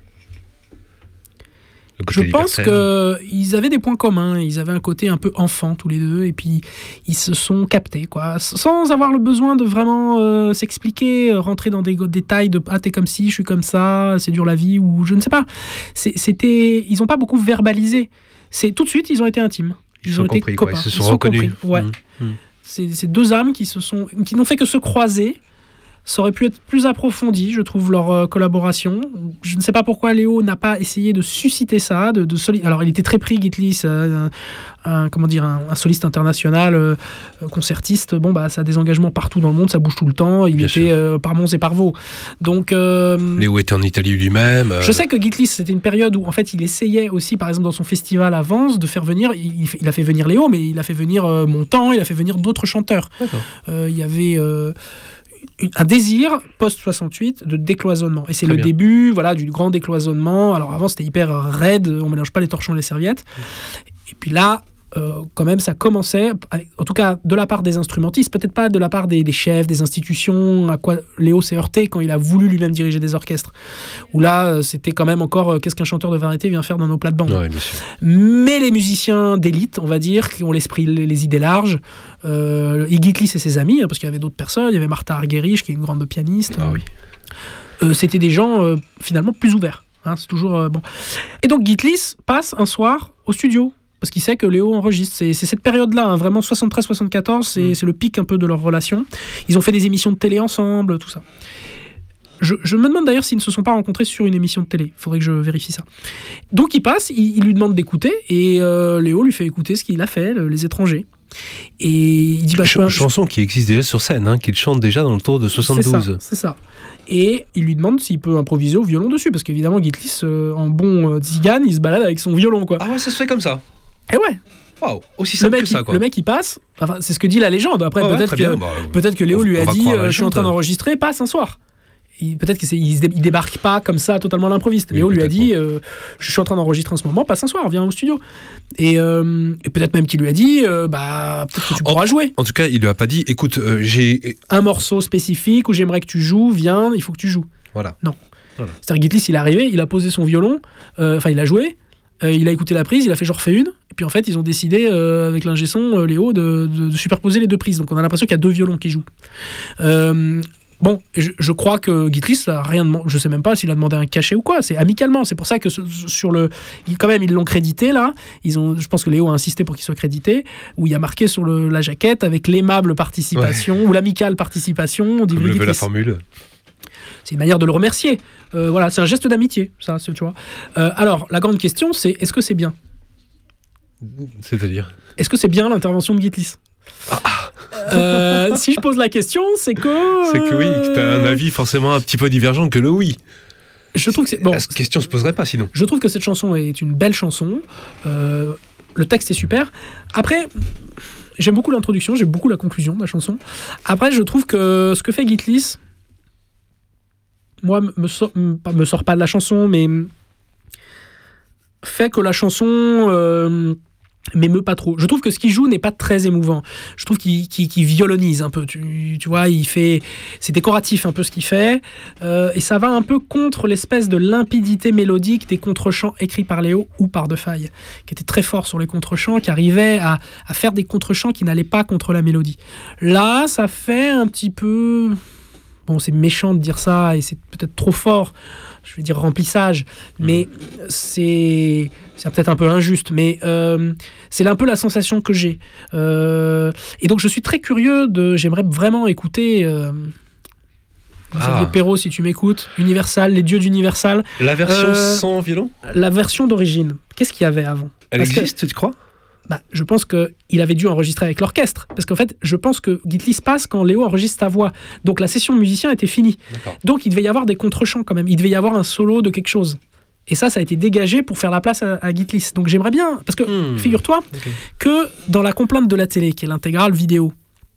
Je pense qu'ils avaient des points communs. Ils avaient un côté un peu enfant, tous les deux. Et puis, ils se sont captés, quoi. Sans avoir le besoin de vraiment euh, s'expliquer, rentrer dans des détails de « Ah, t'es comme ci, je suis comme ça, c'est dur la vie », ou je ne sais pas. C'est, c'était... Ils n'ont pas beaucoup verbalisé. C'est, tout de suite, ils ont été intimes. Ils, ils ont été compris, copains. Quoi. Ils se sont ils reconnus. Sont ouais. Mmh. Mmh. C'est, c'est deux âmes qui, se sont, qui n'ont fait que se croiser. Ça aurait pu être plus approfondi, je trouve, leur euh, collaboration. Je ne sais pas pourquoi Léo n'a pas essayé de susciter ça. De, de soli- Alors, il était très pris, Gitlis, euh, un, comment dire, un, un soliste international, euh, concertiste. Bon, bah, ça a des engagements partout dans le monde, ça bouge tout le temps. Il Bien était euh, par Mons et par Vaux. Donc, euh, Léo était en Italie lui-même. Euh... Je sais que Gitlis, c'était une période où, en fait, il essayait aussi, par exemple, dans son festival à Vence, de faire venir. Il, il a fait venir Léo, mais il a fait venir euh, Montand, il a fait venir d'autres chanteurs. Euh, il y avait. Euh, un désir post-soixante-huit de décloisonnement. Et c'est Très le bien. début voilà, du grand décloisonnement. Alors avant, c'était hyper raide, on ne mélange pas les torchons et les serviettes. Et puis là, euh, quand même, ça commençait, en tout cas de la part des instrumentistes, peut-être pas de la part des, des chefs, des institutions, à quoi Léo s'est heurté quand il a voulu lui-même diriger des orchestres. Où là, c'était quand même encore euh, qu'est-ce qu'un chanteur de variété vient faire dans nos plates-bandes. Ouais, bien sûr. Mais les musiciens d'élite, on va dire, qui ont l'esprit, les, les idées larges, euh, et Gitlis et ses amis, hein, parce qu'il y avait d'autres personnes, il y avait Martha Argerich, qui est une grande pianiste. Ah oui. Euh, c'était des gens euh, finalement plus ouverts. Hein, c'est toujours euh, bon. Et donc Gitlis passe un soir au studio. Parce qu'il sait que Léo enregistre. C'est, c'est cette période-là, hein, vraiment soixante-treize soixante-quatorze, c'est, mmh. c'est le pic un peu de leur relation. Ils ont fait des émissions de télé ensemble, tout ça. Je, je me demande d'ailleurs s'ils ne se sont pas rencontrés sur une émission de télé. Il faudrait que je vérifie ça. Donc il passe, il, il lui demande d'écouter, et euh, Léo lui fait écouter ce qu'il a fait, le, Les Étrangers. Et il dit... Bah, Ch- je, chanson qui existe déjà sur scène, hein, qu'il chante déjà dans le tour de soixante-douze. C'est ça, c'est ça. et il lui demande s'il peut improviser au violon dessus, parce qu'évidemment Gitlis, euh, en bon euh, tzigane, il se balade avec son violon, quoi. Ah ouais, ça se fait comme ça. Et ouais. Waouh, aussi Le simple mec, que ça, il, quoi. le mec il passe, enfin, c'est ce que dit la légende. Après, Ah ouais, peut-être, très que, bien, bah, peut-être que Léo on- lui on a va dit croire la euh, je suis en train légende. d'enregistrer, passe un soir. Il- peut-être qu'il il, il débarque pas comme ça totalement à l'improviste. Oui, Léo lui a peut-être, dit euh, je suis en train d'enregistrer en ce moment, passe un soir, viens au studio. Et, euh, et peut-être même qu'il lui a dit euh, bah peut-être que tu pourras Oh. jouer En tout cas, il lui a pas dit, écoute, euh, j'ai... un morceau spécifique où j'aimerais que tu joues, viens, il faut que tu joues. Voilà. C'est-à-dire Gitlis, il est arrivé, il a posé son violon, euh, enfin il a joué, euh, il a écouté la prise, il a fait genre fait une, et puis en fait ils ont décidé euh, avec l'ingé son, euh, Léo, de, de, de superposer les deux prises. Donc on a l'impression qu'il y a deux violons qui jouent. Euh, bon, je, je crois que Gitlis a rien demandé, je sais même pas s'il a demandé un cachet ou quoi, c'est amicalement, c'est pour ça que ce- sur le, il- quand même ils l'ont crédité là, ils ont, je pense que Léo a insisté pour qu'il soit crédité, où il y a marqué sur le, la jaquette avec l'aimable participation ou l'amicale participation d'Ivry Comme le veut la Gitlis. formule. C'est une manière de le remercier. Euh, voilà, c'est un geste d'amitié, ça, c'est- tu vois. Euh, alors, la grande question, c'est est-ce que c'est bien C'est-à-dire Est-ce que c'est bien l'intervention de Gitlis Euh, Si je pose la question, c'est que. C'est que oui, que t'as un euh, avis forcément un petit peu divergent que le oui. Je trouve que c'est. Bon, La question se poserait pas sinon. je trouve que cette chanson est une belle chanson. Euh, le texte est super. Après. J'aime beaucoup l'introduction, j'aime beaucoup la conclusion de la chanson. Après, je trouve que ce que fait Gitlis, moi, me sort, me sort pas de la chanson, mais fait que la chanson euh, m'émeut pas trop. Je trouve que ce qu'il joue n'est pas très émouvant. Je trouve qu'il, qu'il, qu'il violonise un peu. Tu, tu vois, il fait, c'est décoratif un peu ce qu'il fait, euh, et ça va un peu contre l'espèce de limpidité mélodique des contrechants écrits par Léo ou par Defay, qui était très fort sur les contrechants, qui arrivait à, à faire des contrechants qui n'allaient pas contre la mélodie. Là, ça fait un petit peu... Bon, c'est méchant de dire ça, et c'est peut-être trop fort, je vais dire remplissage, mais c'est, c'est peut-être un peu injuste, mais euh, c'est un peu la sensation que j'ai. Euh, et donc je suis très curieux, de, j'aimerais vraiment écouter... Euh, Ah. les Perrault, si tu m'écoutes, Universal, les dieux d'Universal, La version Euh, sans violon, la version d'origine. Qu'est-ce qu'il y avait avant elle Parce que- existe, tu crois bah, je pense qu'il avait dû enregistrer avec l'orchestre. Parce qu'en fait, je pense que Gitlis passe quand Léo enregistre sa voix. Donc la session musicien était finie. D'accord. Donc il devait y avoir des contrechants quand même. Il devait y avoir un solo de quelque chose. Et ça, ça a été dégagé pour faire la place à, à Gitlis. Donc j'aimerais bien... Parce que, Hmm. figure-toi, Ok. que dans la complainte de la télé, qui est l'intégrale vidéo,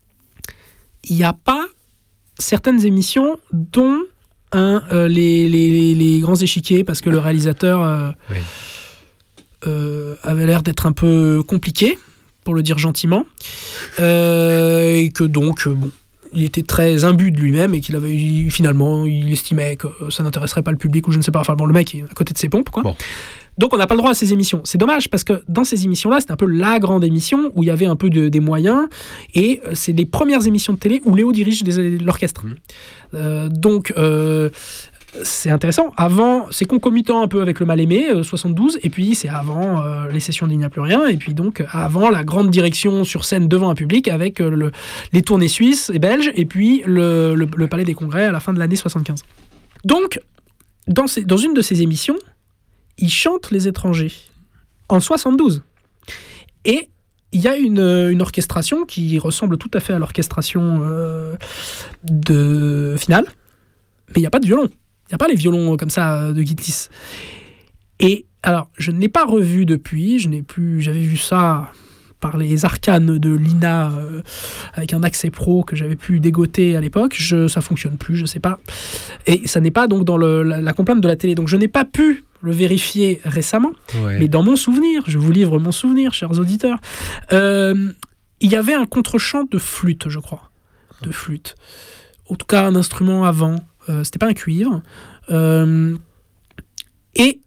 il n'y a pas certaines émissions dont hein, euh, les, les, les, les grands échiquiers, parce que le réalisateur... euh, Oui. euh, avait l'air d'être un peu compliqué, pour le dire gentiment, euh, et que donc, euh, bon, il était très imbu de lui-même et qu'il avait il- finalement, il estimait que ça n'intéresserait pas le public ou je ne sais pas. Enfin bon, le mec est à côté de ses pompes, quoi. Bon. Donc on n'a pas le droit à ces émissions. C'est dommage parce que dans ces émissions-là, c'était un peu la grande émission où il y avait un peu de, des moyens et euh, c'est les premières émissions de télé où Léo dirige des- l'orchestre. Mmh. Euh, donc euh, c'est intéressant. Avant, c'est concomitant un peu avec le Mal-Aimé, euh, soixante-douze, et puis c'est avant euh, les sessions d'Il n'y a plus rien, et puis donc avant la grande direction sur scène devant un public avec euh, le, les tournées suisses et belges, et puis le, le, le Palais des Congrès à la fin de l'année soixante-quinze. Donc, dans, ces, dans une de ces émissions, il chante Les Étrangers, en soixante-douze. Et il y a une, une orchestration qui ressemble tout à fait à l'orchestration euh, de finale, mais il n'y a pas de violon. Il n'y a pas les violons comme ça de Gitlis. Et alors, je ne l'ai pas revu depuis, je n'ai plus, j'avais vu ça par les arcanes de l'I N A euh, avec un accès pro que j'avais pu dégoter à l'époque. Je, ça fonctionne plus, je sais pas. Et ça n'est pas donc dans le, la, la complainte de la télé. Donc je n'ai pas pu le vérifier récemment, Ouais. mais dans mon souvenir, je vous livre mon souvenir, chers auditeurs, euh, il y avait un contre-champ de flûte, je crois, de flûte. En tout cas, un instrument avant. Euh, c'était pas un cuivre. Euh, et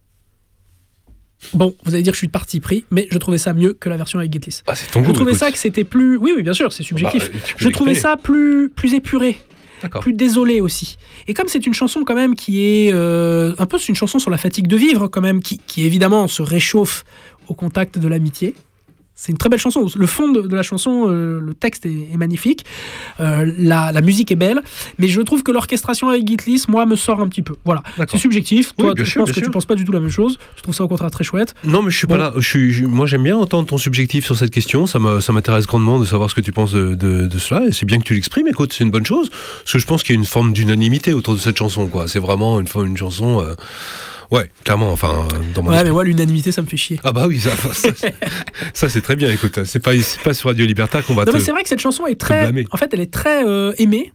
bon, vous allez dire que je suis de parti pris, mais je trouvais ça mieux que la version avec Gitlis. Ah, c'est ton Je goût. trouvais écoute. ça que c'était plus... Oui, oui, bien sûr, c'est subjectif. Bah, tu peux je trouvais l'exprimer. ça plus, plus épuré, D'accord. plus désolé aussi. Et comme c'est une chanson quand même qui est... Euh, un peu, c'est une chanson sur la fatigue de vivre quand même, qui, qui évidemment se réchauffe au contact de l'amitié. C'est une très belle chanson. Le fond de, de la chanson, euh, le texte est, est magnifique. Euh, la, la musique est belle. Mais je trouve que l'orchestration avec Gitlis, moi, me sort un petit peu. Voilà. D'accord. C'est subjectif. Oui, Toi, bien je sûr, pense bien que sûr. tu penses pas du tout la même chose. Je trouve ça au contraire très chouette. Non, mais je suis Bon. pas là. Je suis, je- moi, j'aime bien entendre ton subjectif sur cette question. Ça, me- ça m'intéresse grandement de savoir ce que tu penses de, de, de cela. Et c'est bien que tu l'exprimes. Écoute, c'est une bonne chose. Parce que je pense qu'il y a une forme d'unanimité autour de cette chanson, quoi. C'est vraiment une, une chanson. euh, Ouais, clairement. Enfin, euh, dans mon Ouais, esprit. mais moi, l'unanimité, ça me fait chier. Ah bah oui, ça, ça, c'est- ça, c'est très bien. Écoute, c'est pas, c'est pas sur Radio Libertaire qu'on va Non, te. mais c'est vrai que cette chanson est très. blâmer. En fait, elle est très euh, aimée.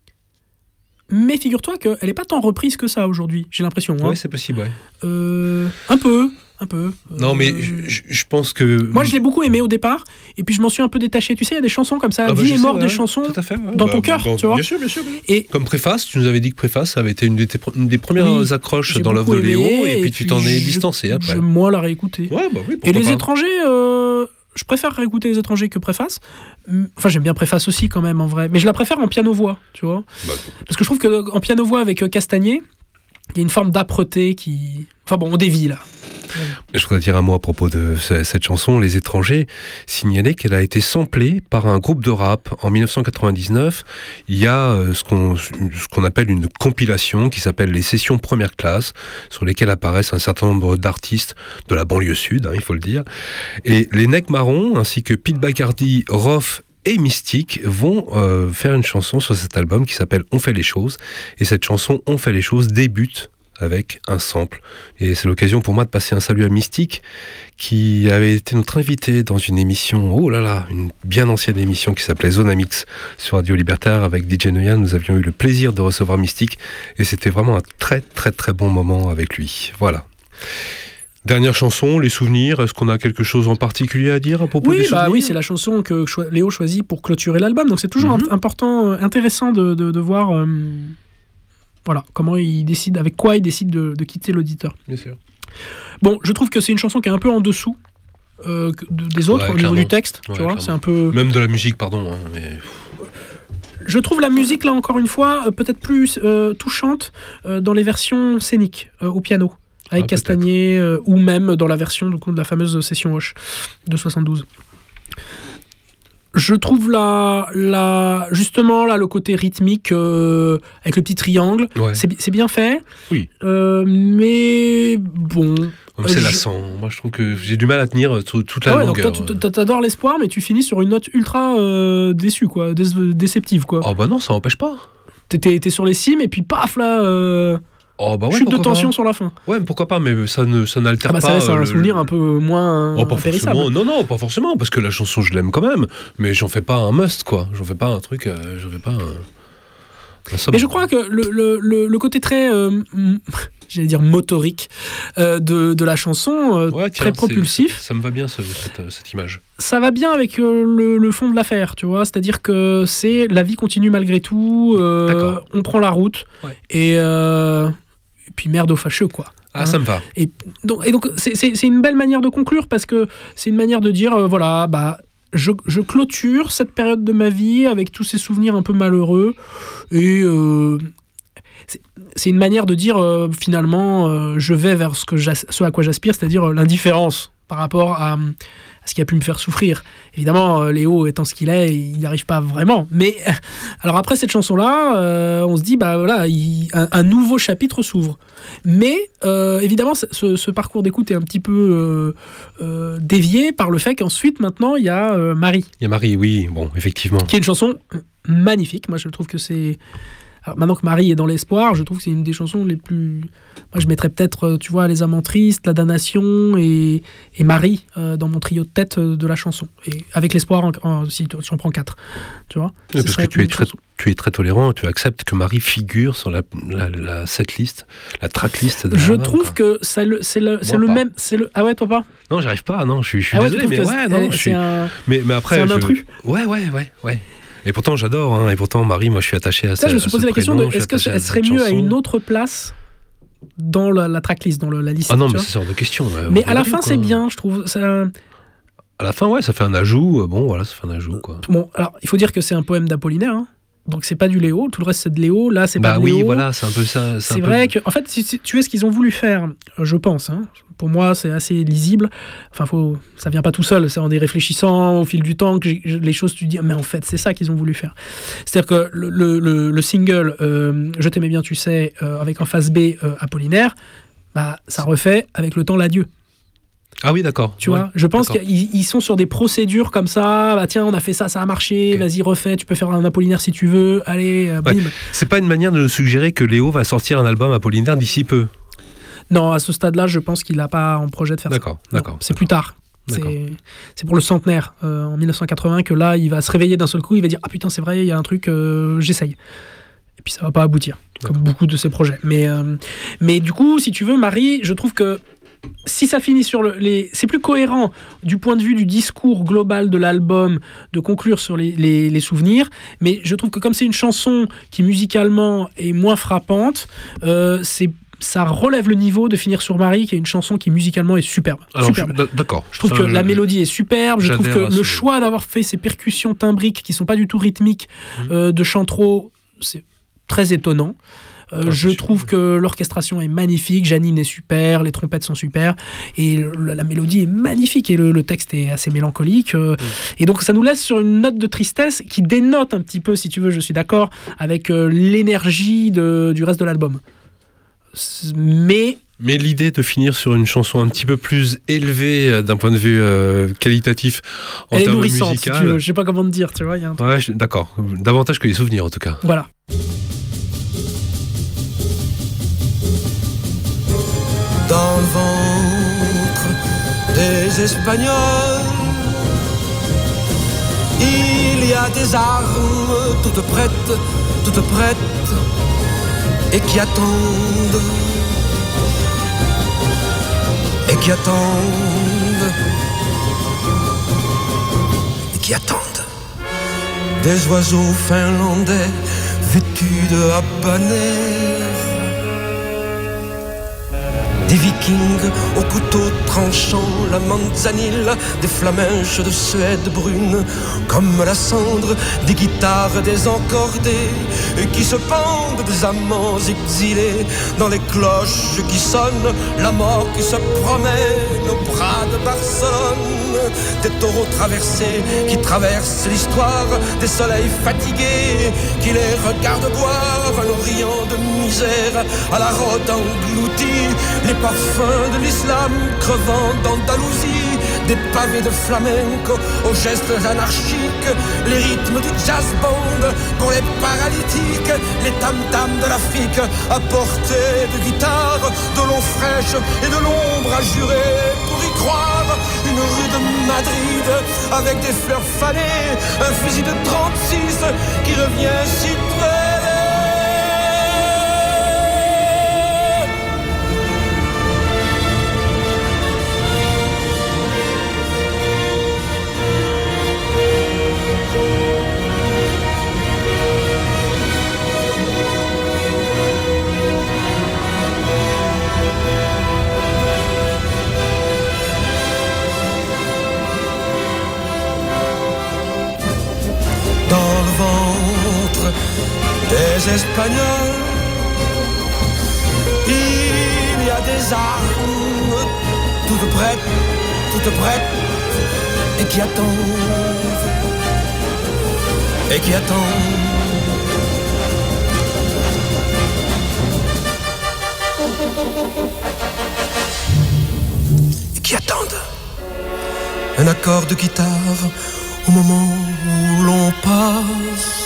Mais figure-toi qu'elle n'est pas tant reprise que ça aujourd'hui, j'ai l'impression. Hein. Ouais, c'est possible. Ouais. Euh, un peu, un peu. Non, Euh, mais je, je- je pense que. Moi, je l'ai beaucoup aimé au départ, et puis je m'en suis un peu détaché. Tu sais, il y a des chansons comme ça, Ah bah, vie je et sais, mort ouais, des ouais, chansons. tout à fait, ouais. dans Bah, ton cœur, bon, tu vois. Bien sûr, bien sûr. bien sûr. Et Comme préface, tu nous avais dit que préface, ça avait été une, des tes- une des premières Oui, accroches j'ai dans l'œuvre de beaucoup Léo, aimé, et puis tu t'en es je- distancé après. Je, moi, la réécouter. Ouais, bah oui, Et pourquoi les pas. étrangers, euh, je préfère réécouter les étrangers que préface. Enfin, j'aime bien préface aussi quand même en vrai, mais je la préfère en piano-voix, tu vois. Bah, Parce que je trouve qu'en piano-voix avec euh, Castagnier, il y a une forme d'âpreté qui. Enfin bon, on dévie là. Je voudrais dire un mot à propos de ce- cette chanson, Les Étrangers, signaler qu'elle a été samplée par un groupe de rap en dix-neuf cent quatre-vingt-dix-neuf. Il y a euh, ce qu'on ce qu'on appelle une compilation qui s'appelle les Sessions Première Classe, sur lesquelles apparaissent un certain nombre d'artistes de la banlieue sud, hein, il faut le dire. Et les Necks Marrons, ainsi que Pete Bacardi, Roth et Mystique vont euh, faire une chanson sur cet album qui s'appelle On fait les choses. Et cette chanson On fait les choses débute avec un sample. Et c'est l'occasion pour moi de passer un salut à Mystique, qui avait été notre invité dans une émission, oh là là, une bien ancienne émission qui s'appelait Zone Mix sur Radio Libertaire avec D J Noyan. Nous avions eu le plaisir de recevoir Mystique et c'était vraiment un très très très bon moment avec lui. Voilà. Dernière chanson, les souvenirs. Est-ce qu'on a quelque chose en particulier à dire à propos Oui, des bah souvenirs? oui, c'est la chanson que cho- Léo choisit pour clôturer l'album. Donc c'est toujours Mhm. int- important, euh, intéressant de, de, de voir euh, voilà, comment il décide, avec quoi il décide de, de quitter l'auditeur. Bien sûr. Bon, je trouve que c'est une chanson qui est un peu en dessous euh, que- de- des autres Ouais, au niveau clairement. du texte. Ouais, tu vois, clairement. c'est un peu. Même de la musique, pardon. Hein, mais... Je trouve la musique là encore une fois euh, peut-être plus euh, touchante euh, dans les versions scéniques euh, au piano avec Ah, Castagnier euh, ou même dans la version du coup, de la fameuse session Hoche de soixante-douze. Je trouve la, la justement là le côté rythmique euh, avec le petit triangle, Ouais. c'est, bi- c'est bien fait. Oui. Euh, mais bon. Comme c'est Euh, je- lassant. Moi, je trouve que j'ai du mal à tenir tout- toute la Ah ouais, donc longueur. toi, tu- t- t'adores l'espoir, mais tu finis sur une note ultra euh, déçue, quoi, dé- déceptive, quoi. Oh bah non, ça n'empêche pas. T'es, t'es- t'es sur les cimes et puis paf là, euh, Oh bah ouais, chute de pourquoi tension pas. sur la fin. Ouais, mais pourquoi pas, mais ça ne ça n'altère Ah bah pas. ça laisse euh, un le- souvenir un peu moins Oh, pas impérissable. forcément. Non, non, pas forcément, parce que la chanson, je l'aime quand même, mais j'en fais pas un must, quoi. J'en fais pas un truc, euh, j'en fais pas un... un somme. Mais je crois que le, le, le, le côté très, euh, m- j'allais dire motorique euh, de, de la chanson, euh, Ouais, tiens, très c'est- propulsif, Ça me va bien, ce- cette, euh, cette image. ça va bien avec euh, le, le fond de l'affaire, tu vois. C'est-à-dire que c'est la vie continue malgré tout, euh, D'accord. on prend la route, Ouais. et, euh, et puis merde au fâcheux, quoi. Ah, Hein. ça me va. Et donc, et donc c'est, c'est, c'est une belle manière de conclure parce que c'est une manière de dire, euh, voilà, bah, je, je clôture cette période de ma vie avec tous ces souvenirs un peu malheureux. Et euh, c'est, c'est une manière de dire, euh, finalement, euh, je vais vers ce, que j'as- ce à quoi j'aspire, c'est-à-dire euh, l'indifférence par rapport à, à ce qui a pu me faire souffrir. Évidemment, euh, Léo étant ce qu'il est, il n'y arrive pas vraiment. Mais euh, alors après cette chanson-là, euh, on se dit, bah voilà, il- un, un nouveau chapitre s'ouvre. Mais euh, évidemment, ce, ce parcours d'écoute est un petit peu euh, euh, dévié par le fait qu'ensuite, maintenant, il y a euh, Marie, Il y a Marie, oui, bon, effectivement. qui est une chanson magnifique. Moi, je trouve que c'est... Alors, maintenant que Marie est dans l'espoir, je trouve que c'est une des chansons les plus... Moi, je mettrais peut-être, euh, tu vois, Les Amants Tristes, La Damnation et, et Marie euh, dans mon trio de tête euh, de la chanson. Et avec l'espoir, en, en- si tu- si j'en prends quatre, tu vois. Oui, Ce parce que serait tu es, une très, chanson. tu es très tolérant, tu acceptes que Marie figure sur la, la, la setlist, la tracklist de Je l'album, trouve quoi. que ça le, c'est le, c'est Moi le pas. même... C'est le... Ah ouais, toi pas Non, j'arrive pas, non, je suis, je suis Ah ouais, désolé, tu mais trouves que ouais, c'est- non, je c'est suis... un... Mais, mais après... c'est un je- intrus. Ouais, ouais, ouais, ouais. Et pourtant, j'adore, hein, et pourtant, Marie, moi, je suis attaché à ça. Ça, je me suis posé la question de est-ce que elle serait mieux à une autre place dans la, la tracklist, dans le- la liste. Ah non, tu mais vois. c'est hors de question. là. Mais à la Voilà, fin, quoi. c'est bien, je trouve. Ça... À la fin, ouais, ça fait un ajout. euh, Bon, voilà, ça fait un ajout, quoi. Bon, alors, il faut dire que c'est un poème d'Apollinaire. Hein. Donc c'est pas du Léo, tout le reste c'est de Léo. Là c'est bah pas de oui, Léo. voilà, c'est un peu ça. C'est, c'est un vrai peu... que, en fait, si, si tu vois ce qu'ils ont voulu faire, je pense. Hein, pour moi, c'est assez lisible. Enfin, faut, ça vient pas tout seul. C'est en y réfléchissant au fil du temps que j'ai, les choses, tu dis, mais en fait, c'est ça qu'ils ont voulu faire. C'est-à-dire que le, le, le, le single euh, Je t'aimais bien, tu sais, euh, avec en face B euh, Apollinaire, bah ça refait avec le temps l'adieu. Ah oui, d'accord. Tu ouais, vois, je pense d'accord. qu'ils ils sont sur des procédures comme ça. Bah tiens, on a fait ça, ça a marché. Okay. Vas-y, refais. Tu peux faire un Apollinaire si tu veux. Allez, euh, bim. Ouais. C'est pas une manière de nous suggérer que Léo va sortir un album Apollinaire d'ici peu. Non, à ce stade-là, je pense qu'il n'a pas en projet de faire d'accord, ça. D'accord, non, c'est d'accord. plus tard. C'est, c'est pour le centenaire, euh, en dix-neuf cent quatre-vingts, que là, il va se réveiller d'un seul coup. Il va dire ah putain, c'est vrai, il y a un truc, euh, j'essaye. Et puis ça va pas aboutir, d'accord. Comme beaucoup de ses projets. Mais, euh, mais du coup, si tu veux, Marie, je trouve que si ça finit sur le, les... C'est plus cohérent du point de vue du discours global de l'album de conclure sur les, les, les souvenirs, mais je trouve que comme c'est une chanson qui musicalement est moins frappante, euh, c'est, ça relève le niveau de finir sur Marie, qui est une chanson qui musicalement est superbe. Alors, superbe. Je, d'accord. Je trouve ça, que je, la mélodie est superbe, je trouve que le ce... choix d'avoir fait ces percussions timbriques qui sont pas du tout rythmiques mmh. euh, de Chantreau, c'est très étonnant. Euh, je trouve que l'orchestration est magnifique, Janine est super, les trompettes sont super, et le, la mélodie est magnifique, et le, le texte est assez mélancolique. Euh, mmh. Et donc ça nous laisse sur une note de tristesse qui dénote un petit peu, si tu veux, je suis d'accord, avec euh, l'énergie de, du reste de l'album. Mais... Mais l'idée de finir sur une chanson un petit peu plus élevée euh, d'un point de vue euh, qualitatif en elle termes est nourrissante, musical, si tu veux. Je sais pas comment te dire, tu vois. Y a un truc. Ouais, je, d'accord. Davantage que les souvenirs, en tout cas. Voilà. Dans le ventre des Espagnols, il y a des armes toutes prêtes, toutes prêtes, et qui attendent, et qui attendent, et qui attendent. Des oiseaux finlandais vêtus de habanères, des vikings au couteau tranchant la manzanille, des flamèches de Suède brune comme la cendre, des guitares désencordées et qui se pendent, des amants exilés dans les cloches qui sonnent, la mort qui se promène au bras de Barcelone, des taureaux traversés qui traversent l'histoire, des soleils fatigués qui les regardent boire un orient de misère à la rôde engloutie, les parfums de l'islam crevant d'Andalousie, des pavés de flamenco aux gestes anarchiques, les rythmes du jazz band pour les paralytiques, les tam-tams de l'Afrique à portée de guitare, de l'eau fraîche et de l'ombre à jurer pour y croire, une rue de Madrid avec des fleurs fanées, un fusil de trente-six qui revient si près. Des Espagnols, il y a des armes toutes prêtes, toutes prêtes, et qui attendent, et qui attendent. Et qui attendent un accord de guitare au moment où l'on passe.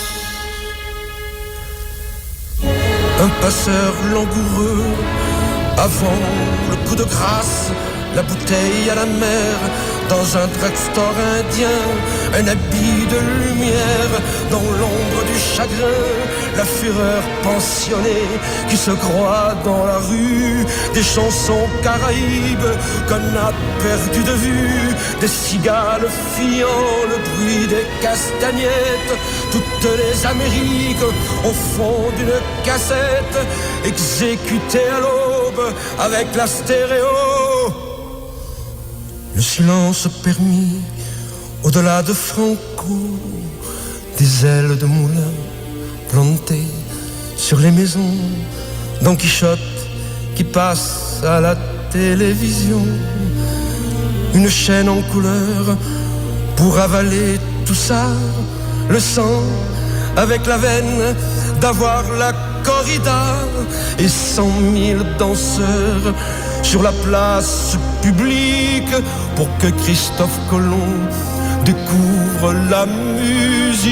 Un passeur langoureux, avant le coup de grâce, la bouteille à la mer, dans un drugstore indien, un habit de lumière, dans l'ombre du chagrin, la fureur pensionnée qui se croit dans la rue, des chansons caraïbes qu'on a perdu de vue, des cigales fuyant le bruit des castagnettes, toutes les Amériques au fond d'une cassette, exécutées à l'aube avec la stéréo. Le silence permis, au-delà de Franco, des ailes de moulin plantés sur les maisons, Don Quichotte qui passe à la télévision, une chaîne en couleur pour avaler tout ça, le sang avec la veine d'avoir la corrida et cent mille danseurs sur la place publique pour que Christophe Colomb découvre la musique.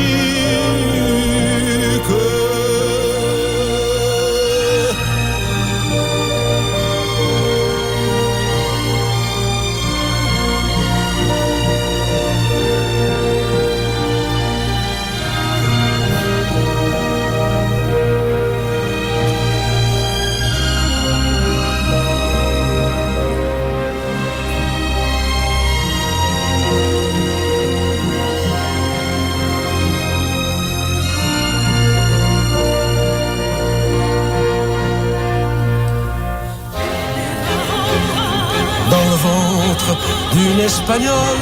D'une Espagnole,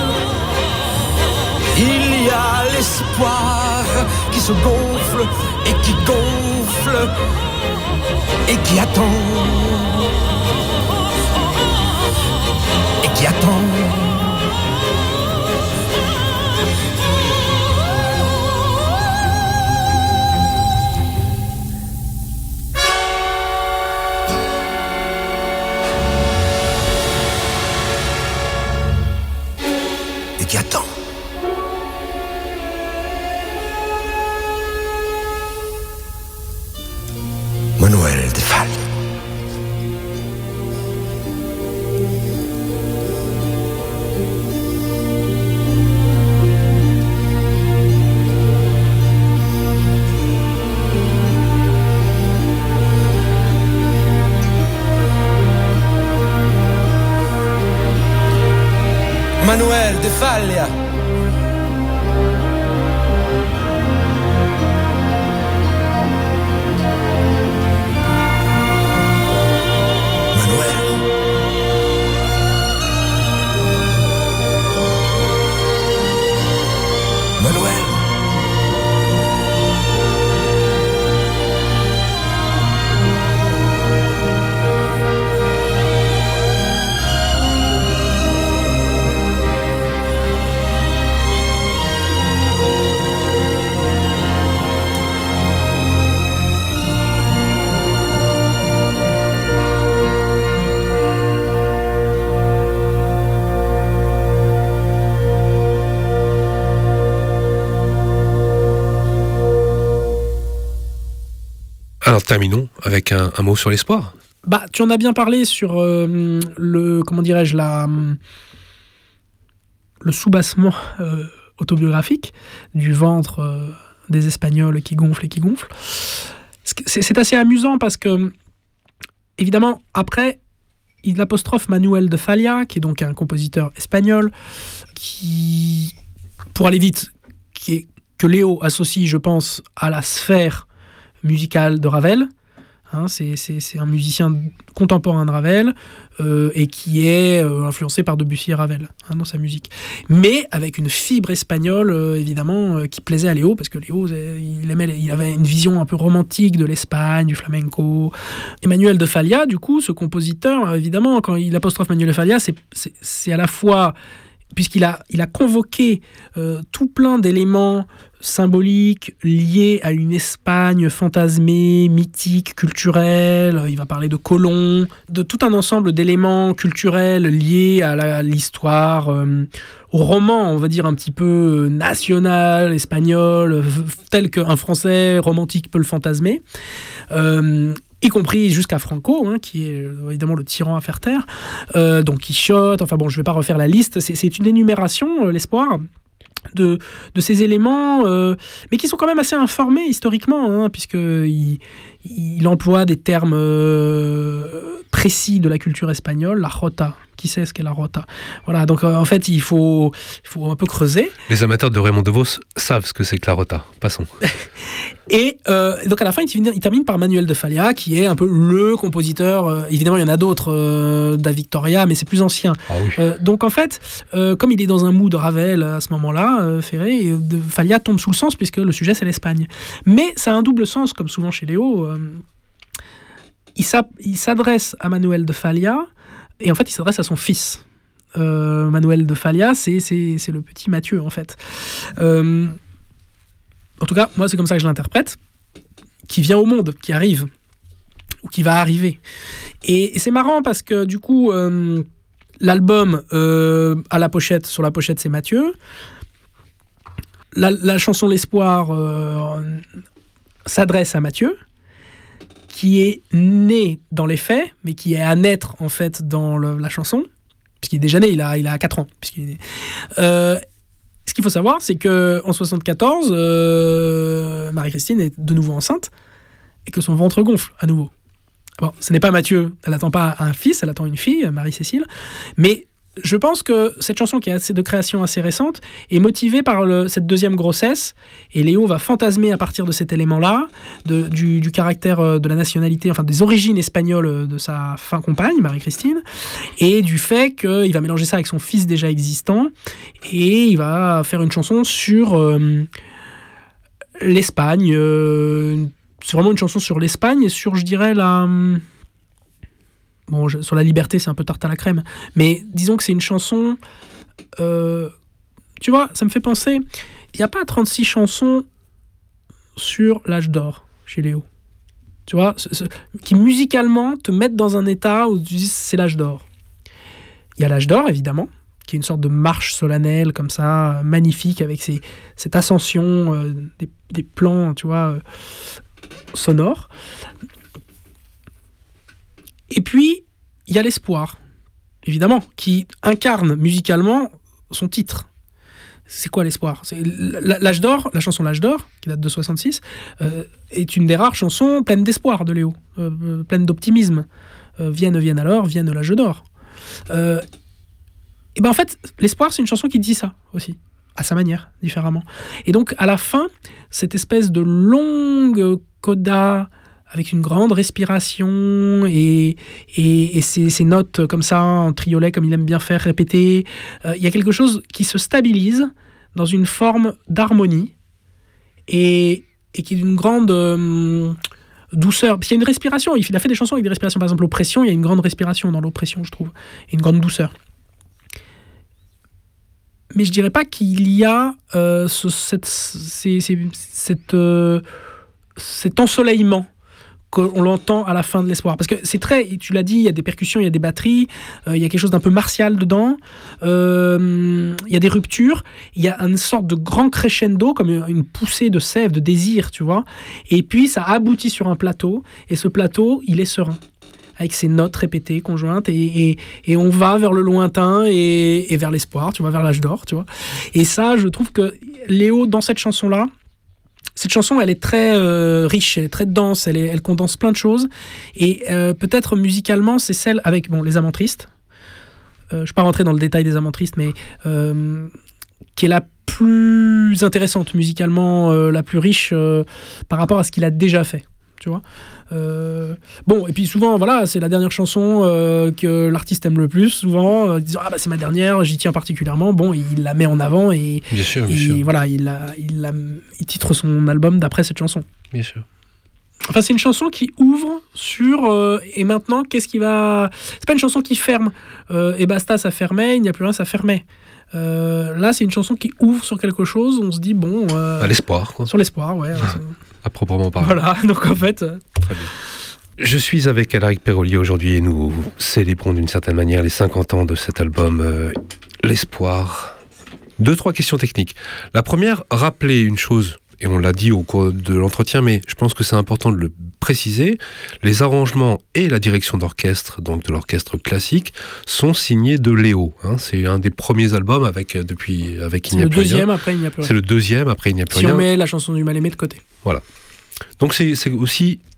il y a l'espoir qui se gonfle et qui gonfle et qui attend et qui attend. Qui attend. Manuel de Falla. Manuel de Falla. Manuel. Manuel. Alors terminons avec un, un mot sur l'espoir. Bah, tu en as bien parlé sur euh, le, comment dirais-je, la, le soubassement euh, autobiographique du ventre euh, des Espagnols qui gonfle et qui gonfle. C'est, c'est assez amusant parce que, évidemment, après, il apostrophe Manuel de Falla, qui est donc un compositeur espagnol, qui, pour aller vite, qui est, que Léo associe, je pense, à la sphère musicale de Ravel. Hein, c'est, c'est, c'est un musicien contemporain de Ravel euh, et qui est euh, influencé par Debussy et Ravel hein, dans sa musique. Mais avec une fibre espagnole, euh, évidemment, euh, qui plaisait à Léo, parce que Léo, il, aimait, il avait une vision un peu romantique de l'Espagne, du flamenco. Emmanuel de Falla, du coup, ce compositeur, évidemment, quand il apostrophe Manuel de Falla, c'est, c'est, c'est à la fois... puisqu'il a, il a convoqué euh, tout plein d'éléments symboliques liés à une Espagne fantasmée, mythique, culturelle. Il va parler de Colomb, de tout un ensemble d'éléments culturels liés à, la, à l'histoire, euh, au roman, on va dire un petit peu national, espagnol, tel qu'un Français romantique peut le fantasmer. Euh, y compris jusqu'à Franco, hein, qui est évidemment le tyran à faire taire, euh, donc Quichotte, enfin bon, je ne vais pas refaire la liste, c'est, c'est une énumération, euh, l'espoir, de, de ces éléments, euh, mais qui sont quand même assez informés historiquement, hein, puisqu'il il emploie des termes euh, précis de la culture espagnole, la jota, qui sait ce qu'est la rota. Voilà, donc euh, en fait, il faut, il faut un peu creuser. Les amateurs de Raymond DeVos savent ce que c'est que la rota. Passons. Et euh, donc à la fin, il, il termine par Manuel de Falla, qui est un peu le compositeur. Euh, évidemment, il y en a d'autres, euh, da Victoria, mais c'est plus ancien. Ah oui. Euh, donc en fait, euh, comme il est dans un mood Ravel à ce moment-là, euh, Ferré, de Falla tombe sous le sens puisque le sujet c'est l'Espagne. Mais ça a un double sens, comme souvent chez Léo. Euh, il, s'ap- il s'adresse à Manuel de Falla et en fait il s'adresse à son fils. Euh, Manuel de Falla, c'est, c'est, c'est le petit Mathieu en fait. Euh, en tout cas, moi c'est comme ça que je l'interprète, qui vient au monde, qui arrive, ou qui va arriver. Et, et c'est marrant parce que du coup, euh, l'album euh, à la pochette, sur la pochette c'est Mathieu. La, la chanson L'Espoir euh, s'adresse à Mathieu, qui est né dans les faits, mais qui est à naître en fait dans le, la chanson, puisqu'il est déjà né, il a, il a quatre ans. Puisqu'il est né. Euh, ce qu'il faut savoir, c'est qu'en soixante-quatorze, euh, Marie-Christine est de nouveau enceinte, et que son ventre gonfle à nouveau. Bon, ce n'est pas Mathieu, elle n'attend pas un fils, elle attend une fille, Marie-Cécile, mais je pense que cette chanson, qui est assez de création assez récente, est motivée par le, cette deuxième grossesse, et Léo va fantasmer à partir de cet élément-là, de, du, du caractère de la nationalité, enfin des origines espagnoles de sa fin compagne, Marie-Christine, et du fait qu'il va mélanger ça avec son fils déjà existant, et il va faire une chanson sur euh, l'Espagne. Euh, c'est vraiment une chanson sur l'Espagne et sur, je dirais, la... Bon, je, sur la liberté, c'est un peu tarte à la crème. Mais disons que c'est une chanson... Euh, tu vois, ça me fait penser... Il n'y a pas trente-six chansons sur l'âge d'or chez Léo. Tu vois, ce, ce, qui musicalement te mettent dans un état où tu dis c'est l'âge d'or. Il y a l'âge d'or, évidemment, qui est une sorte de marche solennelle, comme ça, magnifique, avec ses, cette ascension, euh, des, des plans, tu vois, euh, sonores. Et puis, il y a l'Espoir, évidemment, qui incarne musicalement son titre. C'est quoi l'Espoir ? C'est l'âge d'or, la chanson L'âge d'or, qui date de soixante-six, euh, est une des rares chansons pleines d'espoir de Léo, euh, pleine d'optimisme. Euh, vienne, vienne alors, vienne l'âge d'or. Euh, et ben en fait, l'Espoir, c'est une chanson qui dit ça aussi, à sa manière, différemment. Et donc, à la fin, cette espèce de longue coda avec une grande respiration et, et, et ces, ces notes comme ça, en triolet, comme il aime bien faire, répéter. Euh, il y a quelque chose qui se stabilise dans une forme d'harmonie et, et qui est d'une grande euh, douceur. Parce qu'il y a une respiration, il a fait des chansons avec des respirations. Par exemple, l'oppression, il y a une grande respiration dans l'oppression, je trouve, et une grande douceur. Mais je dirais pas qu'il y a euh, ce, cette, ces, ces, cette, euh, cet ensoleillement qu'on l'entend à la fin de l'Espoir. Parce que c'est très, tu l'as dit, il y a des percussions, il y a des batteries, euh, il y a quelque chose d'un peu martial dedans, euh, il y a des ruptures, il y a une sorte de grand crescendo, comme une poussée de sève, de désir, tu vois. Et puis ça aboutit sur un plateau, et ce plateau, il est serein, avec ses notes répétées, conjointes, et, et, et on va vers le lointain et, et vers l'espoir, tu vois, vers l'âge d'or, tu vois. Et ça, je trouve que Léo, dans cette chanson-là, cette chanson, elle est très euh, riche, elle est très dense, elle, est, elle condense plein de choses. Et euh, peut-être musicalement, c'est celle avec bon, les Amants Tristes. Euh, je ne vais pas rentrer dans le détail des Amants Tristes, mais euh, qui est la plus intéressante musicalement, euh, la plus riche euh, par rapport à ce qu'il a déjà fait. Tu vois euh, bon, et puis souvent, voilà, c'est la dernière chanson euh, que l'artiste aime le plus, souvent, euh, disant ah bah c'est ma dernière, j'y tiens particulièrement. Bon, il la met en avant et, bien sûr, bien et sûr. voilà, il, a, il, a, il titre son album d'après cette chanson. Bien sûr. Enfin, c'est une chanson qui ouvre sur euh, et maintenant, qu'est-ce qui va. C'est pas une chanson qui ferme. Euh, et basta, ça fermait, il n'y a plus rien, ça fermait. Euh, là, c'est une chanson qui ouvre sur quelque chose. On se dit bon. Euh, à l'espoir, quoi. Sur l'espoir, ouais. Ah. À proprement parler. Voilà, donc en fait... Euh... Très bien. Je suis avec Alaric Pérolier aujourd'hui et nous célébrons d'une certaine manière les cinquante ans de cet album euh, L'Espoir. Deux, trois questions techniques. La première, rappeler une chose, et on l'a dit au cours de l'entretien, mais je pense que c'est important de le préciser, les arrangements et la direction d'orchestre, donc de l'orchestre classique, sont signés de Léo. Hein. C'est un des premiers albums avec, depuis, avec Il n'y a plus rien. C'est le deuxième, après Il n'y a plus rien. C'est le deuxième, après Il n'y a plus si rien. Si on met la chanson du Mal-Aimé de côté. Voilà. Donc c'est, c'est aussi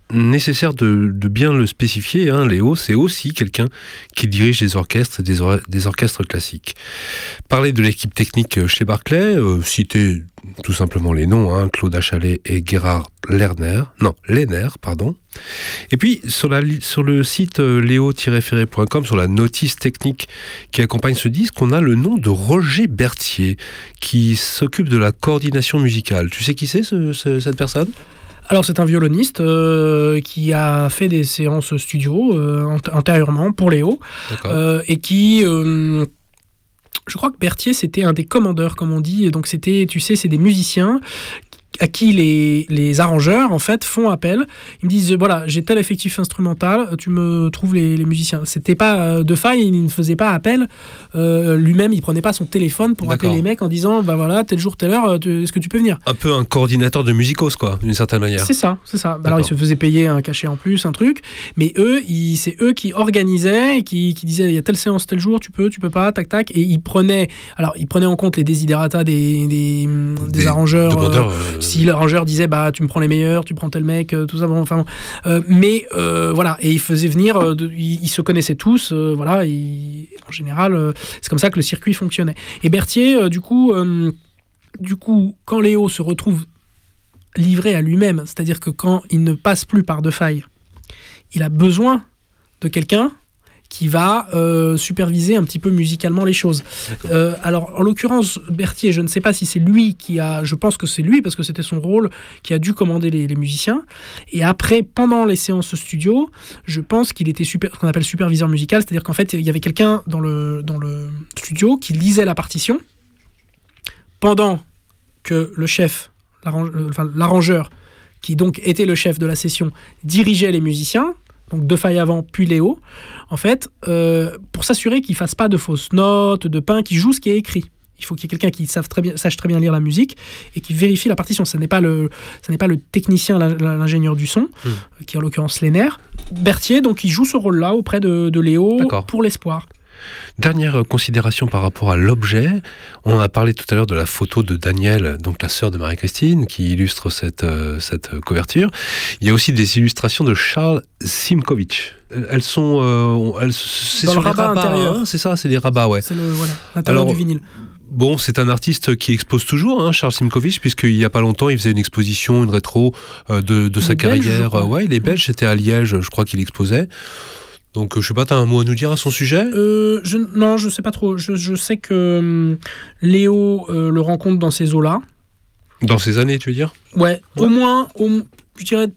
nécessaire de, de bien le spécifier, hein, Léo, c'est aussi quelqu'un qui dirige des orchestres et des, or- des orchestres classiques. Parler de l'équipe technique chez Barclay, euh, citer tout simplement les noms, hein, Claude Achalet et Gerhard Lerner, non, Lehner, pardon. Et puis, sur, la, sur le site euh, léo tiret ferré point com, sur la notice technique qui accompagne ce disque, on a le nom de Roger Berthier, qui s'occupe de la coordination musicale. Tu sais qui c'est, ce, ce, cette personne ? Alors c'est un violoniste euh, qui a fait des séances studio euh, ant- antérieurement pour Léo euh, et qui... Euh, je crois que Berthier, c'était un des commandeurs, comme on dit. Et donc, c'était, tu sais, c'est des musiciens à qui les, les arrangeurs, en fait, font appel. Ils me disent, voilà, j'ai tel effectif instrumental, tu me trouves les, les musiciens. C'était pas euh, de faille, il ne faisait pas appel. Euh, lui-même, il prenait pas son téléphone pour D'accord. appeler les mecs en disant, bah voilà, tel jour, telle heure, tu, est-ce que tu peux venir ? Un peu un coordinateur de musicos, quoi, d'une certaine manière. C'est ça, c'est ça. Alors, ils se faisaient payer un cachet en plus, un truc. Mais eux, ils, c'est eux qui organisaient, qui, qui disaient, il y a telle séance, tel jour, tu peux, tu peux pas, tac, tac. Et ils prenaient, alors, ils prenaient en compte les desiderata des, des, des, des arrangeurs. demandeurs, euh, euh, si l'arrangeur disait, bah, tu me prends les meilleurs, tu prends tel mec, euh, tout ça. Bon, enfin, euh, mais euh, voilà. Et ils faisaient venir, euh, de, ils, ils se connaissaient tous, euh, voilà. Ils, en général, euh, c'est comme ça que le circuit fonctionnait. Et Berthier, euh, du coup, euh, du coup, quand Léo se retrouve livré à lui-même, c'est-à-dire que quand il ne passe plus par de faille, il a besoin de quelqu'un qui va euh, superviser un petit peu musicalement les choses. Euh, alors, en l'occurrence, Berthier, je ne sais pas si c'est lui qui a... Je pense que c'est lui, parce que c'était son rôle, qui a dû commander les, les musiciens. Et après, pendant les séances studio, je pense qu'il était super, ce qu'on appelle superviseur musical, c'est-à-dire qu'en fait, il y avait quelqu'un dans le, dans le studio qui lisait la partition pendant que le chef, l'arrange, enfin, l'arrangeur, qui donc était le chef de la session, dirigeait les musiciens, donc De Faille avant, puis Léo, en fait, euh, pour s'assurer qu'ils ne fassent pas de fausses notes, de pain, qu'ils jouent ce qui est écrit. Il faut qu'il y ait quelqu'un qui sache très bien, sache très bien lire la musique et qui vérifie la partition. Ce n'est pas le, ce n'est pas le technicien, l'ingénieur du son, mmh. qui est en l'occurrence Lehner. Berthier, donc, il joue ce rôle-là auprès de, de Léo. D'accord. Pour l'espoir. Dernière considération par rapport à l'objet. On a parlé tout à l'heure de la photo de Danielle, donc la sœur de Marie-Christine, qui illustre cette, euh, cette couverture. Il y a aussi des illustrations de Charles Simkovitch. Elles sont... Euh, elles, c'est dans sur le rabat rabats, intérieur. Hein, c'est ça, c'est des rabats, ouais. C'est le, voilà, l'intérieur Alors, du vinyle. Bon, c'est un artiste qui expose toujours, hein, Charles Simkovitch, puisqu'il n'y a pas longtemps, il faisait une exposition, une rétro euh, de, de sa Belge, carrière. Ouais, il est belge, c'était à Liège, je crois qu'il exposait. Donc, je ne sais pas, tu as un mot à nous dire à son sujet ? euh, je, Non, je ne sais pas trop. Je, je sais que euh, Léo euh, le rencontre dans ces eaux-là. Dans ces années, tu veux dire ? Ouais, ouais. Au moins, au, je dirais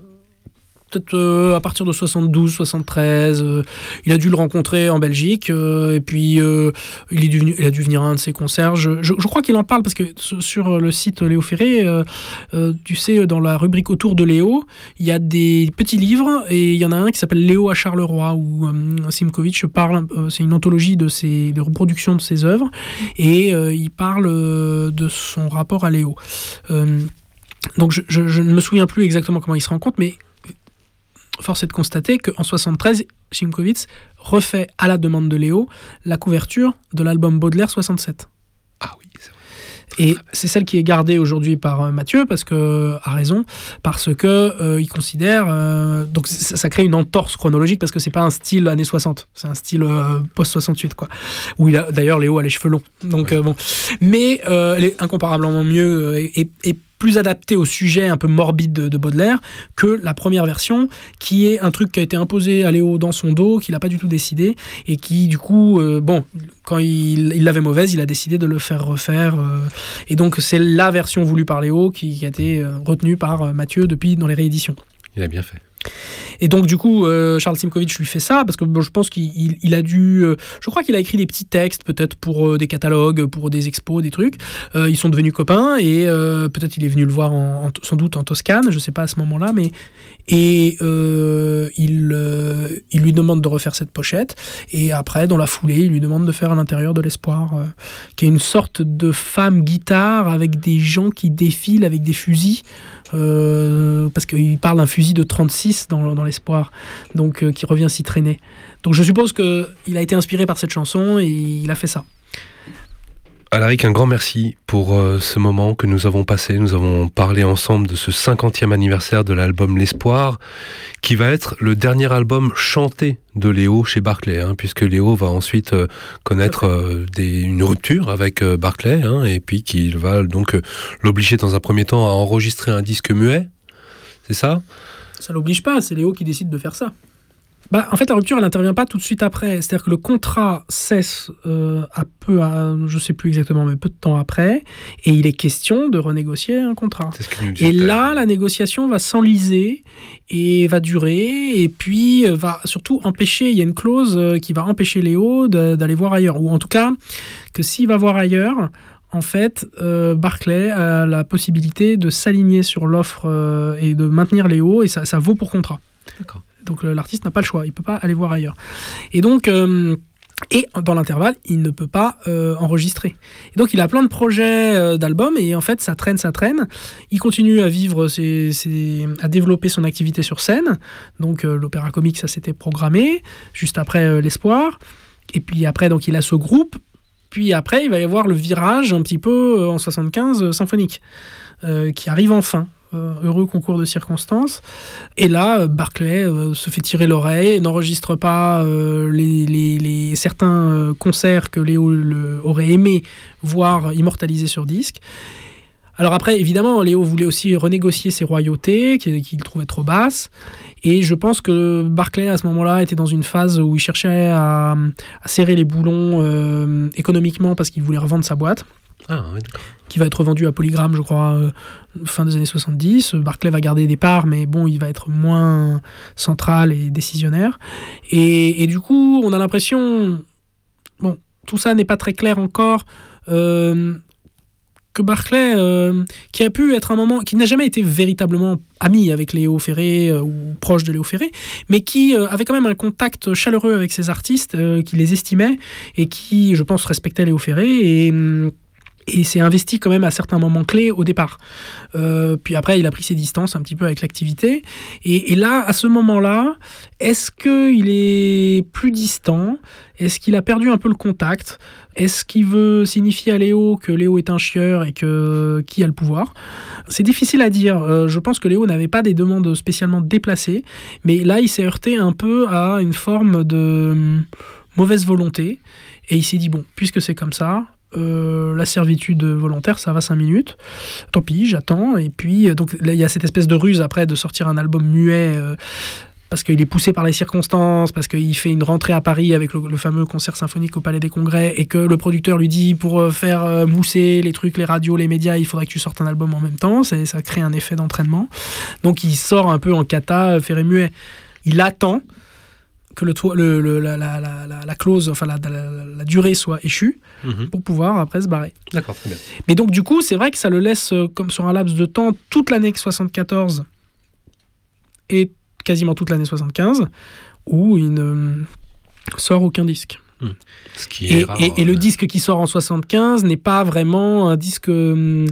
peut-être euh, à partir de soixante-douze, soixante-treize. Euh, il a dû le rencontrer en Belgique. Euh, et puis, euh, il, est dû, il a dû venir à un de ses concerts. Je, je, je crois qu'il en parle parce que sur le site Léo Ferré, euh, euh, tu sais, dans la rubrique autour de Léo, il y a des petits livres et il y en a un qui s'appelle Léo à Charleroi où euh, Simkovitch parle, euh, c'est une anthologie de ses de reproductions de ses œuvres et euh, il parle euh, de son rapport à Léo. Euh, donc, je, je, je ne me souviens plus exactement comment ils se rencontrent, mais force est de constater qu'en soixante-treize, Simkovitch refait, à la demande de Léo, la couverture de l'album Baudelaire soixante-sept. Ah oui, c'est vrai. Et c'est celle qui est gardée aujourd'hui par Mathieu, parce que, à raison, parce que euh, il considère... Euh, donc ça, ça crée une entorse chronologique, parce que c'est pas un style années soixante, c'est un style euh, post-soixante-huit, quoi. Où il a, d'ailleurs, Léo a les cheveux longs. Donc, ouais. euh, bon. Mais euh, elle est incomparablement mieux et, et, et plus adapté au sujet un peu morbide de, de Baudelaire que la première version, qui est un truc qui a été imposé à Léo dans son dos, qu'il n'a pas du tout décidé, et qui, du coup, euh, bon, quand il, il l'avait mauvaise, il a décidé de le faire refaire. Euh, et donc, c'est la version voulue par Léo qui, qui a été euh, retenue par euh, Mathieu depuis dans les rééditions. Il a bien fait. Et donc, du coup, euh, Charles Simkovitch lui fait ça, parce que bon, je pense qu'il il, il a dû... Euh, je crois qu'il a écrit des petits textes, peut-être pour euh, des catalogues, pour des expos, des trucs. Euh, ils sont devenus copains, et euh, peut-être il est venu le voir en, en, sans doute en Toscane, je ne sais pas à ce moment-là, mais... Et euh, il, euh, il lui demande de refaire cette pochette, et après, dans la foulée, il lui demande de faire à l'intérieur de l'espoir, euh, qui est une sorte de femme guitare avec des gens qui défilent avec des fusils, euh, parce qu'il parle d'un fusil de trente-six dans, dans l'espoir, donc euh, qui revient s'y traîner. Donc je suppose qu'il a été inspiré par cette chanson et il a fait ça. Alaric, un grand merci pour euh, ce moment que nous avons passé. Nous avons parlé ensemble de ce cinquantième anniversaire de l'album L'Espoir, qui va être le dernier album chanté de Léo chez Barclay, hein, puisque Léo va ensuite euh, connaître euh, des, une rupture avec euh, Barclay, hein, et puis qu'il va donc euh, l'obliger dans un premier temps à enregistrer un disque muet. C'est ça ? Ça l'oblige pas, c'est Léo qui décide de faire ça. Bah, en fait, la rupture, elle n'intervient pas tout de suite après. C'est-à-dire que le contrat cesse euh, à peu, à, je ne sais plus exactement, mais peu de temps après, et il est question de renégocier un contrat. C'est ce que nous dit et tout à là, l'heure. la négociation va s'enliser et va durer, et puis euh, va surtout empêcher, il y a une clause euh, qui va empêcher Léo de, d'aller voir ailleurs, ou en tout cas, que s'il va voir ailleurs, en fait, euh, Barclay a la possibilité de s'aligner sur l'offre euh, et de maintenir Léo, et ça, ça vaut pour contrat. D'accord. Donc euh, l'artiste n'a pas le choix, il ne peut pas aller voir ailleurs. Et donc, euh, et dans l'intervalle, il ne peut pas euh, enregistrer. Et donc il a plein de projets euh, d'albums, et en fait ça traîne, ça traîne. Il continue à vivre, ses, ses, à développer son activité sur scène. Donc euh, l'opéra comique, ça s'était programmé, juste après euh, L'Espoir. Et puis après, donc il a ce groupe. Puis après, il va y avoir le virage un petit peu euh, en soixante-quinze euh, symphonique, euh, qui arrive enfin. Euh, heureux concours de circonstances. Et là, euh, Barclay euh, se fait tirer l'oreille, n'enregistre pas euh, les, les, les, certains euh, concerts que Léo le, aurait aimé voir immortalisés sur disque. Alors après, évidemment, Léo voulait aussi renégocier ses royautés, qu'il, qu'il trouvait trop basses. Et je pense que Barclay, à ce moment-là, était dans une phase où il cherchait à, à serrer les boulons euh, économiquement parce qu'il voulait revendre sa boîte. Ah, oui, d'accord. Qui va être revendu à Polygram, je crois, euh, fin des années soixante-dix. Barclay va garder des parts, mais bon, il va être moins central et décisionnaire. Et, et du coup, on a l'impression... Bon, tout ça n'est pas très clair encore. Euh, que Barclay, euh, qui a pu être un moment... qui n'a jamais été véritablement ami avec Léo Ferré euh, ou proche de Léo Ferré, mais qui euh, avait quand même un contact chaleureux avec ses artistes, euh, qui les estimait et qui, je pense, respectait Léo Ferré. Et... Et s'est investi quand même à certains moments clés au départ. Euh, puis après, il a pris ses distances un petit peu avec l'activité. Et, et là, à ce moment-là, est-ce qu'il est plus distant ? Est-ce qu'il a perdu un peu le contact ? Est-ce qu'il veut signifier à Léo que Léo est un chieur et que qui a le pouvoir ? C'est difficile à dire. Euh, je pense que Léo n'avait pas des demandes spécialement déplacées. Mais là, il s'est heurté un peu à une forme de mauvaise volonté. Et il s'est dit, bon, puisque c'est comme ça... Euh, la servitude volontaire, ça va cinq minutes. Tant pis, j'attends. Et puis, donc là, il y a cette espèce de ruse après de sortir un album muet euh, parce qu'il est poussé par les circonstances, parce qu'il fait une rentrée à Paris avec le, le fameux concert symphonique au Palais des Congrès et que le producteur lui dit pour faire euh, mousser les trucs, les radios, les médias, il faudrait que tu sortes un album en même temps. C'est, ça crée un effet d'entraînement. Donc, il sort un peu en cata, ferré muet. Il attend que le, le, le, la, la, la, la clause, enfin la, la, la durée soit échue mmh. pour pouvoir après se barrer. D'accord, très bien. Mais donc du coup, c'est vrai que ça le laisse euh, comme sur un laps de temps toute l'année soixante-quatorze et quasiment toute l'année soixante-quinze où il ne sort aucun disque. Mmh. Ce qui est et, rare, et, et le euh... disque qui sort en soixante-quinze n'est pas vraiment un disque... Euh,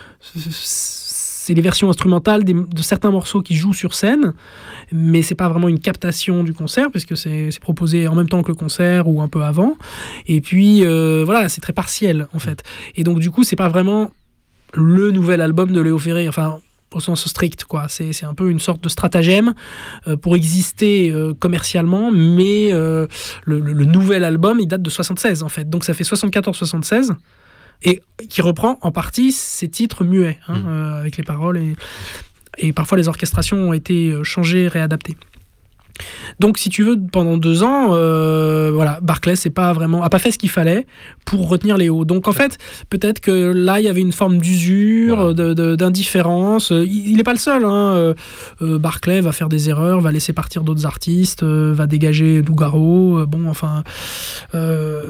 c'est les versions instrumentales des, de certains morceaux qui jouent sur scène, mais c'est pas vraiment une captation du concert, puisque c'est, c'est proposé en même temps que le concert ou un peu avant. Et puis, euh, voilà, c'est très partiel, en fait. Et donc, du coup, c'est pas vraiment le nouvel album de Léo Ferré, enfin, au sens strict, quoi. C'est, c'est un peu une sorte de stratagème euh, pour exister euh, commercialement, mais euh, le, le, le nouvel album, il date de soixante-seize, en fait. Donc, ça fait soixante-quatorze soixante-seize. Et qui reprend en partie ces titres muets, hein, mmh. euh, avec les paroles, et, et parfois les orchestrations ont été changées, réadaptées. Donc, si tu veux, pendant deux ans, euh, voilà, Barclay c'est pas vraiment, a pas fait ce qu'il fallait pour retenir Léo. Donc, en fait, peut-être que là, il y avait une forme d'usure, voilà. de, de, d'indifférence. Il n'est pas le seul. Hein. Euh, Barclay va faire des erreurs, va laisser partir d'autres artistes, euh, va dégager Nougaro. Euh, bon, enfin... Euh,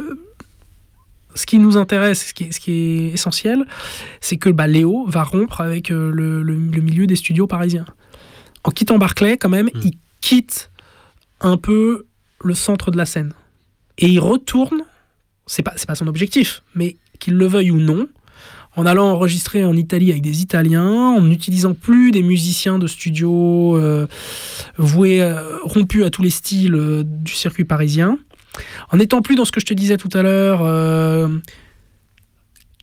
Ce qui nous intéresse, ce qui est, ce qui est essentiel, c'est que bah, Léo va rompre avec euh, le, le, le milieu des studios parisiens. En quittant Barclay, quand même, mmh. il quitte un peu le centre de la scène. Et il retourne, c'est pas, c'est pas son objectif, mais qu'il le veuille ou non, en allant enregistrer en Italie avec des Italiens, en n'utilisant plus des musiciens de studio euh, voués, euh, rompus à tous les styles euh, du circuit parisien, en n'étant plus dans ce que je te disais tout à l'heure, euh,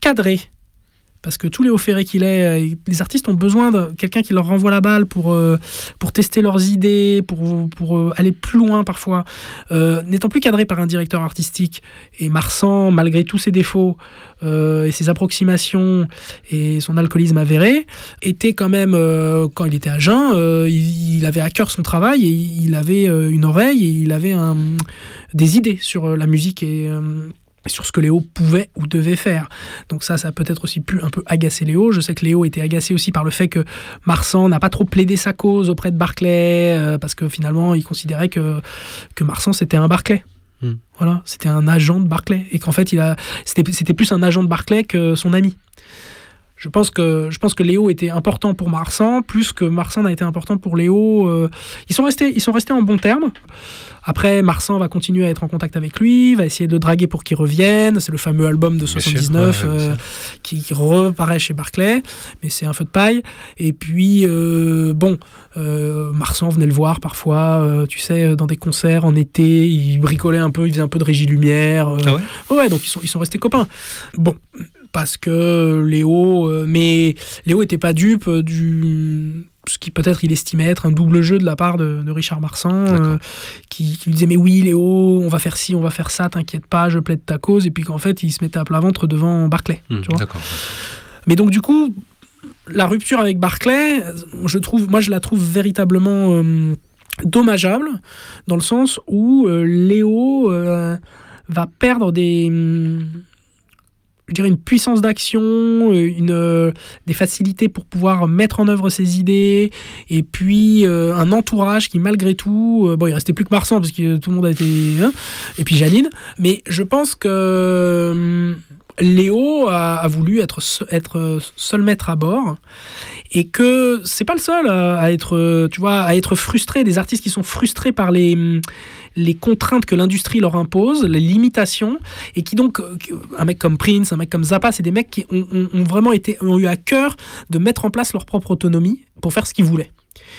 cadré. Parce que tout Léo Ferré qu'il est, les artistes ont besoin de quelqu'un qui leur renvoie la balle pour, euh, pour tester leurs idées, pour, pour euh, aller plus loin parfois. Euh, n'étant plus cadré par un directeur artistique, et Marsan, malgré tous ses défauts euh, et ses approximations et son alcoolisme avéré, était quand même, euh, quand il était à jeun, euh, il, il avait à cœur son travail et il avait euh, une oreille et il avait un, des idées sur la musique et... Euh, sur ce que Léo pouvait ou devait faire. Donc ça, ça a peut-être aussi pu un peu agacer Léo. Je sais que Léo était agacé aussi par le fait que Marsan n'a pas trop plaidé sa cause auprès de Barclay, euh, parce que finalement, il considérait que, que Marsan, c'était un Barclay. Mm. Voilà, c'était un agent de Barclay. Et qu'en fait, il a, c'était, c'était plus un agent de Barclay que son ami. Je pense que, je pense que Léo était important pour Marsan, plus que Marsan n'a été important pour Léo. Euh, ils sont restés, ils sont restés en bons termes. Après, Marsan va continuer à être en contact avec lui, va essayer de le draguer pour qu'il revienne. C'est le fameux album de soixante-dix-neuf ouais, euh, qui, qui reparaît chez Barclay, mais c'est un feu de paille. Et puis, euh, bon, euh, Marsan venait le voir parfois, euh, tu sais, dans des concerts en été, il bricolait un peu, il faisait un peu de régie lumière. Euh, ah ouais, ouais, donc ils sont, ils sont restés copains. Bon, parce que Léo, euh, mais Léo était pas dupe du... ce qui peut-être il estimait être un double jeu de la part de, de Richard Marsan, euh, qui, qui lui disait mais oui Léo, on va faire ci, on va faire ça, t'inquiète pas, je plaide ta cause, et puis qu'en fait il se mettait à plat ventre devant Barclay. Mmh, tu vois. D'accord. Mais donc du coup, la rupture avec Barclay, je trouve, moi je la trouve véritablement euh, dommageable, dans le sens où euh, Léo euh, va perdre des... je dirais une puissance d'action, une, euh, des facilités pour pouvoir mettre en œuvre ses idées, et puis euh, un entourage qui malgré tout, euh, bon il restait plus que Marsan parce que tout le monde a été, hein, et puis Janine, mais je pense que euh, Léo a, a voulu être, être seul maître à bord, et que c'est pas le seul à, à être, tu vois, à être frustré, des artistes qui sont frustrés par les les contraintes que l'industrie leur impose, les limitations, et qui donc, un mec comme Prince, un mec comme Zappa, c'est des mecs qui ont, ont, ont vraiment été, ont eu à cœur de mettre en place leur propre autonomie pour faire ce qu'ils voulaient.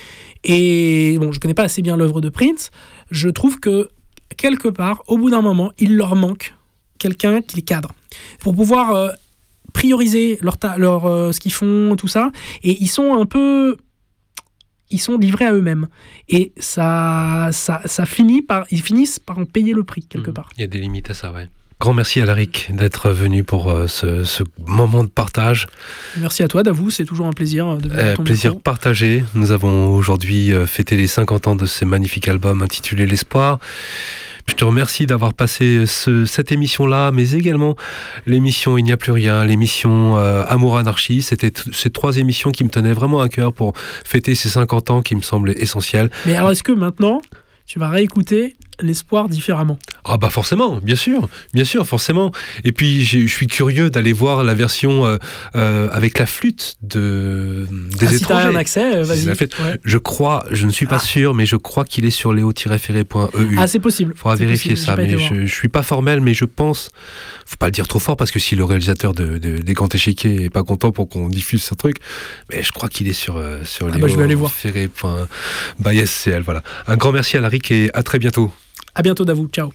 Et bon, je connais pas assez bien l'œuvre de Prince, je trouve que quelque part, au bout d'un moment, il leur manque quelqu'un qui les cadre pour pouvoir euh, prioriser leur ta- leur, euh, ce qu'ils font, tout ça, et ils sont un peu... ils sont livrés à eux-mêmes. Et ça, ça, ça finit par, ils finissent par en payer le prix, quelque part. Il y a des limites à ça, ouais. Grand merci à Alaric d'être venu pour euh, ce, ce moment de partage. Merci à toi, Davou, c'est toujours un plaisir de venir euh, Plaisir micro. partagé. Nous avons aujourd'hui euh, fêté les cinquante ans de ce magnifique album intitulé L'Espoir. Je te remercie d'avoir passé ce, cette émission-là, mais également l'émission Il n'y a plus rien, l'émission euh, Amour Anarchie. C'était t- ces trois émissions qui me tenaient vraiment à cœur pour fêter ces cinquante ans qui me semblaient essentiels. Mais alors, est-ce que maintenant, tu vas réécouter L'Espoir différemment? Ah bah forcément, bien sûr, bien sûr, forcément. Et puis je suis curieux d'aller voir la version euh, euh, avec la flûte de des ah, étrangers. Si t'as un accès, vas-y. Ouais. Je crois, je ne suis pas ah. sûr, mais je crois qu'il est sur léo tiret ferré point e u. Ah c'est possible. Faudra c'est vérifier possible. ça, mais je, je suis pas formel, mais je pense, faut pas le dire trop fort parce que si le réalisateur de, de des Grands Échiquiers est pas content pour qu'on diffuse ce truc, mais je crois qu'il est sur euh, sur ah léo bah, ferré point by s c l. Voilà. Un grand merci à Alaric et à très bientôt. À bientôt, Davou. Ciao.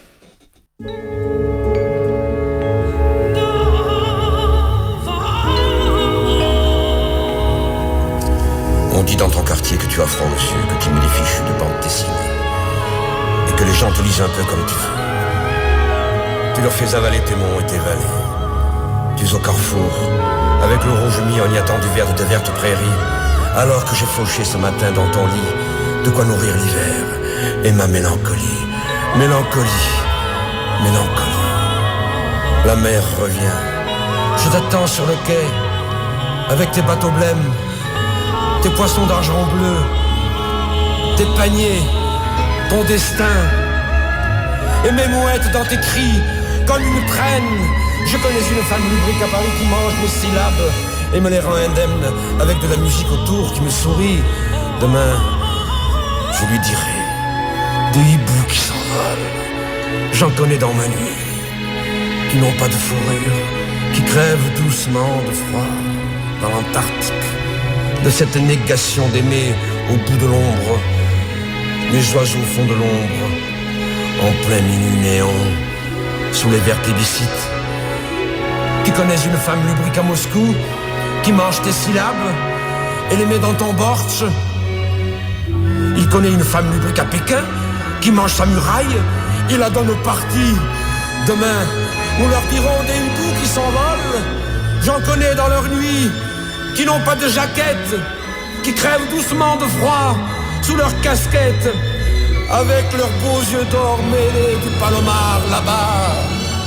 On dit dans ton quartier que tu as froid, monsieur, que tu mets les fichus de bande dessinée. Et que les gens te lisent un peu comme tu veux. Tu leur fais avaler tes monts et tes vallées. Tu es au carrefour, avec le rouge mis en y attend du vert de tes vertes prairies, alors que j'ai fauché ce matin dans ton lit de quoi nourrir l'hiver et ma mélancolie. Mélancolie, mélancolie. La mer revient. Je t'attends sur le quai, avec tes bateaux blêmes, tes poissons d'argent bleu, tes paniers, ton destin. Et mes mouettes dans tes cris, comme une traîne. Je connais une femme lubrique à Paris qui mange mes syllabes et me les rend indemnes, avec de la musique autour qui me sourit. Demain, je lui dirai des hiboux qui s'envolent. J'en connais dans ma nuit, qui n'ont pas de fourrure, qui crèvent doucement de froid dans l'Antarctique. De cette négation d'aimer au bout de l'ombre, mes oiseaux font de l'ombre, en plein minuit néon, sous les verts plébiscites. Tu connais une femme lubrique à Moscou qui mange tes syllabes et les met dans ton bortsch. Il connaît une femme lubrique à Pékin qui mange sa muraille et la donne au parti. Demain, nous leur dirons des hiboux qui s'envolent. J'en connais dans leur nuit qui n'ont pas de jaquette, qui crèvent doucement de froid sous leur casquette, avec leurs beaux yeux d'or mêlés du palomar là-bas.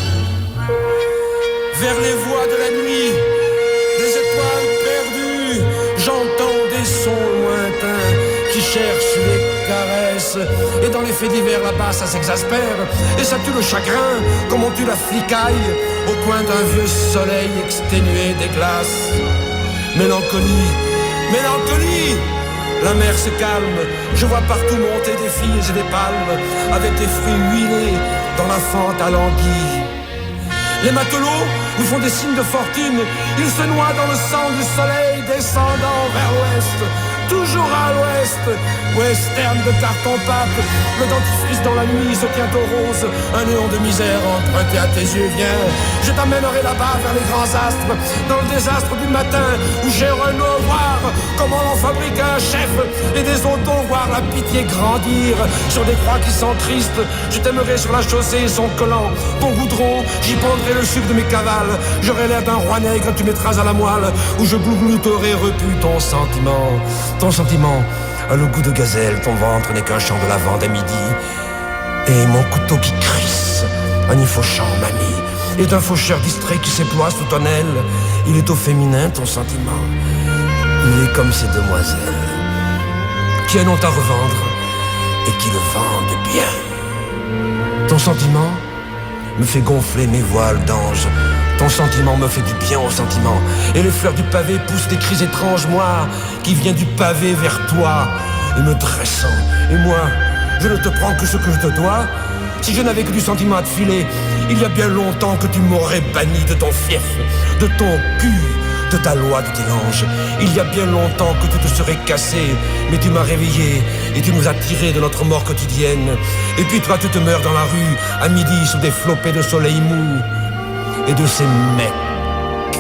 Vers les voies de la nuit, des étoiles perdues, j'entends des sons lointains qui cherchent les caresses. Et dans les faits divers là-bas, ça s'exaspère et ça tue le chagrin, comme on tue la flicaille au coin d'un vieux soleil exténué des glaces. Mélancolie, mélancolie, la mer se calme, je vois partout monter des filles et des palmes avec des fruits huilés dans la fente à l'anguille. Les matelots nous font des signes de fortune, ils se noient dans le sang du soleil descendant vers l'ouest. Toujours à l'ouest, western de carton-pâte, le dentifrice dans la nuit se tient au rose, un néon de misère emprunté à tes yeux, viens, je t'amènerai là-bas vers les grands astres, dans le désastre du matin, où j'ai Renaud voir comment l'on fabrique un chef, et des autos voir la pitié grandir, sur des croix qui sont tristes, je t'aimerai sur la chaussée son collant, ton goudron, j'y prendrai le sucre de mes cavales, j'aurai l'air d'un roi nègre, tu mettras à la moelle, où je glouglouterai repu ton sentiment. Ton sentiment a le goût de gazelle, ton ventre n'est qu'un champ de lavande à midi. Et mon couteau qui crisse en y fauchant mamie. Et d'un faucheur distrait qui s'éploie sous ton aile, il est au féminin ton sentiment. Il est comme ces demoiselles qui en ont à revendre et qui le vendent bien. Ton sentiment me fait gonfler mes voiles d'ange. Ton sentiment me fait du bien au sentiment. Et les fleurs du pavé poussent des cris étranges, moi, qui viens du pavé vers toi, et me dressant. Et moi, je ne te prends que ce que je te dois. Si je n'avais que du sentiment à te filer, il y a bien longtemps que tu m'aurais banni de ton fief, de ton cul, de ta loi de tes langes. Il y a bien longtemps que tu te serais cassé, mais tu m'as réveillé et tu nous as tirés de notre mort quotidienne. Et puis toi, tu te meurs dans la rue, à midi, sous des flopées de soleil mou. Et de ces mecs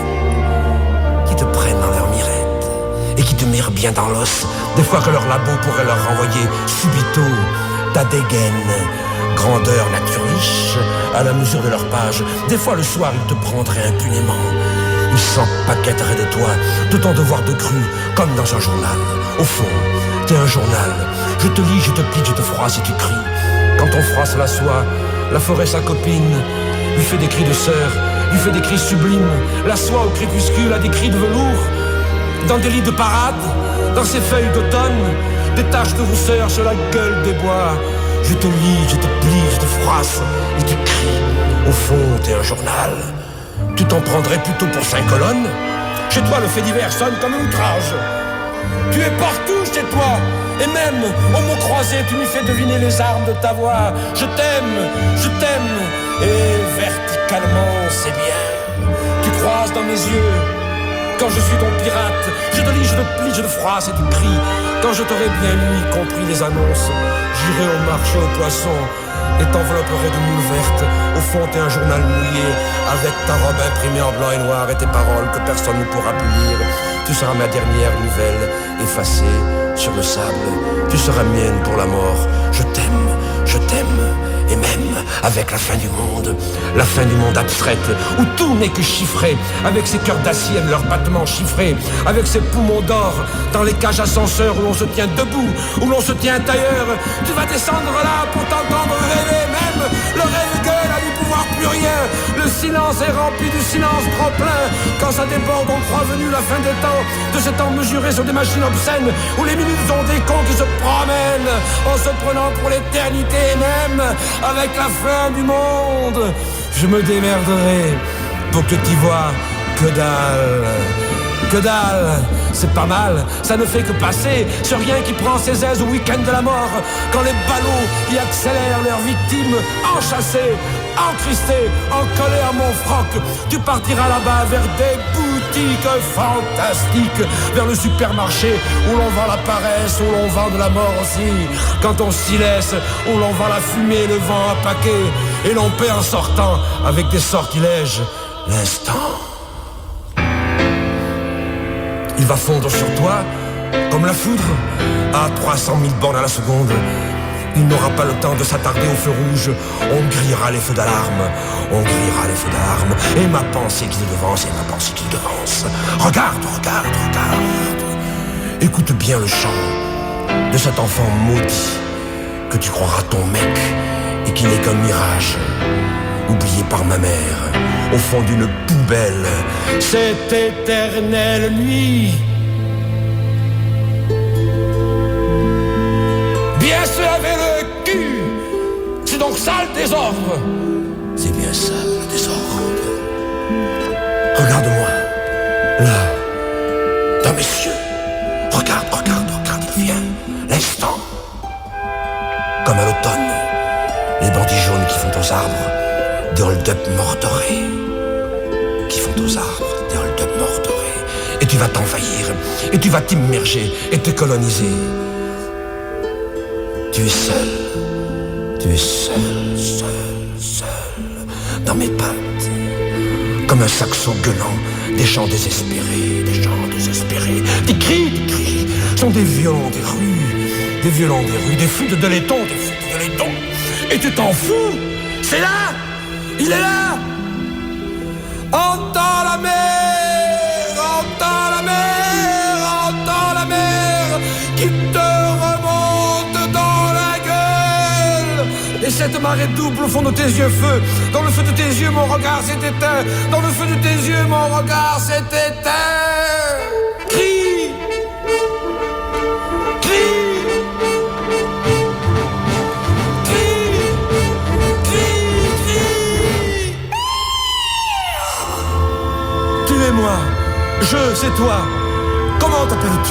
qui te prennent dans leur mirette et qui te mirent bien dans l'os, des fois que leur labo pourrait leur renvoyer subito ta dégaine, grandeur naturiche, à la mesure de leur page. Des fois le soir ils te prendraient impunément, ils s'empaqueteraient de toi, de ton devoir de cru, comme dans un journal. Au fond, t'es un journal, je te lis, je te plie, je te froisse et tu cries. Quand on froisse la soie, la forêt sa copine, lui fait des cris de sœur, lui fait des cris sublimes. La soie au crépuscule a des cris de velours. Dans des lits de parade, dans ses feuilles d'automne, des taches de rousseur sur la gueule des bois. Je te lis, je te plie, je te froisse et tu cries. Au fond, t'es un journal. Tu t'en prendrais plutôt pour cinq colonnes. Chez toi, le fait divers sonne comme un outrage. Tu es partout chez toi. Et même, au mot croisé, tu m'y fais deviner les armes de ta voix. Je t'aime, je t'aime. Et verticalement, c'est bien. Tu croises dans mes yeux. Quand je suis ton pirate, je te lis, je te plie, je te froisse et tu cries. Quand je t'aurai bien lu, y compris les annonces, j'irai au marché aux poissons et t'envelopperai de moules vertes. Au fond, t'es un journal mouillé, avec ta robe imprimée en blanc et noir et tes paroles que personne ne pourra plus lire. Tu seras ma dernière nouvelle, effacée sur le sable. Tu seras mienne pour la mort. Je t'aime, je t'aime. Et même avec la fin du monde, la fin du monde abstraite, où tout n'est que chiffré, avec ses cœurs d'acier et leurs battements chiffrés, avec ses poumons d'or, dans les cages ascenseurs où l'on se tient debout, où l'on se tient ailleurs. Tu vas descendre là pour t'entendre rêver, même le rêve gueule à n'y pouvoir plus rien. Le silence est rempli du silence trop plein. Quand ça déborde, on croit venu la fin des temps, de ces temps mesurés sur des machines obscènes, où les minutes sont des cons qui se promènent, en se prenant pour l'éternité même. Avec la fin du monde, je me démerderai pour que t'y vois que dalle. Que dalle, c'est pas mal, ça ne fait que passer sur rien qui prend ses aises au week-end de la mort. Quand les ballots y accélèrent leurs victimes, enchâssées, encrustées, en colère mon froc. Tu partiras là-bas vers des boutiques fantastiques, vers le supermarché où l'on vend la paresse, où l'on vend de la mort aussi. Quand on s'y laisse, où l'on vend la fumée, le vent à paquet, et l'on paie en sortant avec des sortilèges l'instant. Il va fondre sur toi comme la foudre à trois cent mille bornes à la seconde. Il n'aura pas le temps de s'attarder au feu rouge. On grillera les feux d'alarme, on grillera les feux d'alarme. Et ma pensée qui te devance, et ma pensée qui te devance. Regarde, regarde, regarde. Écoute bien le chant de cet enfant maudit que tu croiras ton mec et qui n'est qu'un mirage, oublié par ma mère, au fond d'une poubelle. Cette éternelle nuit. Bien se laver le cul, c'est donc ça le désordre. C'est bien ça le désordre. Regarde-moi, là, dans mes yeux. Regarde, regarde, regarde, il vient, l'instant. Comme à l'automne, les bandits jaunes qui font aux arbres des hold-up mordorés. Qui font aux arbres des hold-up mordorés. Et tu vas t'envahir, et tu vas t'immerger, et te coloniser. Tu es seul, tu es seul, seul, seul, dans mes pattes, comme un saxo gueulant, des chants désespérés, des chants désespérés, des cris, des cris, sont des violons des rues, des violons des rues, des flûtes de laiton, des flûtes de laiton, et tu t'en fous, c'est là, il est là, entends la mer, entends la mer, entends la mer, qui te remonte dans la gueule. Et cette marée double au fond de tes yeux feu. Dans le feu de tes yeux mon regard s'est éteint. Dans le feu de tes yeux mon regard s'est éteint. Crie, crie, crie, crie, crie. Tu es moi, je c'est toi. Comment t'appelles-tu?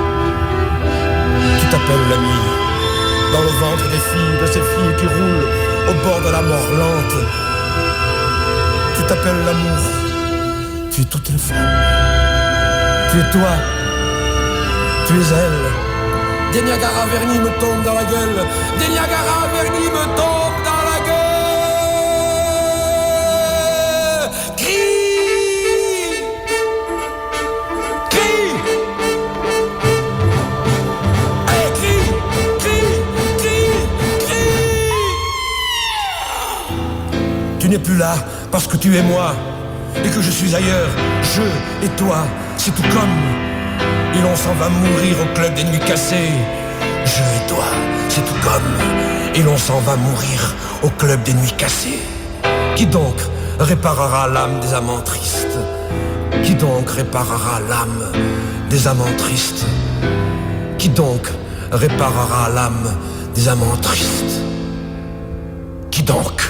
Tu t'appelles l'ami. Dans le ventre des filles, de ces filles qui roulent au bord de la mort lente. Tu t'appelles l'amour. Tu es toutes les femmes. Tu es toi. Tu es elle. Des Niagara vernis me tombent dans la gueule. Des Niagara vernis me tombent dans la gueule. Crie, crie. Allez, crie, crie, crie, crie. Tu n'es plus là parce que tu es moi et que je suis ailleurs. Je et toi, c'est tout comme. Et l'on s'en va mourir au club des nuits cassées. Je et toi, c'est tout comme. Et l'on s'en va mourir au club des nuits cassées. Qui donc réparera l'âme des amants tristes? Qui donc réparera l'âme des amants tristes? Qui donc réparera l'âme des amants tristes? Qui donc?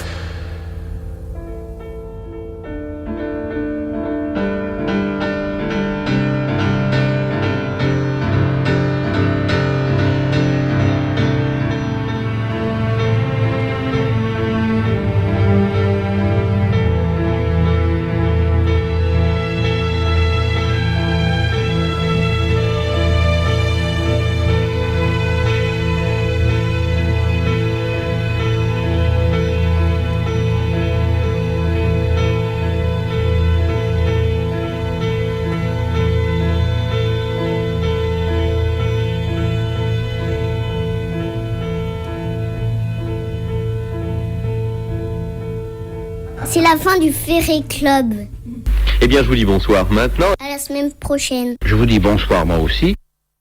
C'est la fin du Ferré Club. Eh bien, je vous dis bonsoir maintenant. À la semaine prochaine. Je vous dis bonsoir moi aussi.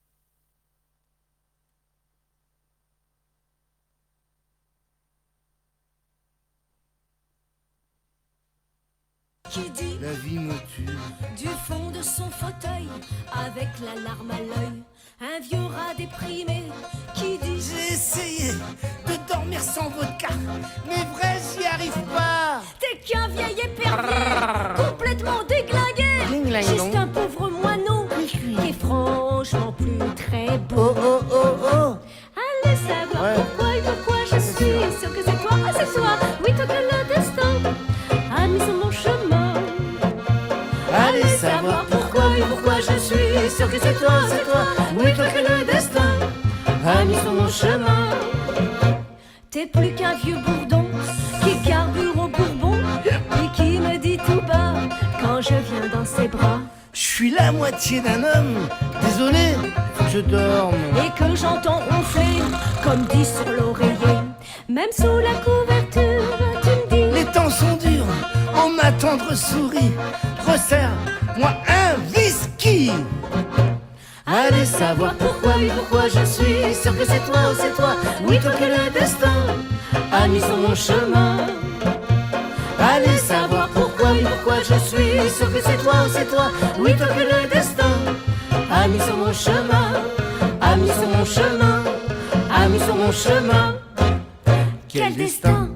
Qui dit la vie me tue du fond de son fauteuil avec la larme à l'œil, un vieux rat déprimé qui dit j'ai essayé de dormir sans vodka, mais vrai j'y arrive pas. T'es qu'un vieil épervier complètement déglingué, juste un pauvre moineau qui est franchement plus très beau. Oh oh oh oh. Allez savoir ouais. pourquoi et pourquoi je suis sûr que c'est toi, ah, c'est toi, oui toi que le destin a mis sur mon chemin. Allez savoir pourquoi et pourquoi je suis sûr que c'est toi, c'est toi, oui toi que le destin a mis sur mon chemin. T'es plus qu'un vieux bourdon qui carbure au bourbon et qui me dit tout bas quand je viens dans ses bras. je suis la moitié d'un homme. Désolé, faut que je dorme. Et que j'entends ronfler, comme dit sur l'oreiller. Même sous la couverture, tu me dis. Les temps sont durs, oh ma tendre souris, resserre-moi un whisky. Allez savoir pourquoi, oui pourquoi je suis sûr que c'est toi, oh c'est toi, oui toi que le destin a mis sur mon chemin. Allez savoir pourquoi, oui pourquoi je suis sûr que c'est toi, oh c'est toi, oui toi que le destin a mis sur mon chemin, a mis sur mon chemin, a mis sur mon chemin. Quel destin!